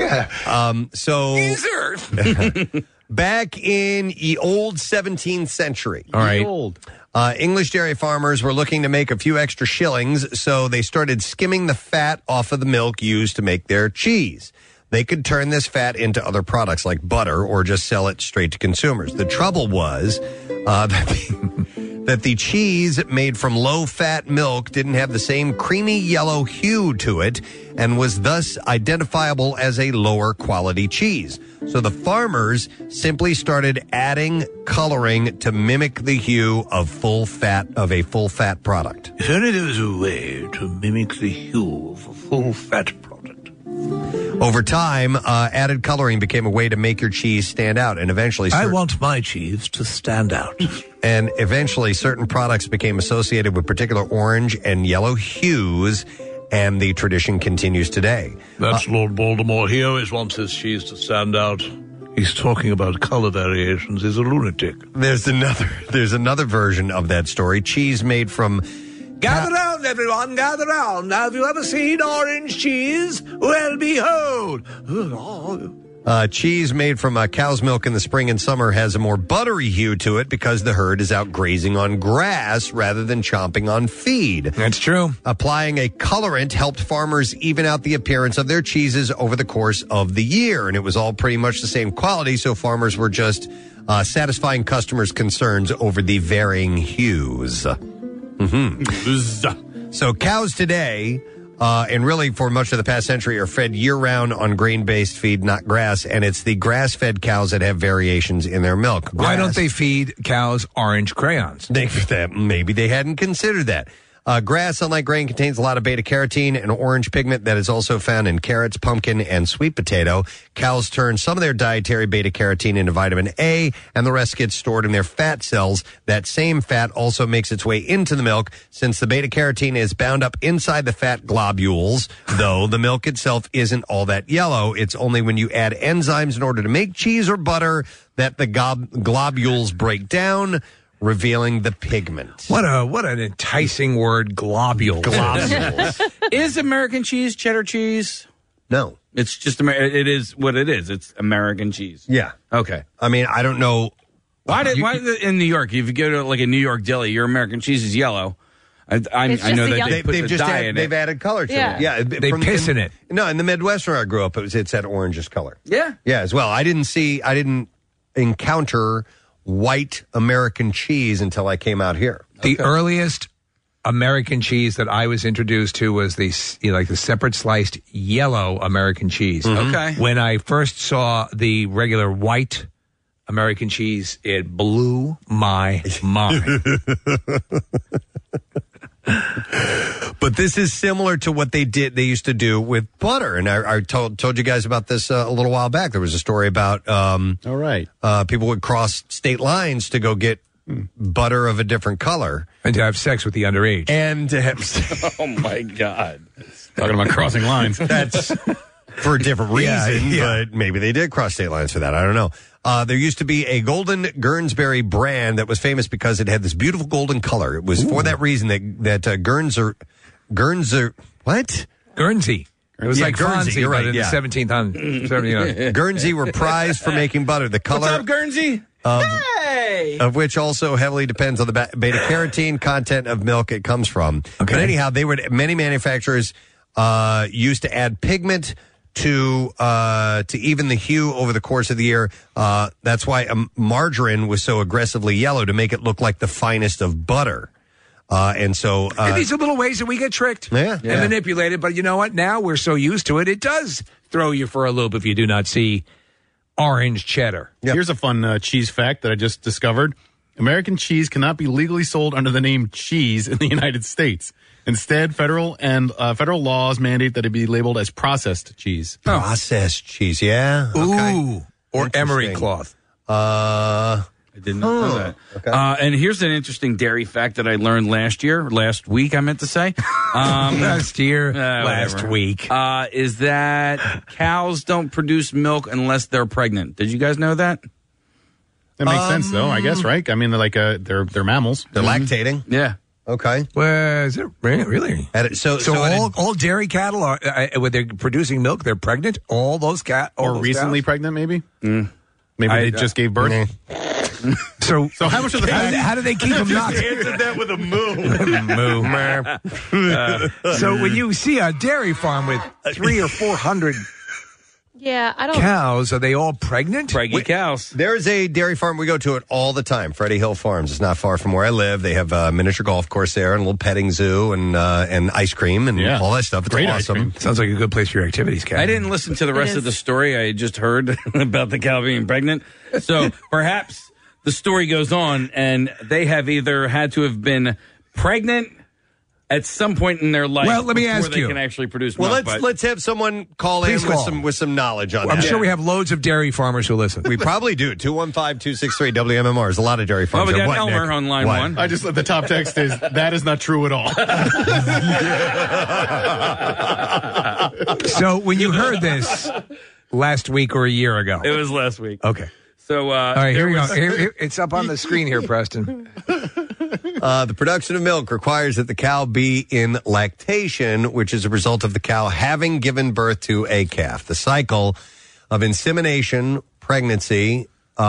Back in the old 17th century. All right. English dairy farmers were looking to make a few extra shillings, so they started skimming the fat off of the milk used to make their cheese. They could turn this fat into other products like butter or just sell it straight to consumers. The trouble was that the cheese made from low-fat milk didn't have the same creamy yellow hue to it and was thus identifiable as a lower-quality cheese. So the farmers simply started adding coloring to mimic the hue of a full-fat product. If only there was a way to mimic the hue of a full-fat product. Over time, added coloring became a way to make your cheese stand out, and eventually... I want my cheese to stand out. And eventually, certain products became associated with particular orange and yellow hues, and the tradition continues today. That's Lord Voldemort. He always wants his cheese to stand out. He's talking about color variations. He's a lunatic. There's another version of that story. Cheese made from... Gather round, everyone, gather round. Have you ever seen orange cheese? Well, behold. Cheese made from cow's milk in the spring and summer has a more buttery hue to it because the herd is out grazing on grass rather than chomping on feed. That's true. Applying a colorant helped farmers even out the appearance of their cheeses over the course of the year, and it was all pretty much the same quality, so farmers were just satisfying customers' concerns over the varying hues. Mm-hmm. So cows today, and really for much of the past century, are fed year-round on grain-based feed, not grass, and it's the grass-fed cows that have variations in their milk. Why don't they feed cows orange crayons? Maybe they hadn't considered that. Grass, unlike grain, contains a lot of beta-carotene, an orange pigment that is also found in carrots, pumpkin, and sweet potato. Cows turn some of their dietary beta-carotene into vitamin A, and the rest gets stored in their fat cells. That same fat also makes its way into the milk. Since the beta-carotene is bound up inside the fat globules, though, the milk itself isn't all that yellow. It's only when you add enzymes in order to make cheese or butter that the globules break down, revealing the pigment. What an enticing word, globules. Is American cheese cheddar cheese? No. It's just it is what it is. It's American cheese. Yeah. Okay. I mean, I don't know. Why in New York, if you go to like a New York deli, your American cheese is yellow. I know that they put the dye in it. They've added color to it. Yeah. They piss in it. No, in the Midwest where I grew up, it's that orangish color. Yeah. Yeah, as well. I didn't encounter white American cheese until I came out here. The earliest American cheese that I was introduced to was the separate sliced yellow American cheese. Mm-hmm. Okay. When I first saw the regular white American cheese, it blew my mind. But this is similar to what they used to do with butter. And I told you guys about this a little while back. There was a story about people would cross state lines to go get butter of a different color. And to have sex with the underage. And to have oh, my God. Talking about crossing lines. for a different reason, Yeah. but maybe they did cross state lines for that. I don't know. There used to be a golden Guernsbury brand that was famous because it had this beautiful golden color. It was for that reason that Guernsey. It was like Guernsey, Fonzie, you're right, but in yeah. the 1700s. Guernsey were prized for making butter. The color What's up, Guernsey? Hey! of which also heavily depends on the beta carotene content of milk it comes from. But anyhow, many manufacturers used to add pigment to even the hue over the course of the year. That's why margarine was so aggressively yellow, to make it look like the finest of butter. And these are little ways that we get tricked and manipulated. But you know what? Now we're so used to it, it does throw you for a loop if you do not see orange cheddar. Here's a fun cheese fact that I just discovered. American cheese cannot be legally sold under the name cheese in the United States. Instead, federal laws mandate that it be labeled as processed cheese. Processed cheese, yeah. Ooh, or emery cloth. I did not know that. Okay. And here's an interesting dairy fact that I learned last week, I meant to say. Last whatever. week. Is that cows don't produce milk unless they're pregnant. Did you guys know that? That makes sense, though, I guess, right? I mean, they're mammals. They're lactating. Yeah. Okay. Well, is it really? So all dairy cattle are when they're producing milk, they're pregnant. All those or recently pregnant, maybe. Maybe they just gave birth. So how much of the how do they keep them not? answered that with a moo. So when you see a dairy farm with 300 or 400 Yeah, I don't. cows, are they all pregnant? Pregnant cows. There's a dairy farm. We go to it all the time. Freddie Hill Farms. It's not far from where I live. They have a miniature golf course there and a little petting zoo and ice cream and all that stuff. It's Great ice awesome. cream. Sounds like a good place for your activities, Kat. I didn't listen to the rest of the story. I just heard about the cow being pregnant. So perhaps the story goes on, and they have either had to have been pregnant at some point in their life. Well, let me ask before you. they can actually produce Well, milk. let's have someone call Please in call. with some knowledge on I'm that. sure we have loads of dairy farmers who listen. We probably do. 215-263-WMMR. There's a lot of dairy farms. Well, we got What, Elmer Nick? on line What? one. I just the top text is that is not true at all. So when you heard this last week or a year ago, It was last week. okay. So, All right, here we go. Here, it's up on the screen here, Preston. The production of milk requires that the cow be in lactation, which is a result of the cow having given birth to a calf. The cycle of insemination, pregnancy,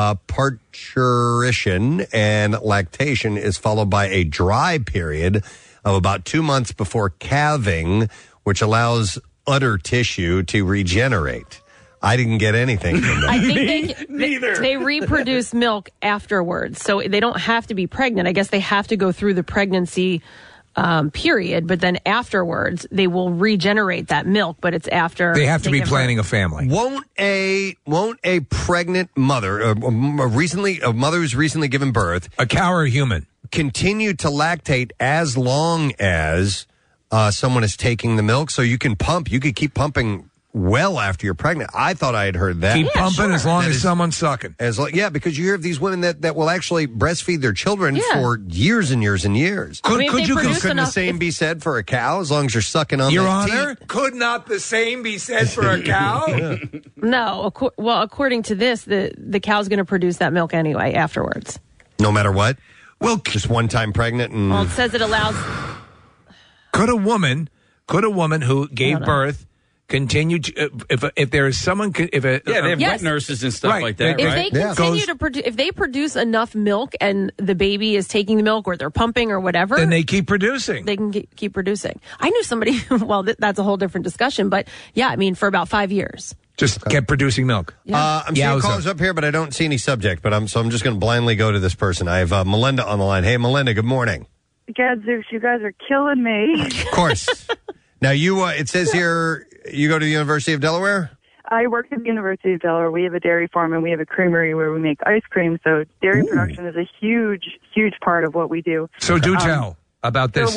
parturition, and lactation is followed by a dry period of about 2 months before calving, which allows udder tissue to regenerate. I didn't get anything from that. I think they reproduce milk afterwards, so they don't have to be pregnant. I guess they have to go through the pregnancy period, but then afterwards they will regenerate that milk. But it's after They have to be give planning birth. a family. Won't a pregnant mother, a mother who's recently given birth, a cow or a human, continue to lactate as long as someone is taking the milk? So you could keep pumping well after you're pregnant. I thought I had heard that. Keep pumping as long That as is- someone's sucking. Because you hear of these women that will actually breastfeed their children for years and years and years. Couldn't the same be said for a cow as long as you're sucking on Your that Honor, teat? could not the same be said for a cow? No, according to this, the cow's going to produce that milk anyway afterwards. No matter what? Well, just one time pregnant and... Well, it says it allows. Could a woman who gave birth continue to if there is someone they have Yes. wet nurses and stuff Right. like that, If right? they continue to produce, if they produce enough milk and the baby is taking the milk or they're pumping or whatever, then they keep producing. They can keep producing. I knew somebody. Well, that's a whole different discussion. But yeah, I mean, for about 5 years. Just kept producing milk. I'm seeing callers up here, but I don't see any subject. But I'm just going to blindly go to this person. I have Melinda on the line. Hey, Melinda. Good morning. Gadzooks, you guys are killing me. Of course. Now it says here you go to the University of Delaware. I work at the University of Delaware. We have a dairy farm and we have a creamery where we make ice cream. So dairy production is a huge, huge part of what we do. So do tell about this. So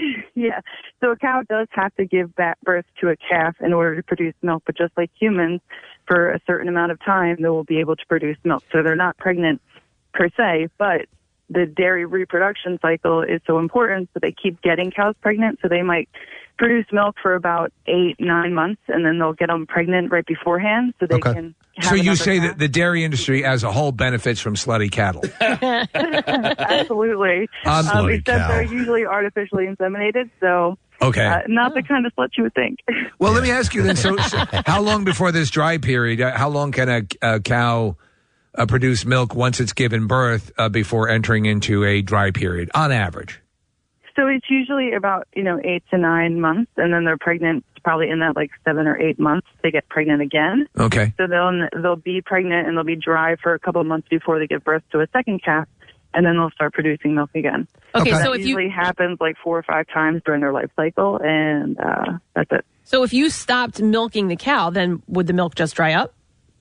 so a cow does have to give birth to a calf in order to produce milk. But just like humans, for a certain amount of time, they will be able to produce milk. So they're not pregnant per se, but the dairy reproduction cycle is so important, so they keep getting cows pregnant. So they might produce milk for about 8-9 months, and then they'll get them pregnant right beforehand, so they can have So you another say calf. that the dairy industry as a whole benefits from slutty cattle? Absolutely. Slutty Except cow. they're usually artificially inseminated, so Okay. not the kind of slut you would think. Well, let me ask you then. So how long before this dry period? How long can a cow produce milk once it's given birth before entering into a dry period, on average? So it's usually about 8 to 9 months, and then they're pregnant probably in that 7 or 8 months. They get pregnant again. Okay. So they'll be pregnant and they'll be dry for a couple of months before they give birth to a second calf, and then they'll start producing milk again. Okay, That so if you- usually happens 4 or 5 times during their life cycle, and that's it. So if you stopped milking the cow, then would the milk just dry up?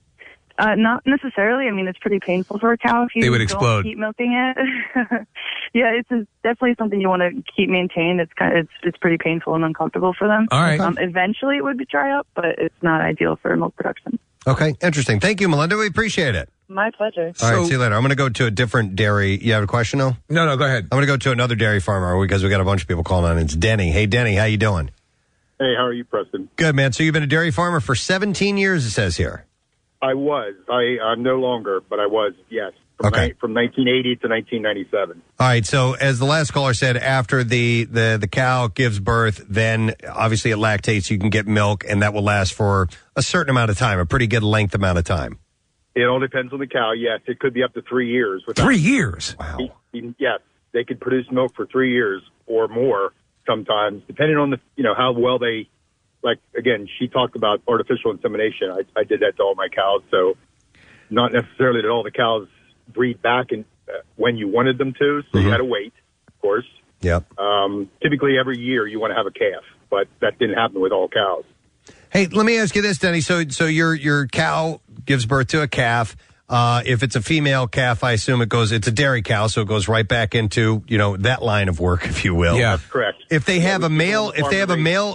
Not necessarily. I mean, it's pretty painful for a cow if you They would don't explode. keep milking it. Yeah, it's definitely something you want to keep maintained. It's pretty painful and uncomfortable for them. All right. Eventually, it would dry up, but it's not ideal for milk production. Okay, interesting. Thank you, Melinda. We appreciate it. My pleasure. All right, see you later. I'm going to go to a different dairy. You have a question, though? No, go ahead. I'm going to go to another dairy farmer because we got a bunch of people calling on. It's Denny. Hey, Denny, how you doing? Hey, how are you, Preston? Good, man. So you've been a dairy farmer for 17 years, it says here. I was. I'm no longer, but I was, yes. From 1980 to 1997. All right, so as the last caller said, after the cow gives birth, then obviously it lactates, you can get milk, and that will last for a certain amount of time, a pretty good length amount of time. It all depends on the cow, yes. It could be up to 3 years. 3 years? Wow. Yes, they could produce milk for 3 years or more sometimes, depending on how well they, again, she talked about artificial insemination. I did that to all my cows, so not necessarily that all the cows breed back when you wanted them to, so you had to wait, of course. Yep. Typically every year you want to have a calf, but that didn't happen with all cows. Hey, let me ask you this, Denny. So your cow gives birth to a calf. If it's a female calf, I assume it's a dairy cow, so it goes right back into, that line of work, if you will. Yeah. That's correct. If they have a male, if they have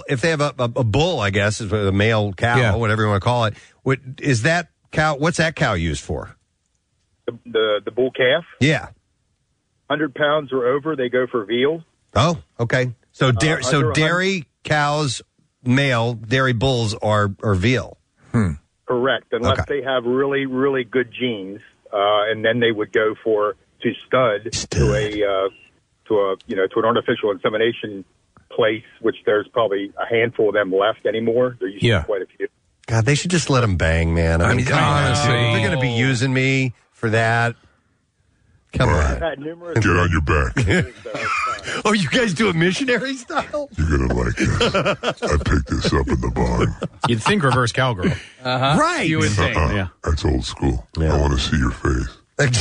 a bull, I guess, is a male cow, whatever you want to call it, what's that cow used for? The bull calf? Yeah. 100 pounds or over, they go for veal. Oh, okay. So under 100 dairy cows, male dairy bulls are veal. Correct, unless they have really, really good genes, and then they would go to stud. To an artificial insemination place, which there's probably a handful of them left anymore. There used to be quite a few. God, they should just let them bang, man. I mean, come on, honestly. dude. They're going to be using me for that. Come on. Get on your back. Oh, you guys do it missionary style? You're going to like this. I picked this up in the barn. You'd think reverse cowgirl. Right. You would think. Uh-uh. Yeah. That's old school. I want to see your face.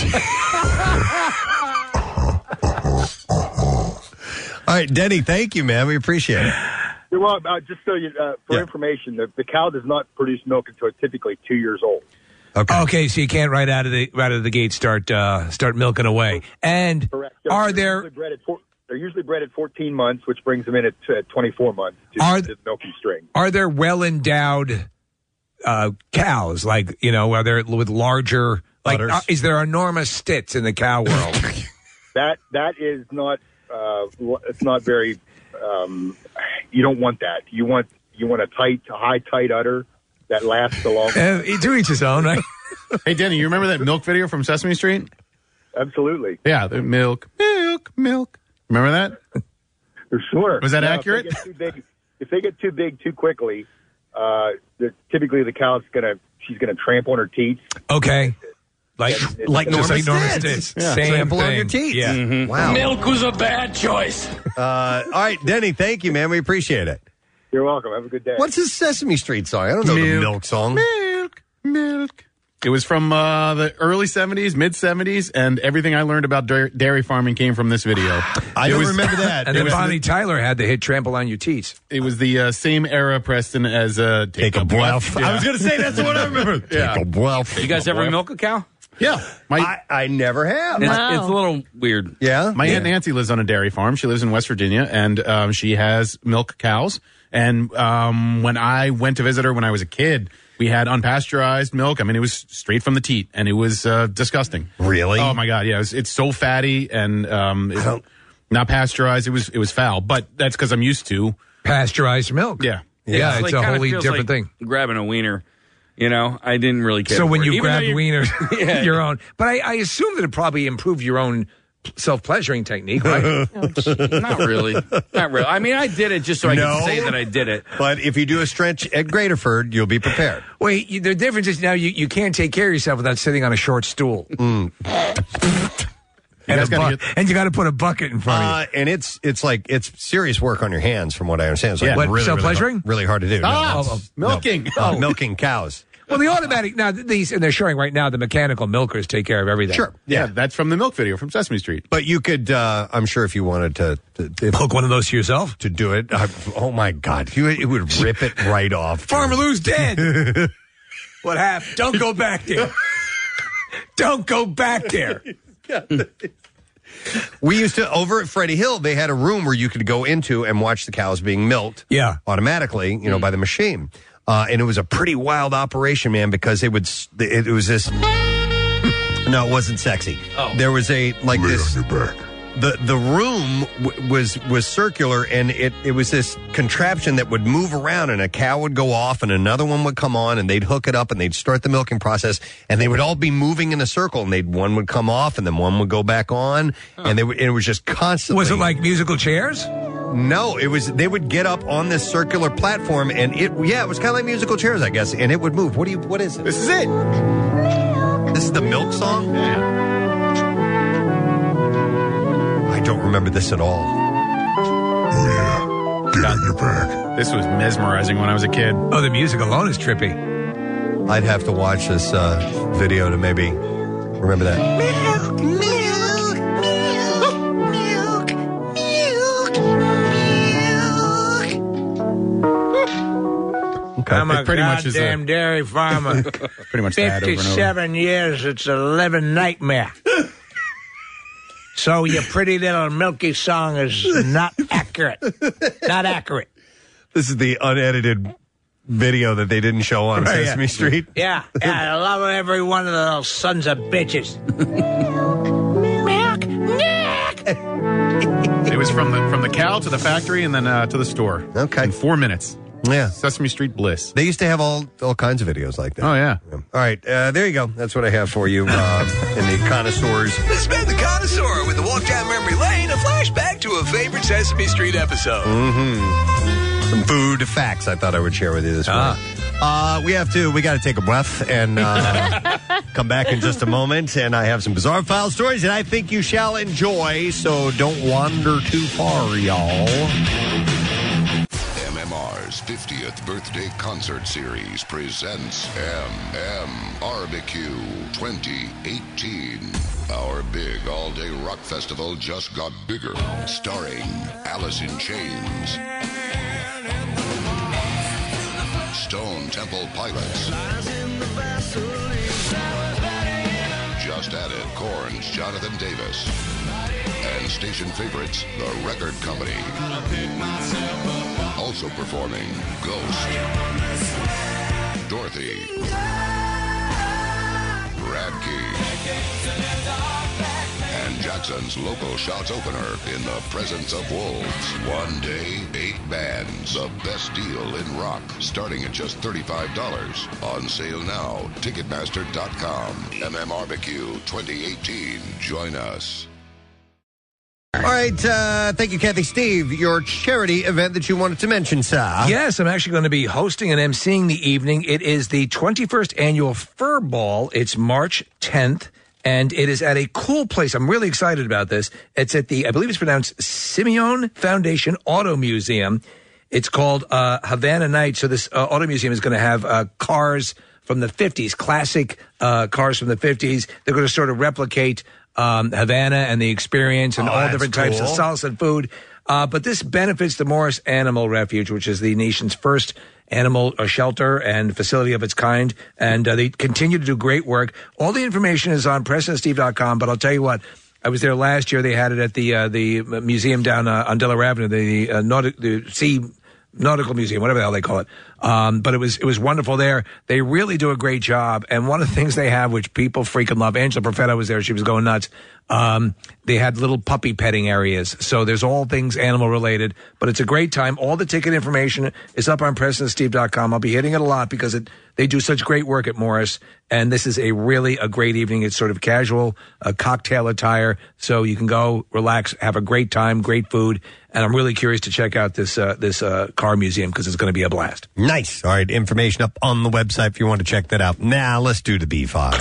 All right, Denny, thank you, man. We appreciate it. You're welcome. Just so you, for information, the cow does not produce milk until typically 2 years old. Okay, so you can't right out of the gate start milking away. And Correct. are They're usually bred at 14 months, which brings them in at 24 months to the milking string. Are there well endowed cows where they're with larger is there enormous stits in the cow world? That is not. It's not very. You don't want that. You want a tight udder that lasts a long time. To each his own, right? Hey, Denny, you remember that milk video from Sesame Street? Absolutely. Yeah, the milk. Remember that? For sure. Was that Now, accurate? If they get too big too quickly, typically the cow's she's gonna trample on her teeth. Okay. Like Norma Stitz. Yeah. Same Trample thing. on your teeth. Yeah. Mm-hmm. Wow. Milk was a bad choice. All right, Denny, thank you, man. We appreciate it. You're welcome. Have a good day. What's his Sesame Street song? I don't know the milk song. Milk. It was from the early 70s, mid 70s, and everything I learned about dairy farming came from this video. I don't remember that. And then Bonnie Tyler had the hit Trample on Your Teeth. It was the same era, Preston, as Take a Breath. I was going to say that's what I remember. Yeah. Take a breath. You guys ever milk a cow? Yeah. I never have. It's a little weird. Yeah? My Aunt Nancy lives on a dairy farm. She lives in West Virginia, and she has milk cows. And when I went to visit her when I was a kid, We had unpasteurized milk. I mean, it was straight from the teat, and it was disgusting. Really? Oh my God! Yeah, it's so fatty and not pasteurized. It was foul, but that's because I'm used to pasteurized milk. Yeah, yeah, it's a kinda wholly feels different like thing. Grabbing a wiener. I didn't really care. So when for it. you Even grabbed though wieners, your own. But I assume that it probably improved your own self-pleasuring technique, right? Not really. Not really. I mean, I did it just so I could say that I did it. But if you do a stretch at Graterford, you'll be prepared. Wait, the difference is now you can't take care of yourself without sitting on a short stool. Mm. And you got to put a bucket in front of you. And it's serious work on your hands, from what I understand. It's Yeah. What, really, self-pleasuring? really hard to do. Milking. Milking cows. Well, the automatic now and they're showing right now the mechanical milkers take care of everything. Sure. Yeah, that's from the milk video from Sesame Street. But you could, I'm sure, if you wanted to hook one of those to yourself to do it. Oh my God, it would rip it right off. Farmer Lou's dead. What happened? Don't go back there. Don't go back there. We used to, over at Freddie Hill, they had a room where you could go into and watch the cows being milked. Yeah. Automatically, by the machine. And it was a pretty wild operation, man, because it was this. No, it wasn't sexy. Oh. There was this. The room was circular, and it was this contraption that would move around, and a cow would go off, and another one would come on, and they'd hook it up, and they'd start the milking process, and they would all be moving in a circle, and one would come off, and then one would go back on, and it was just constantly. Was it like musical chairs? No, it was. They would get up on this circular platform, and it was kind of like musical chairs, I guess, and it would move. What is it? This is it. This is the milk song? Yeah. I don't remember this at all. Oh, yeah. Get on your back. This was mesmerizing when I was a kid. Oh, the music alone is trippy. I'd have to watch this video to maybe remember that. Okay. I'm a pretty much goddamn dairy farmer. Pretty much that over and over. 57 years, it's a living nightmare. So your pretty little milky song is not accurate. Not accurate. This is the unedited video that they didn't show on Sesame Street. Yeah, I love every one of those sons of bitches. It was from the cow to the factory and then to the store. Okay. In 4 minutes. Yeah. Sesame Street bliss. They used to have all kinds of videos like that. Oh, yeah. All right, there you go. That's what I have for you in the Connoisseurs. This has been the Connoisseur with the walk down memory lane, a flashback to a favorite Sesame Street episode. Mm-hmm. Some food facts I thought I would share with you this morning. We got to take a breath and come back in just a moment. And I have some bizarre file stories that I think you shall enjoy. So don't wander too far, y'all. MMR's 50th birthday concert series presents Barbecue 2018. Our big all-day rock festival just got bigger, starring Alice in Chains, Stone Temple Pilots, just added Korn's Jonathan Davis, and station favorites, The Record Company. Also performing Ghost, Dorothy, Radke, and Jackson's local Shots opener in the presence of wolves. One day, 8 bands. The best deal in rock, starting at just $35. On sale now. Ticketmaster.com. MMRBQ 2018. Join us. All right, thank you, Kathy. Steve, your charity event that you wanted to mention, sir. Yes, I'm actually going to be hosting and emceeing the evening. It is the 21st annual Fur Ball. It's March 10th, and it is at a cool place. I'm really excited about this. It's at the, I believe it's pronounced Simeon Foundation Auto Museum. It's called Havana Night. So this auto museum is going to have cars from the 50s, classic cars from the 50s. They're going to sort of replicate Havana and the experience and all different types of salsa and food. But this benefits the Morris Animal Refuge, which is the nation's first animal shelter and facility of its kind. And they continue to do great work. All the information is on PresidentSteve.com. But I'll tell you what, I was there last year. They had it at the museum down on Delaware Avenue, the sea Nautical Museum, whatever the hell they call it. But it was wonderful there. They really do a great job. And one of the things they have, which people freaking love, Angela Perfetto was there. She was going nuts. They had little puppy petting areas. So there's all things animal related, but it's a great time. All the ticket information is up on PresidentSteve.com. I'll be hitting it a lot because they do such great work at Morris. And this is a great evening. It's sort of casual, cocktail attire. So you can go, relax, have a great time, great food. And I'm really curious to check out this car museum because it's going to be a blast. Nice. All right, information up on the website if you want to check that out. Now, let's do the B5.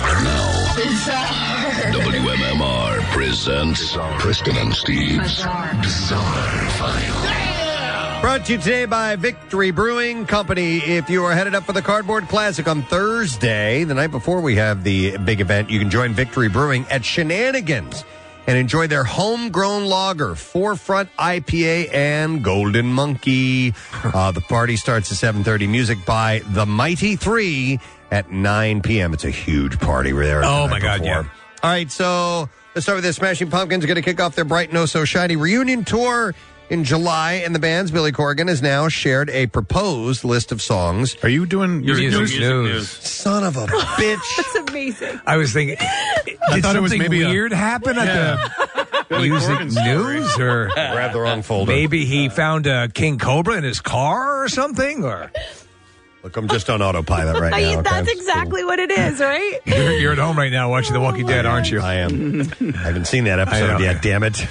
WMMR presents Preston and Steve's Bizarre File. Brought to you today by Victory Brewing Company. If you are headed up for the Cardboard Classic on Thursday, the night before we have the big event, you can join Victory Brewing at Shenanigans and enjoy their homegrown lager, Forefront IPA, and Golden Monkey. The party starts at 7:30. Music by The Mighty Three at 9 p.m. It's a huge party. We're there. Oh, my God, yeah. All right, so let's start with this. Smashing Pumpkins are going to kick off their Bright No So Shiny reunion tour in July, and the band's Billy Corgan has now shared a proposed list of songs. Are you doing music news? Son of a bitch. That's amazing. I was thinking, did thought it was something maybe weird happen at the music news? Or grab the wrong folder. Maybe he found a King Cobra in his car or something? Or Look, I'm just on autopilot right now. That's exactly what it is, right? You're at home right now watching The Walking Dead, aren't you? I am. I haven't seen that episode yet, damn it.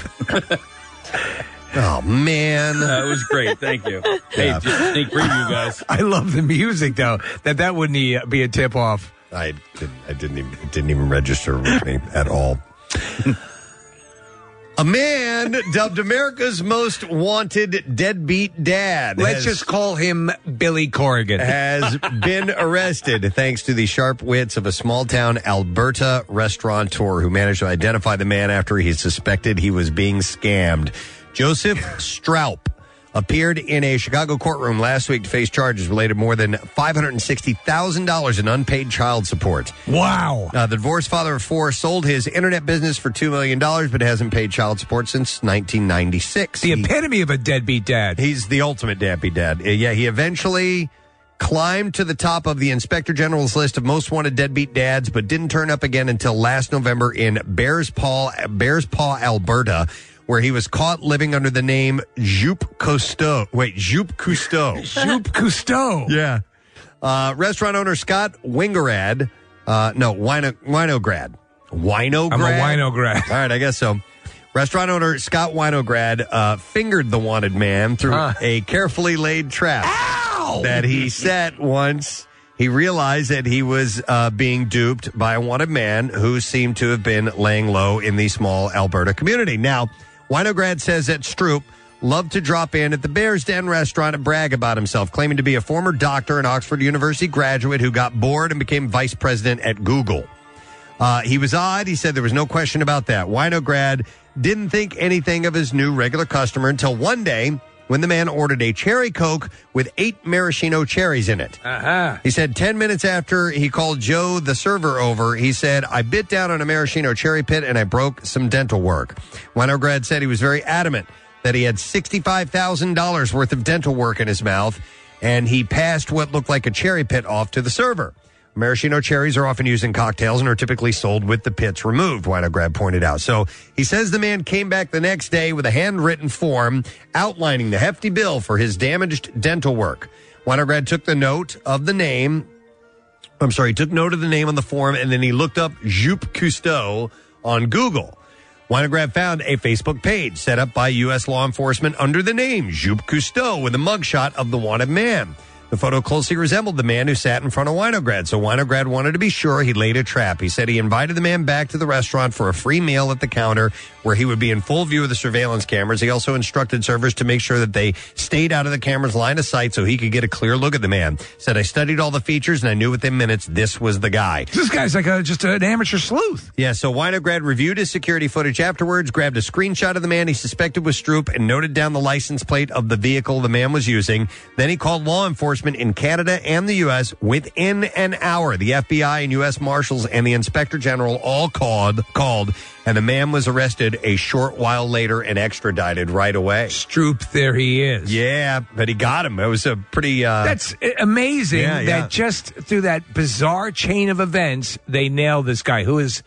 Oh, man. It was great. Thank you. Hey, just sneak preview, guys. I love the music, though. That wouldn't be a tip-off. It didn't even register with me at all. A man dubbed America's most wanted deadbeat dad. Let's just call him Billy Corgan. Has been arrested thanks to the sharp wits of a small-town Alberta restaurateur who managed to identify the man after he suspected he was being scammed. Joseph Stroup appeared in a Chicago courtroom last week to face charges related to more than $560,000 in unpaid child support. Wow. The divorced father of four sold his internet business for $2 million, but hasn't paid child support since 1996. The epitome of a deadbeat dad. He's the ultimate deadbeat dad. Yeah, he eventually climbed to the top of the Inspector General's list of most wanted deadbeat dads, but didn't turn up again until last November in Bears Paw, Alberta, where he was caught living under the name Jupe Cousteau. Jupe Cousteau. Yeah. Restaurant owner Scott Winograd. Winograd. Winograd? I'm a Winograd. All right, I guess so. Restaurant owner Scott Winograd fingered the wanted man through a carefully laid trap that he set once he realized that he was being duped by a wanted man who seemed to have been laying low in the small Alberta community. Now, Winograd says that Stroup loved to drop in at the Bear's Den restaurant and brag about himself, claiming to be a former doctor and Oxford University graduate who got bored and became vice president at Google. He was odd. He said there was no question about that. Winograd didn't think anything of his new regular customer until one day when the man ordered a cherry Coke with 8 maraschino cherries in it. He said 10 minutes after he called Joe, the server, over, he said, I bit down on a maraschino cherry pit and I broke some dental work. Winograd said he was very adamant that he had $65,000 worth of dental work in his mouth, and he passed what looked like a cherry pit off to the server. Maraschino cherries are often used in cocktails and are typically sold with the pits removed, Winograd pointed out. So he says the man came back the next day with a handwritten form outlining the hefty bill for his damaged dental work. Winograd took note of the name on the form, and then he looked up Jupe Cousteau on Google. Winograd found a Facebook page set up by U.S. law enforcement under the name Jupe Cousteau with a mugshot of the wanted man. The photo closely resembled the man who sat in front of Winograd, so Winograd wanted to be sure he laid a trap. He said he invited the man back to the restaurant for a free meal at the counter where he would be in full view of the surveillance cameras. He also instructed servers to make sure that they stayed out of the camera's line of sight so he could get a clear look at the man. Said, I studied all the features and I knew within minutes this was the guy. This guy's like just an amateur sleuth. Yeah, so Winograd reviewed his security footage afterwards, grabbed a screenshot of the man he suspected was Stroup, and noted down the license plate of the vehicle the man was using. Then he called law enforcement enforcement in Canada and the U.S. within an hour. The FBI and U.S. Marshals and the Inspector General all called, and the man was arrested a short while later and extradited right away. Stroop, there he is. Yeah, but he got him. It was a pretty... That's amazing that just through that bizarre chain of events, they nailed this guy, who is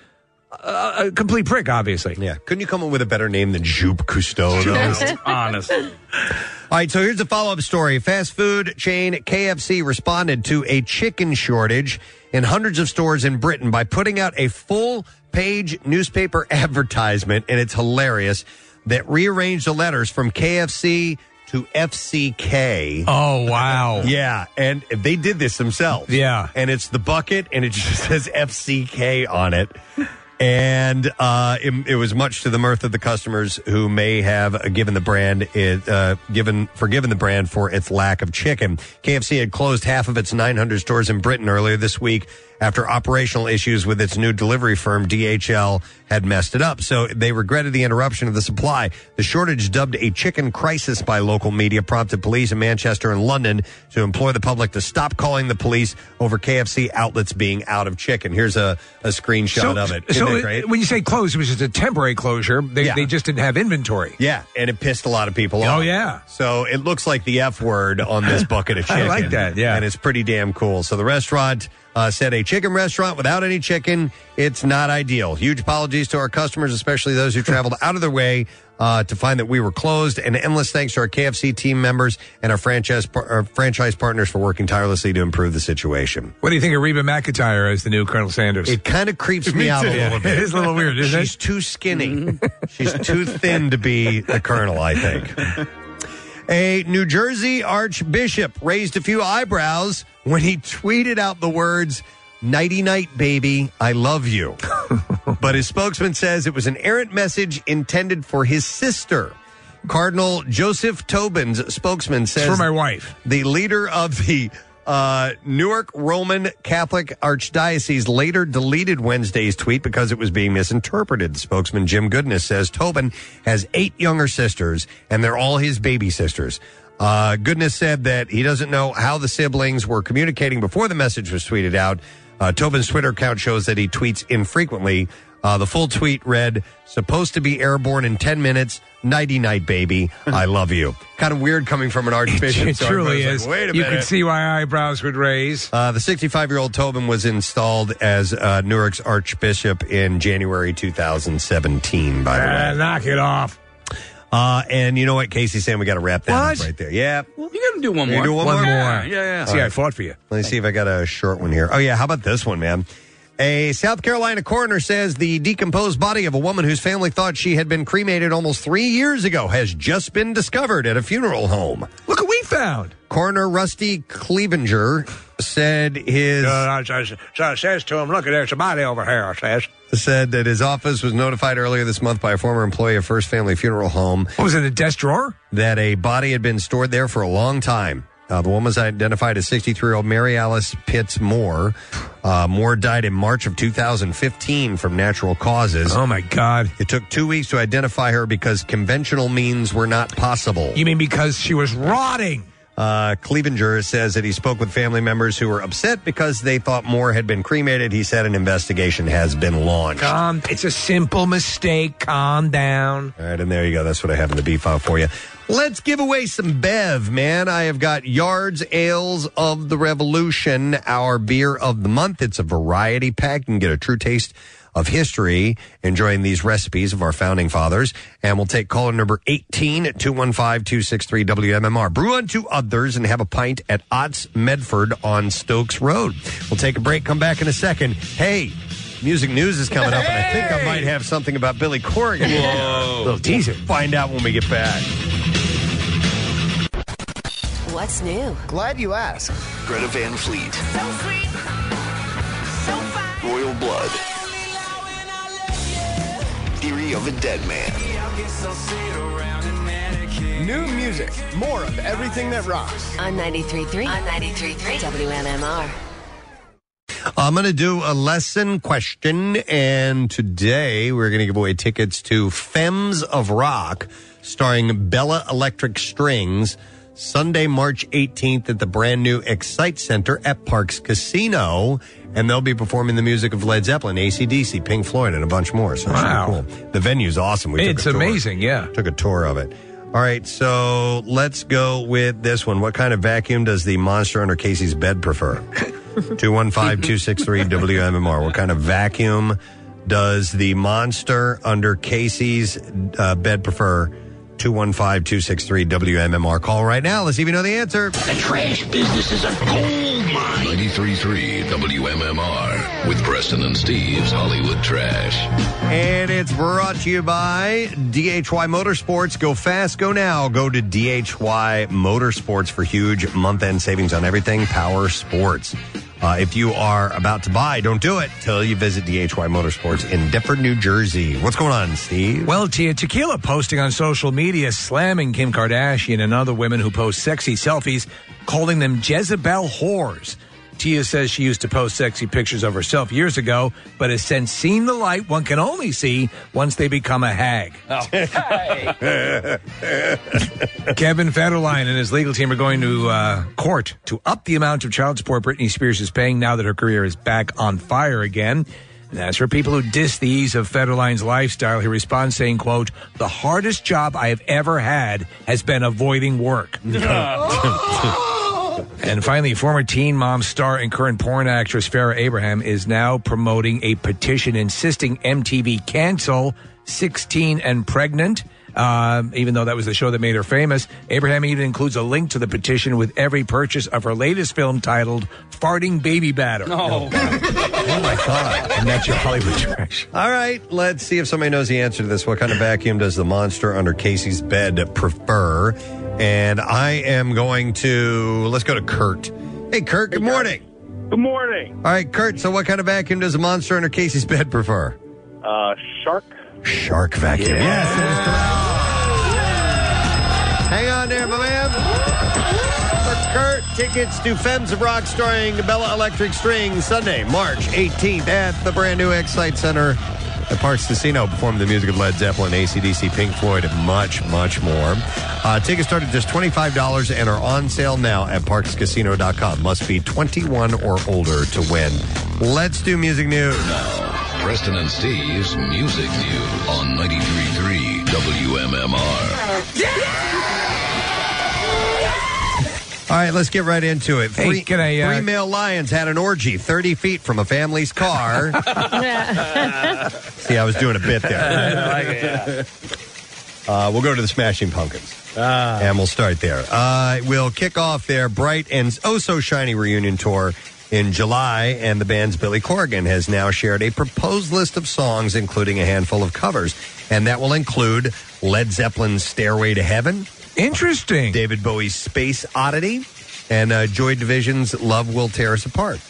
a complete prick, obviously. Yeah. Couldn't you come up with a better name than Jupe Cousteau, though? Honest. All right, so here's a follow-up story. Fast food chain KFC responded to a chicken shortage in hundreds of stores in Britain by putting out a full-page newspaper advertisement, and it's hilarious, that rearranged the letters from KFC to FCK. Oh, wow. Yeah, and they did this themselves. Yeah. And it's the bucket, and it just says FCK on it. And it was much to the mirth of the customers who may have given the brand forgiven the brand for its lack of chicken. KFC had closed half of its 900 stores in Britain earlier this week after operational issues with its new delivery firm, DHL, had messed it up. So they regretted the interruption of the supply. The shortage, dubbed a chicken crisis by local media, prompted police in Manchester and London to implore the public to stop calling the police over KFC outlets being out of chicken. Here's a screenshot of it. Isn't it great? When you say closed, it was just a temporary closure. They just didn't have inventory. Yeah, and it pissed a lot of people off. Oh, yeah. So it looks like the F word on this bucket of chicken. I like that, yeah. And it's pretty damn cool. So the restaurant said a chicken restaurant without any chicken, it's not ideal. Huge apologies to our customers, especially those who traveled out of their way to find that we were closed. And endless thanks to our KFC team members and our franchise partners for working tirelessly to improve the situation. What do you think of Reba McEntire as the new Colonel Sanders? It kind of creeps me out a little bit. It is a little weird, isn't it? She's too skinny. She's too thin to be the Colonel, I think. A New Jersey archbishop raised a few eyebrows when he tweeted out the words, "Nighty-night, baby, I love you." But his spokesman says it was an errant message intended for his sister. Cardinal Joseph Tobin's spokesman says... It's for my wife. The leader of the Newark Roman Catholic Archdiocese later deleted Wednesday's tweet because it was being misinterpreted. Spokesman Jim Goodness says Tobin has 8 younger sisters, and they're all his baby sisters. Goodness said that he doesn't know how the siblings were communicating before the message was tweeted out. Tobin's Twitter account shows that he tweets infrequently. The full tweet read, "Supposed to be airborne in 10 minutes. Nighty-night, baby. I love you." Kind of weird coming from an archbishop. It truly is. Like, wait a you minute. can see why eyebrows would raise. The 65-year-old Tobin was installed as Newark's archbishop in January 2017, by the way. Knock it off. And you know what, Casey saying we got to wrap that up right there. Yeah. Well, you got to do one more. Do one more? Yeah. See, I fought for you. Let me see if I got a short one here. Oh, yeah. How about this one, man? A South Carolina coroner says the decomposed body of a woman whose family thought she had been cremated almost 3 years ago has just been discovered at a funeral home. Look what we found. Coroner Rusty Clevenger said his... says to him, look, there's a body over here, said that his office was notified earlier this month by a former employee of First Family Funeral Home. What was it, a desk drawer? That a body had been stored there for a long time. The woman was identified as 63-year-old Mary Alice Pitts Moore. Moore died in March of 2015 from natural causes. Oh, my God. It took 2 weeks to identify her because conventional means were not possible. You mean because she was rotting? Clevenger says that he spoke with family members who were upset because they thought Moore had been cremated. He said an investigation has been launched. It's a simple mistake. Calm down. All right, and there you go. That's what I have in the B-file for you. Let's give away some Bev, man. I have got Yards Ales of the Revolution, our beer of the month. It's a variety pack. You can get a true taste of history enjoying these recipes of our founding fathers. And we'll take caller number 18 at 215-263-WMMR. Brew unto others and have a pint at Ott's Medford on Stokes Road. We'll take a break, come back in a second. Hey, music news is coming up, and I think I might have something about Billy Corrigan. Whoa. Little teaser. Find out when we get back. What's new? Glad you asked. Greta Van Fleet. Royal Blood. Theory of a Dead Man. New music. More of everything that rocks. On 93.3. On 93.3 WMMR. I'm going to do a lesson question, and today we're going to give away tickets to Femmes of Rock, starring Bella Electric Strings, Sunday, March 18th at the brand new Excite Center at Parks Casino. And they'll be performing the music of Led Zeppelin, AC/DC, Pink Floyd, and a bunch more. So it's really cool. The venue's awesome. It's amazing, yeah. Took a tour of it. All right, so let's go with this one. What kind of vacuum does the monster under Casey's bed prefer? 215-263-WMMR. What kind of vacuum does the monster under Casey's bed prefer? 215-263-WMMR. Call right now. Let's see if you know the answer. The trash business is a gold mine. 93.3 WMMR with Preston and Steve's Hollywood Trash. And it's brought to you by DHY Motorsports. Go fast, go now. Go to DHY Motorsports for huge month-end savings on everything power sports. If you are about to buy, don't do it till you visit DHY Motorsports in Deptford, New Jersey. What's going on, Steve? Well, Tia Tequila posting on social media slamming Kim Kardashian and other women who post sexy selfies, calling them Jezebel whores. Tia says she used to post sexy pictures of herself years ago, but has since seen the light one can only see once they become a hag. Oh, hey. Kevin Federline and his legal team are going to court to up the amount of child support Britney Spears is paying now that her career is back on fire again. And as for people who diss the ease of Federline's lifestyle, he responds saying, quote, "The hardest job I have ever had has been avoiding work." And finally, former Teen Mom star and current porn actress Farrah Abraham is now promoting a petition insisting MTV cancel 16 and Pregnant. Even though that was the show that made her famous, Abraham even includes a link to the petition with every purchase of her latest film titled Farting Baby Batter. Oh, oh my God. And that's your Hollywood Trash. All right, let's see if somebody knows the answer to this. What kind of vacuum does the monster under Casey's bed prefer? And I am going to, let's go to Kurt. Hey, Kurt, good morning. Good morning. All right, Kurt, so what kind of vacuum does the monster under Casey's bed prefer? Shark. Shark vacuum. Yes, that is correct. Hang on there, my man. For Kurt, tickets to Femmes of Rock starring Bella Electric String Sunday, March 18th at the brand new Excite Center at Parks Casino. Perform the music of Led Zeppelin, AC/DC, Pink Floyd, and much, much more. Tickets start at just $25 and are on sale now at parkscasino.com. Must be 21 or older to win. Let's do music news. Preston and Steve's Music News on 93.3 WMMR. All right, let's get right into it. Hey, can I, three male lions had an orgy 30 feet from a family's car. See, I was doing a bit there. We'll go to the Smashing Pumpkins. And we'll start there. We'll kick off their bright and oh-so-shiny reunion tour in July, and the band's Billy Corgan has now shared a proposed list of songs, including a handful of covers. And that will include Led Zeppelin's Stairway to Heaven. Interesting. David Bowie's Space Oddity, and Joy Division's Love Will Tear Us Apart.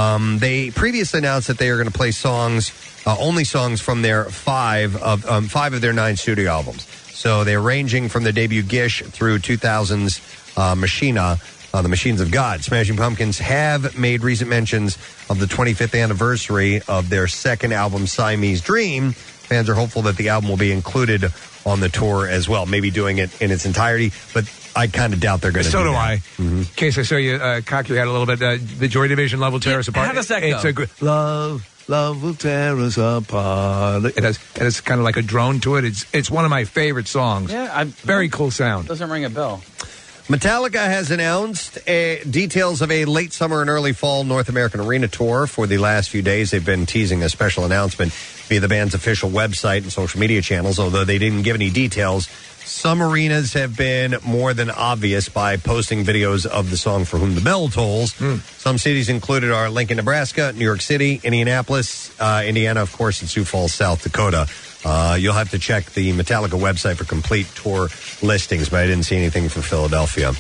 They previously announced that they are going to play songs, only songs from their five of their 9 studio albums. So they're ranging from their debut Gish through 2000's Machina, the Machines of God. Smashing Pumpkins have made recent mentions of the 25th anniversary of their second album, Siamese Dream. Fans are hopeful that the album will be included on the tour as well, maybe doing it in its entirety, but I kind of doubt they're going to do that. So do I. Mm-hmm. In case I saw you cock your head a little bit, the Joy Division, Love Will Tear Us Apart. How does that go? It's a great, Love will tear us apart. It has kind of like a drone to it. It's one of my favorite songs. Yeah, very cool sound. Doesn't ring a bell. Metallica has announced details of a late summer and early fall North American Arena tour. For the last few days, they've been teasing a special announcement via the band's official website and social media channels, although they didn't give any details. Some arenas have been more than obvious by posting videos of the song For Whom the Bell Tolls. Some cities included are Lincoln, Nebraska, New York City, Indianapolis, Indiana, of course, and Sioux Falls, South Dakota. You'll have to check the Metallica website for complete tour listings, but I didn't see anything for Philadelphia.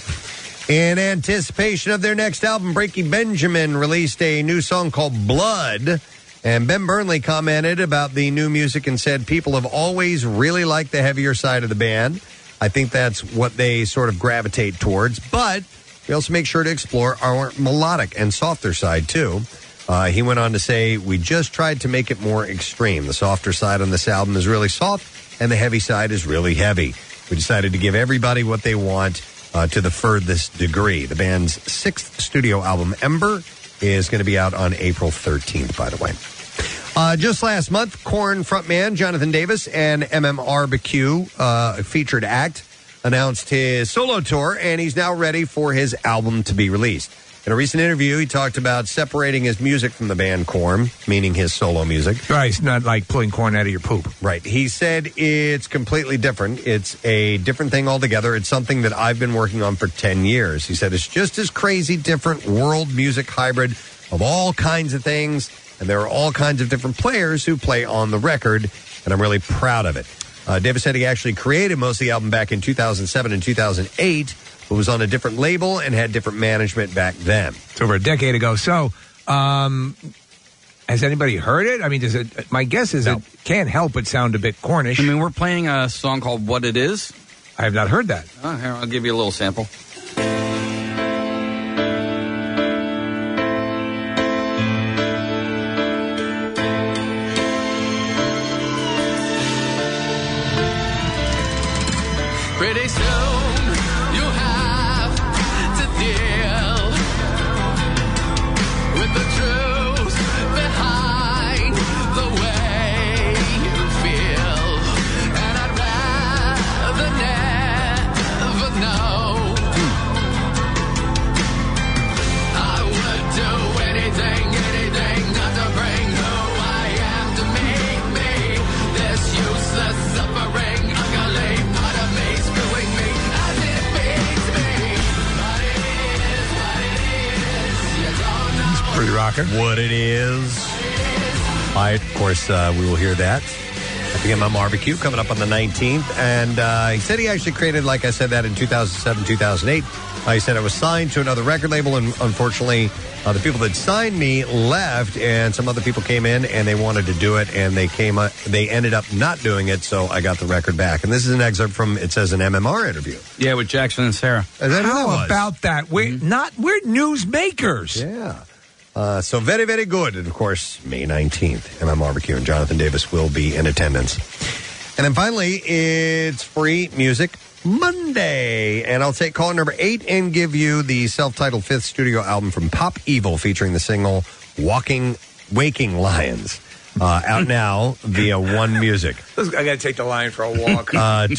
In anticipation of their next album, Breaking Benjamin released a new song called Blood. And Ben Burnley commented about the new music and said, people have always really liked the heavier side of the band. I think that's what they sort of gravitate towards. But we also make sure to explore our melodic and softer side, too. He went on to say, we just tried to make it more extreme. The softer side on this album is really soft, and the heavy side is really heavy. We decided to give everybody what they want to the furthest degree. The band's 6th studio album, Ember, is going to be out on April 13th, by the way. Just last month, Korn frontman Jonathan Davis and MMRBQ, featured act, announced his solo tour, and he's now ready for his album to be released. In a recent interview, he talked about separating his music from the band Korn, meaning his solo music. Right, it's not like pulling corn out of your poop. Right. He said it's completely different. It's a different thing altogether. It's something that I've been working on for 10 years. He said it's just as crazy, different world music hybrid of all kinds of things, and there are all kinds of different players who play on the record, and I'm really proud of it. Davis said he actually created most of the album back in 2007 and 2008, but was on a different label and had different management back then. It's over a decade ago. So, has anybody heard it? I mean, does it? My guess is it can't help but sound a bit Cornish. I mean, we're playing a song called What It Is. I have not heard that. Oh, here, I'll give you a little sample. Pretty soon you'll have to deal with the truth behind the way you feel. And I'd rather never know. I would do anything not to bring who I am to meet me. This useless suffering, ugly part of me. Pretty rocker. What it is. Of course, we will hear that at the MMRBQ coming up on the 19th. And he said he actually created, like I said, that in 2007, 2008. He said I was signed to another record label, and unfortunately, the people that signed me left, and some other people came in, and they wanted to do it, and they ended up not doing it, so I got the record back. And this is an excerpt from, it says, an MMR interview. Yeah, with Jackson and Sarah. How about that? We're newsmakers. Yeah. So very, very good. And, of course, May 19th, MMRBQ and Jonathan Davis will be in attendance. And then finally, it's Free Music Monday. And I'll take caller number 8 and give you the self-titled 5th studio album from Pop Evil featuring the single Waking Lions. Out now via One Music. I got to take the lion for a walk.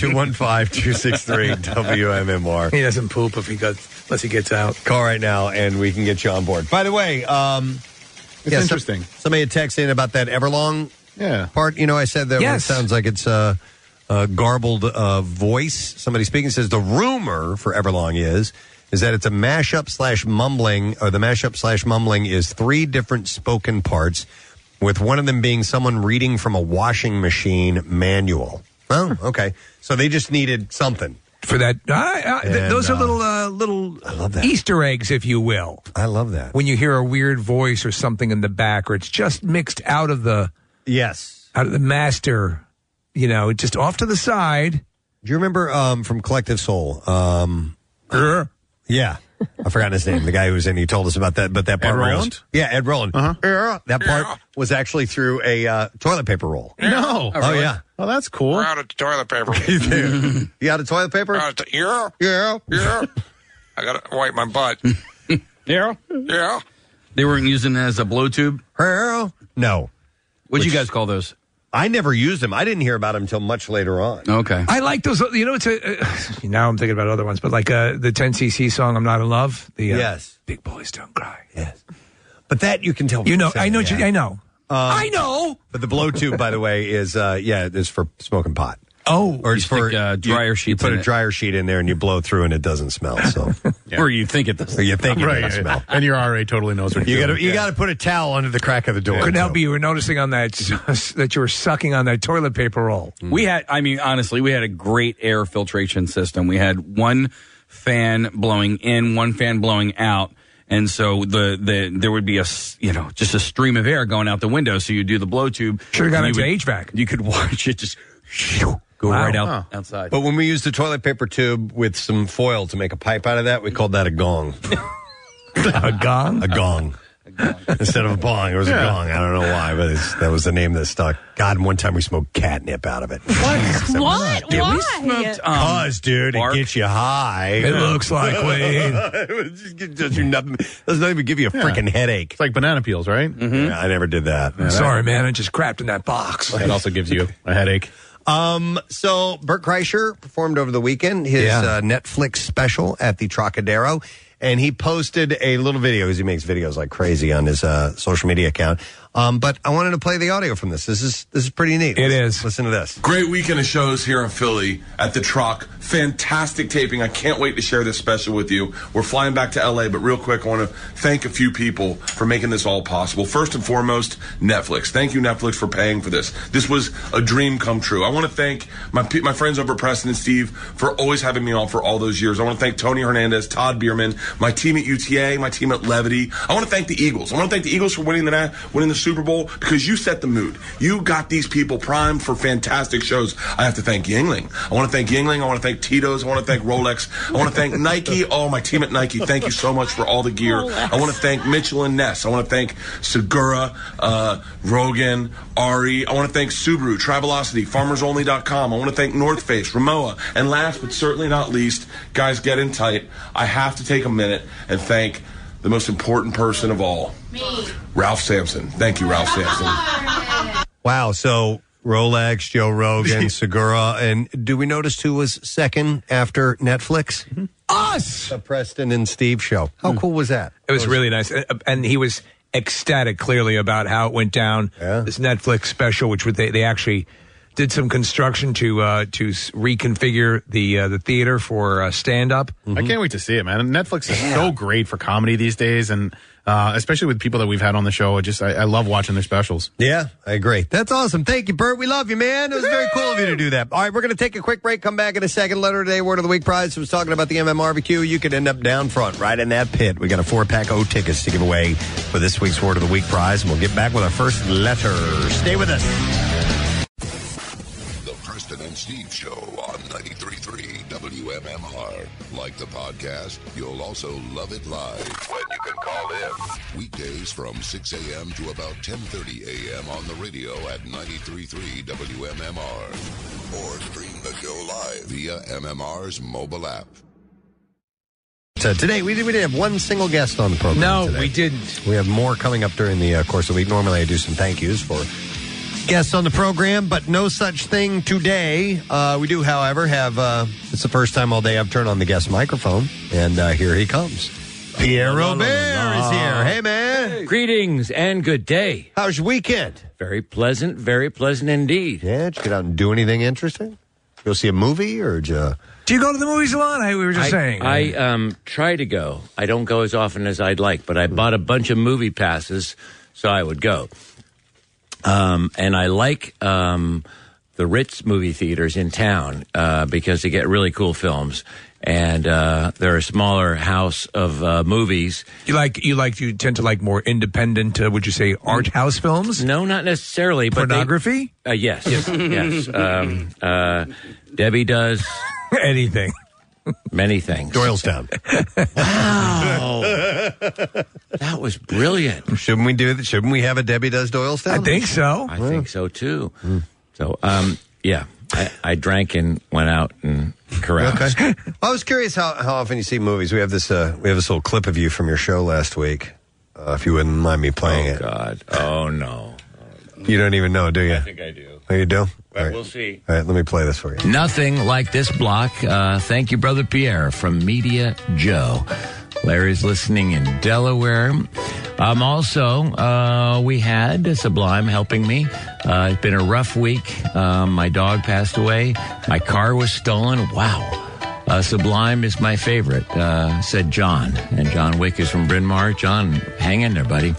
215-263-WMMR. He doesn't poop unless he gets out. Call right now, and we can get you on board. By the way, it's interesting. Somebody had texted in about that Everlong part. You know, I said that it sounds like it's a garbled voice. Somebody speaking says the rumor for Everlong is that it's a mashup / mumbling, or the mashup / mumbling is 3 different spoken parts, with one of them being someone reading from a washing machine manual. Oh, okay. So they just needed something. For that. Those are little Easter eggs, if you will. I love that. When you hear a weird voice or something in the back, or it's just mixed out of the... Yes. Out of the master, just off to the side. Do you remember from Collective Soul? Yeah. I forgot his name. The guy who was in, he told us about that. But that part, Ed Roland? Ed Roland. That part was actually through a toilet paper roll. No. Oh, yeah. Oh, that's cool. We're out of toilet paper. You out of toilet paper? Yeah. I got to wipe my butt. Yeah. Yeah. They weren't using it as a blow tube? No. What'd you guys call those? I never used them. I didn't hear about them until much later on. Okay. I like those. It's now I'm thinking about other ones, but like the 10cc song, I'm Not in Love. Yes. Big Boys Don't Cry. Yes. But that you can tell. I know. I know. But the blow tube, by the way, is for smoking pot. Oh, or it's for dryer sheets. You put a dryer sheet in there and you blow through and it doesn't smell. So, or you think it does. Or you think it doesn't smell. And your RA totally knows what you're doing. You got to put a towel under the crack of the door. Couldn't help you were noticing on that you were sucking on that toilet paper roll. We had, honestly, we had a great air filtration system. We had one fan blowing in, one fan blowing out. And so there would be just a stream of air going out the window. So you do the blow tube. Should have gone into HVAC. You could watch it just go right outside. But when we used the toilet paper tube with some foil to make a pipe out of that, we called that a gong. A gong? A gong. Instead of a bong, it was a gong. I don't know why, but that was the name that stuck. God, and one time we smoked catnip out of it. What? Why? Cause, dude, it gets you high. It looks like Wayne. It does you nothing. Doesn't even give you a freaking headache. It's like banana peels, right? Mm-hmm. Yeah, I never did that. Yeah, sorry, man. I just crapped in that box. It also gives you a headache. So Bert Kreischer performed over the weekend his Netflix special at the Trocadero, and he posted a little video because he makes videos like crazy on his social media account. But I wanted to play the audio from this. This is pretty neat. It is. Listen to this. Great weekend of shows here in Philly at the Troc. Fantastic taping. I can't wait to share this special with you. We're flying back to LA, but real quick, I want to thank a few people for making this all possible. First and foremost, Netflix. Thank you, Netflix, for paying for this. This was a dream come true. I want to thank my friends over at Preston and Steve for always having me on for all those years. I want to thank Tony Hernandez, Todd Bierman, my team at UTA, my team at Levity. I want to thank the Eagles. I want to thank the Eagles for winning the Super Bowl because you set the mood. You got these people primed for fantastic shows. I have to thank Yingling. I want to thank Yingling. I want to thank Tito's. I want to thank Rolex. I want to thank Nike. Oh, my team at Nike. Thank you so much for all the gear. I want to thank Mitchell and Ness. I want to thank Segura, Rogan, Ari. I want to thank Subaru, Travelocity, FarmersOnly.com. I want to thank North Face, Ramoa. And last but certainly not least, guys, get in tight. I have to take a minute and thank the most important person of all, me. Ralph Sampson. Thank you, Ralph Sampson. Wow, so Rolex, Joe Rogan, Segura, and do we notice who was second after Netflix? Mm-hmm. Us! The Preston and Steve show. How cool was that? It was really nice. And he was ecstatic, clearly, about how it went down. Yeah. This Netflix special, which they actually did some construction to reconfigure the theater for stand-up. Mm-hmm. I can't wait to see it, man. Netflix is so great for comedy these days, and especially with people that we've had on the show. I love watching their specials. Yeah, I agree. That's awesome. Thank you, Bert. We love you, man. It was very cool of you to do that. All right, we're going to take a quick break, come back in a second. Letter today, Word of the Week prize. I was talking about the MMRBQ. You could end up down front, right in that pit. We got a 4-pack O tickets to give away for this week's Word of the Week prize, and we'll get back with our first letter. Stay with us. Preston and Steve Show on 93.3 WMMR. Like the podcast, you'll also love it live when you can call in. Weekdays from 6 a.m. to about 10:30 a.m. on the radio at 93.3 WMMR. Or stream the show live via MMR's mobile app. So today, we didn't have one single guest on the program. No, today. we didn't. We have more coming up during the course of the week. Normally, I do some thank yous for guests on the program, but no such thing today. We do, however, have, it's the first time all day I've turned on the guest microphone, and here he comes. Pierre Robert is here. Hey, man. Hey. Greetings and good day. How's your weekend? Very pleasant indeed. Yeah, did you get out and do anything interesting? Go see a movie, or did you... Do you go to the movies a lot? We were just saying. I try to go. I don't go as often as I'd like, but I bought a bunch of movie passes, so I would go. And I like the Ritz movie theaters in town because they get really cool films, and they're a smaller house of movies. You tend to like more independent, would you say, art house films? No, not necessarily. But pornography? Yes, yes. Debbie does anything. Many things. Doylestown. Wow. That was brilliant. Shouldn't we do that? Shouldn't we have a Debbie Does Doylestown? I think so. I think so, too. So, yeah, I drank and went out and caroused. Okay. I was curious how often you see movies. We have this little clip of you from your show last week. If you wouldn't mind me playing it. Oh, God. Oh, no. You don't even know, do you? I think I do. Oh, you do? Well, right. We'll see. All right, let me play this for you. Nothing like this block. Thank you, Brother Pierre from Media Joe. Larry's listening in Delaware. Also, we had Sublime helping me. It's been a rough week. My dog passed away. My car was stolen. Wow. Sublime is my favorite, said John. And John Wick is from Bryn Mawr. John, hang in there, buddy.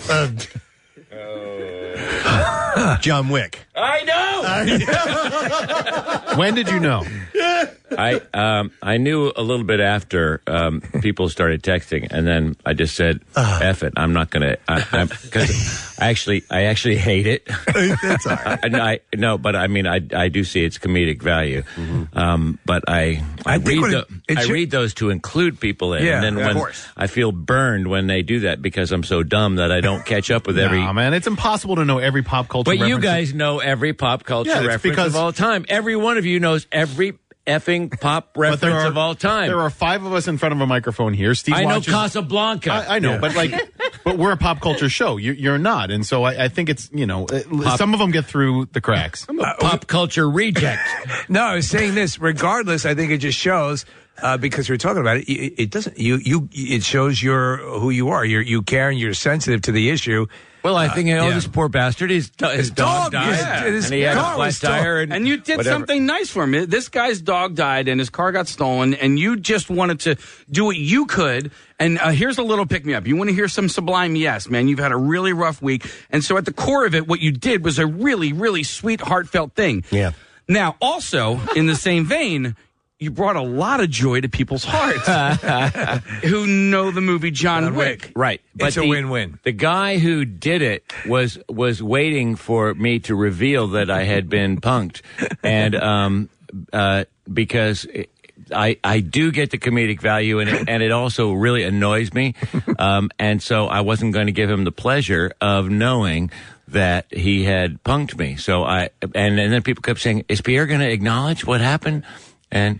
John Wick. I know. When did you know? I knew a little bit after people started texting, and then I just said, "F it, I'm not going to," because I actually hate it. That's all right. No, but I mean, I do see its comedic value. But I read those to include people in, and then when I feel burned when they do that because I'm so dumb that I don't catch up with every. Nah, man, it's impossible to know every pop culture. But reference. you guys know every pop culture reference of all time. Every one of you knows every effing pop reference of all time. There are 5 of us in front of a microphone here. Steve I know watches, Casablanca. I know, but but we're a pop culture show. You're not, and so I think it's some of them get through the cracks. I'm a pop culture reject. No, I was saying this. Regardless, I think it just shows. Because we're talking about it, it doesn't. It shows who you are. You care and you're sensitive to the issue. Well, I think this poor bastard, his dog died, and he had a flat tire. And you did something nice for him. This guy's dog died, and his car got stolen, and you just wanted to do what you could. And here's a little pick-me-up. You want to hear some Sublime? Yes, man. You've had a really rough week. And so at the core of it, what you did was a really, really sweet, heartfelt thing. Yeah. Now, also, in the same vein, you brought a lot of joy to people's hearts who know the movie John Wick. Right. It's a win-win. The guy who did it was waiting for me to reveal that I had been punked. And because I do get the comedic value in it, and it also really annoys me. And so I wasn't going to give him the pleasure of knowing that he had punked me. So and then people kept saying, "Is Pierre going to acknowledge what happened?" And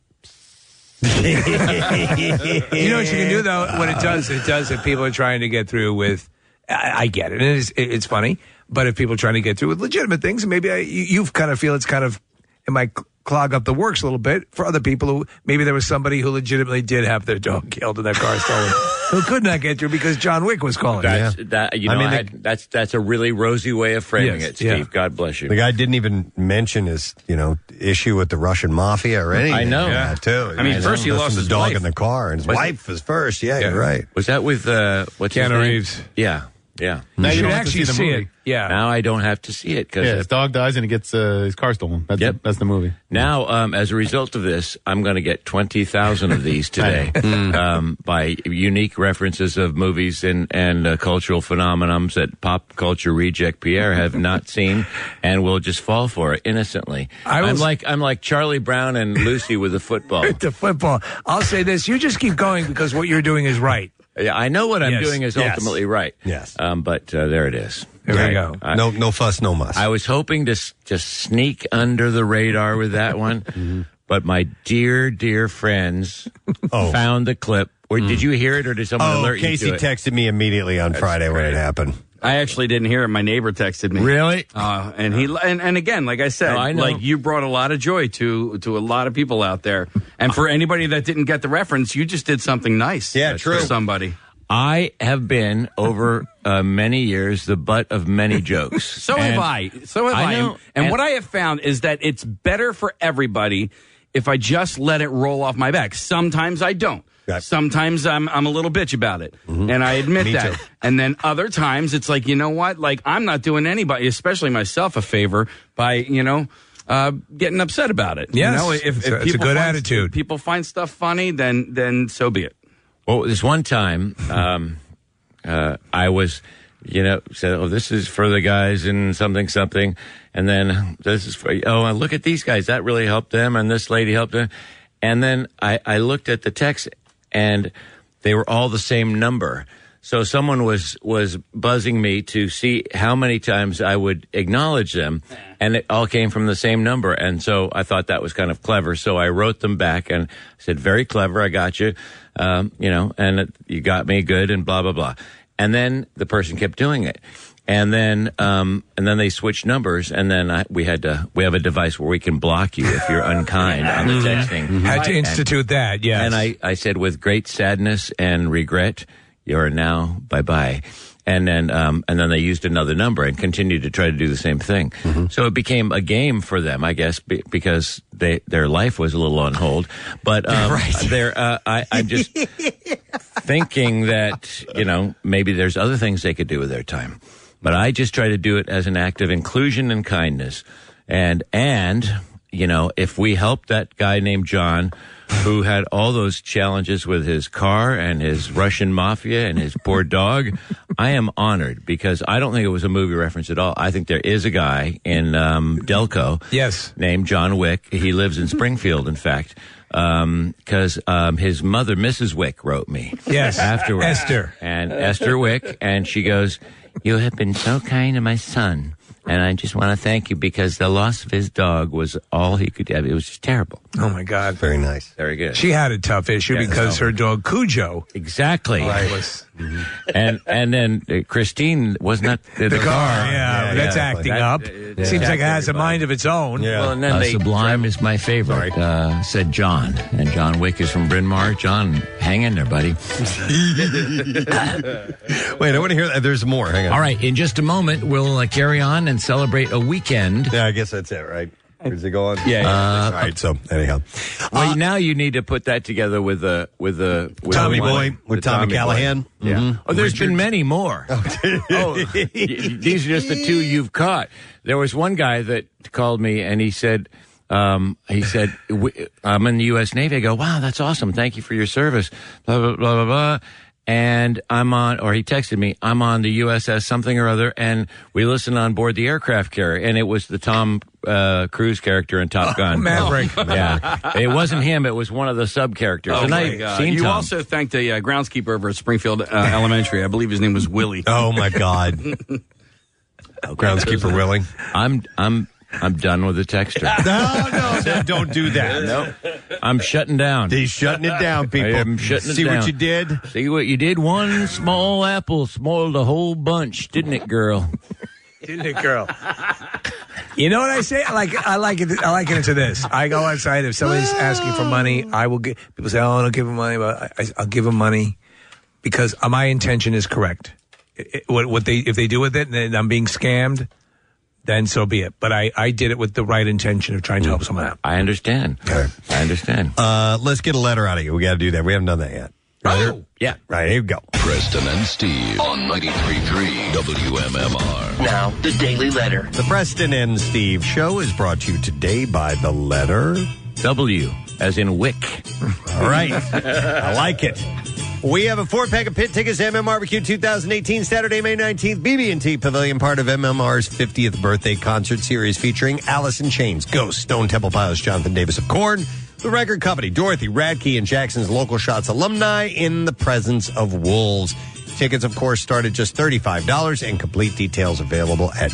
you know what you can do though. What it does if people are trying to get through with, I get it. It's funny, but if people are trying to get through with legitimate things, maybe you kind of feel it's kind of it might clog up the works a little bit for other people who maybe there was somebody who legitimately did have their dog killed and their car stolen who could not get through because John Wick was calling. That's a really rosy way of framing it, Steve. Yeah. God bless you. The guy didn't even mention his issue with the Russian mafia or anything. I know. Yeah, too. I mean, first he lost his dog in the car, and his wife was first. Yeah, you're right. Was that with what's his Keanu name? Reeves? Yeah. Now you should actually see it. Yeah. Now I don't have to see it because his dog dies and he gets his car stolen. That's the movie. Now, as a result of this, I'm going to get 20,000 of these today by unique references of movies and cultural phenomenons that pop culture reject Pierre have not seen and will just fall for it innocently. I'm like Charlie Brown and Lucy with the football. The football. I'll say this: you just keep going because what you're doing is right. Yeah, I know what I'm doing is ultimately right. Yes. But there it is. There we go. No fuss, no muss. I was hoping to just sneak under the radar with that one, but my dear friends found the clip. Or did you hear it, or did someone alert Casey you to it? texted me immediately on Friday when it happened. I actually didn't hear it. My neighbor texted me. Really? And again, like I said, like you brought a lot of joy to a lot of people out there. And for anybody that didn't get the reference, you just did something nice. Yeah, true. For somebody. I have been over many years the butt of many jokes. So have I. And what I have found is that it's better for everybody if I just let it roll off my back. Sometimes I don't. Right. Sometimes I'm a little bitch about it, and I admit that. Too. And then other times it's like, you know what? Like, I'm not doing anybody, especially myself, a favor by, getting upset about it. Yes. You know, if it's a good attitude. If people find stuff funny, then so be it. Well, this one time, I was, said, this is for the guys in something, and then this is for, look at these guys. That really helped them, and this lady helped them. And then I looked at the text, and they were all the same number. So someone was buzzing me to see how many times I would acknowledge them, and it all came from the same number. And so I thought that was kind of clever. So I wrote them back and said, very clever, I got you, and you got me good, and blah, blah, blah. And then the person kept doing it. And then they switched numbers, and then we have a device where we can block you if you're unkind on the texting. Had to institute that, yes. And I said, with great sadness and regret, you're now bye-bye. And then they used another number and continued to try to do the same thing. So it became a game for them, I guess, because their life was a little on hold. But I'm just thinking that maybe there's other things they could do with their time. But I just try to do it as an act of inclusion and kindness. And if we help that guy named John, who had all those challenges with his car and his Russian mafia and his poor dog, I am honored because I don't think it was a movie reference at all. I think there is a guy in Delco, named John Wick. He lives in Springfield, in fact, because his mother, Mrs. Wick, wrote me. Yes, afterwards. Esther Wick, and she goes, "You have been so kind to my son. And I just want to thank you because the loss of his dog was all he could have. It was just terrible." Oh, my God. Very nice. Very good. She had a tough issue because her dog Cujo. Exactly. Was and then Christine was not the car. Yeah, that's acting up. Seems like it has a mind of its own. Yeah. Well, and then Sublime is my favorite, said John. And John Wick is from Bryn Mawr. John, hang in there, buddy. Wait, I want to hear that. There's more. Hang on. All right, in just a moment, we'll carry on and celebrate a weekend. Yeah, I guess that's it, right? Does it go on? Yeah. All right. So anyhow, well, now you need to put that together with Tommy Boy, with Tommy Callahan. Boy. Yeah. Mm-hmm. Oh, there's been many more. These are just the two you've caught. There was one guy that called me and he said, I'm in the U.S. Navy. I go, wow, that's awesome. Thank you for your service. Blah, blah, blah, blah, blah. And he texted me, I'm on the USS something or other, and we listened on board the aircraft carrier, and it was the Tom Cruise character in Top Gun. Maverick. Yeah. It wasn't him, it was one of the sub-characters. Oh, and my God. You also thanked the groundskeeper over at Springfield Elementary. I believe his name was Willie. Oh, my God. Groundskeeper Willie. I'm done with the texter. No, don't do that. Nope. I'm shutting down. He's shutting it down, people. I'm shutting it See down. what you did? See what you did? One small apple spoiled a whole bunch, didn't it, girl? Didn't it, girl? You know what I say? I liken it to this. I go outside. If somebody's asking for money, I will give. People say, "Oh, don't give them money," but I'll give them money because my intention is correct. If they do with it, and I'm being scammed, then so be it. But I did it with the right intention of trying to help someone out. I understand. Okay. I understand. Let's get a letter out of you. We got to do that. We haven't done that yet. Oh, yeah. Right, here we go. Preston and Steve on 93.3 WMMR. Now, the Daily Letter. The Preston and Steve Show is brought to you today by the letter W, as in Wick. All right. I like it. We have a 4-pack of pit tickets to MM Barbecue 2018, Saturday, May 19th, BB&T Pavilion, part of MMR's 50th birthday concert series featuring Alice in Chains, Ghost, Stone Temple Pilots, Jonathan Davis of Korn, the record company, Dorothy, Radke, and Jackson's Local Shots alumni in the presence of wolves. Tickets, of course, start at just $35 and complete details available at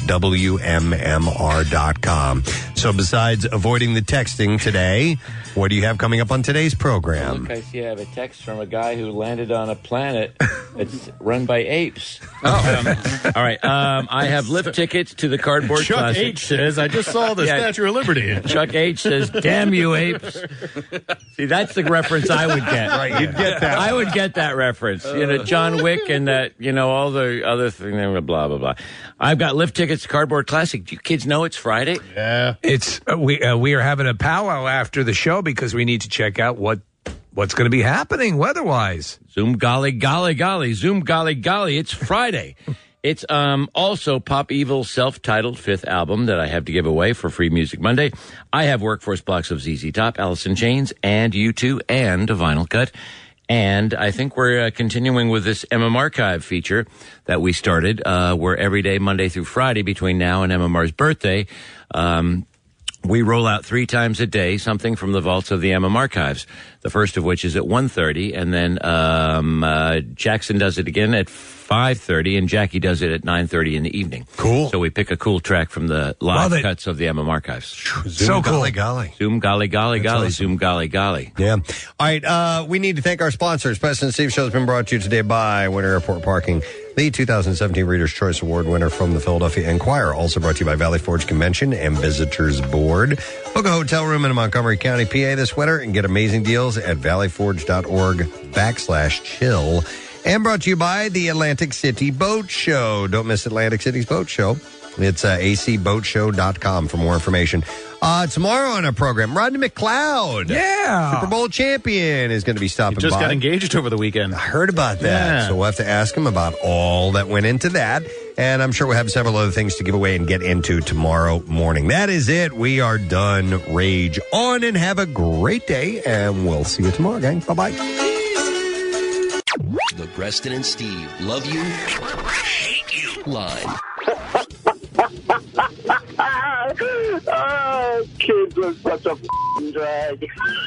WMMR.com. So besides avoiding the texting today, what do you have coming up on today's program? Look, I see I have a text from a guy who landed on a planet that's run by apes. All right. I have lift tickets to the Cardboard Chuck Classic. H says, I just saw the Statue of Liberty. Chuck H says, damn you apes. See, that's the reference I would get. Right, you'd get that. I would get that reference. John Wick and that, all the other thing, blah, blah, blah. I've got lift tickets to Cardboard Classic. Do you kids know it's Friday? Yeah. It's we are having a powwow after the show because we need to check out what's going to be happening weather-wise. Zoom golly, golly, golly. Zoom golly, golly. It's Friday. It's also Pop Evil's self-titled 5th album that I have to give away for Free Music Monday. I have workforce blocks of ZZ Top, Alice in Chains, and U2, and a vinyl cut. And I think we're continuing with this MM Archive feature that we started, where every day, Monday through Friday, between now and MMR's birthday, we roll out 3 times a day something from the vaults of the MM Archives. The first of which is at 1:30, and then Jackson does it again at 5:30, and Jackie does it at 9:30 in the evening. Cool. So we pick a cool track from the live cuts of the MM Archives. Zoom golly golly. Zoom golly golly That's golly. awesome. Zoom golly golly. Yeah. All right. We need to thank our sponsors. Preston and Steve Show has been brought to you today by Winter Airport Parking, the 2017 Reader's Choice Award winner from the Philadelphia Inquirer. Also brought to you by Valley Forge Convention and Visitors Board. Book a hotel room in Montgomery County, PA this winter and get amazing deals at valleyforge.org/chill. And brought to you by the Atlantic City Boat Show. Don't miss Atlantic City's Boat Show. It's acboatshow.com for more information. Tomorrow on our program, Rodney McLeod, Super Bowl champion, is going to be stopping by. Just got engaged over the weekend. I heard about that. Yeah. So we'll have to ask him about all that went into that. And I'm sure we'll have several other things to give away and get into tomorrow morning. That is it. We are done. Rage on and have a great day. And we'll see you tomorrow, gang. Bye-bye. The Preston and Steve Love You, Hate You line. Oh, kids are such a drag.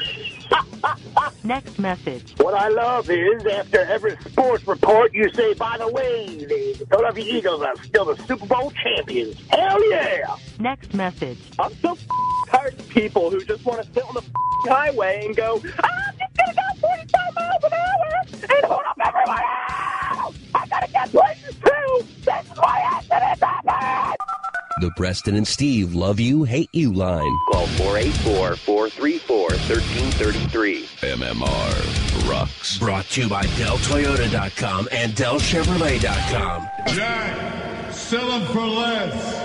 Next message. What I love is after every sports report, you say, by the way, the Philadelphia Eagles are still the Super Bowl champions. Hell yeah! Next message. I'm so tired of people who just want to sit on the highway and go, I'm just going to go 45 miles an hour and hold up everyone else! I got to get places too! This is why accidents happen! The Preston and Steve Love You, Hate You line. Call 484-434-1333. MMR rocks. Brought to you by DellToyota.com and DellChevrolet.com. Jack, sell them for less.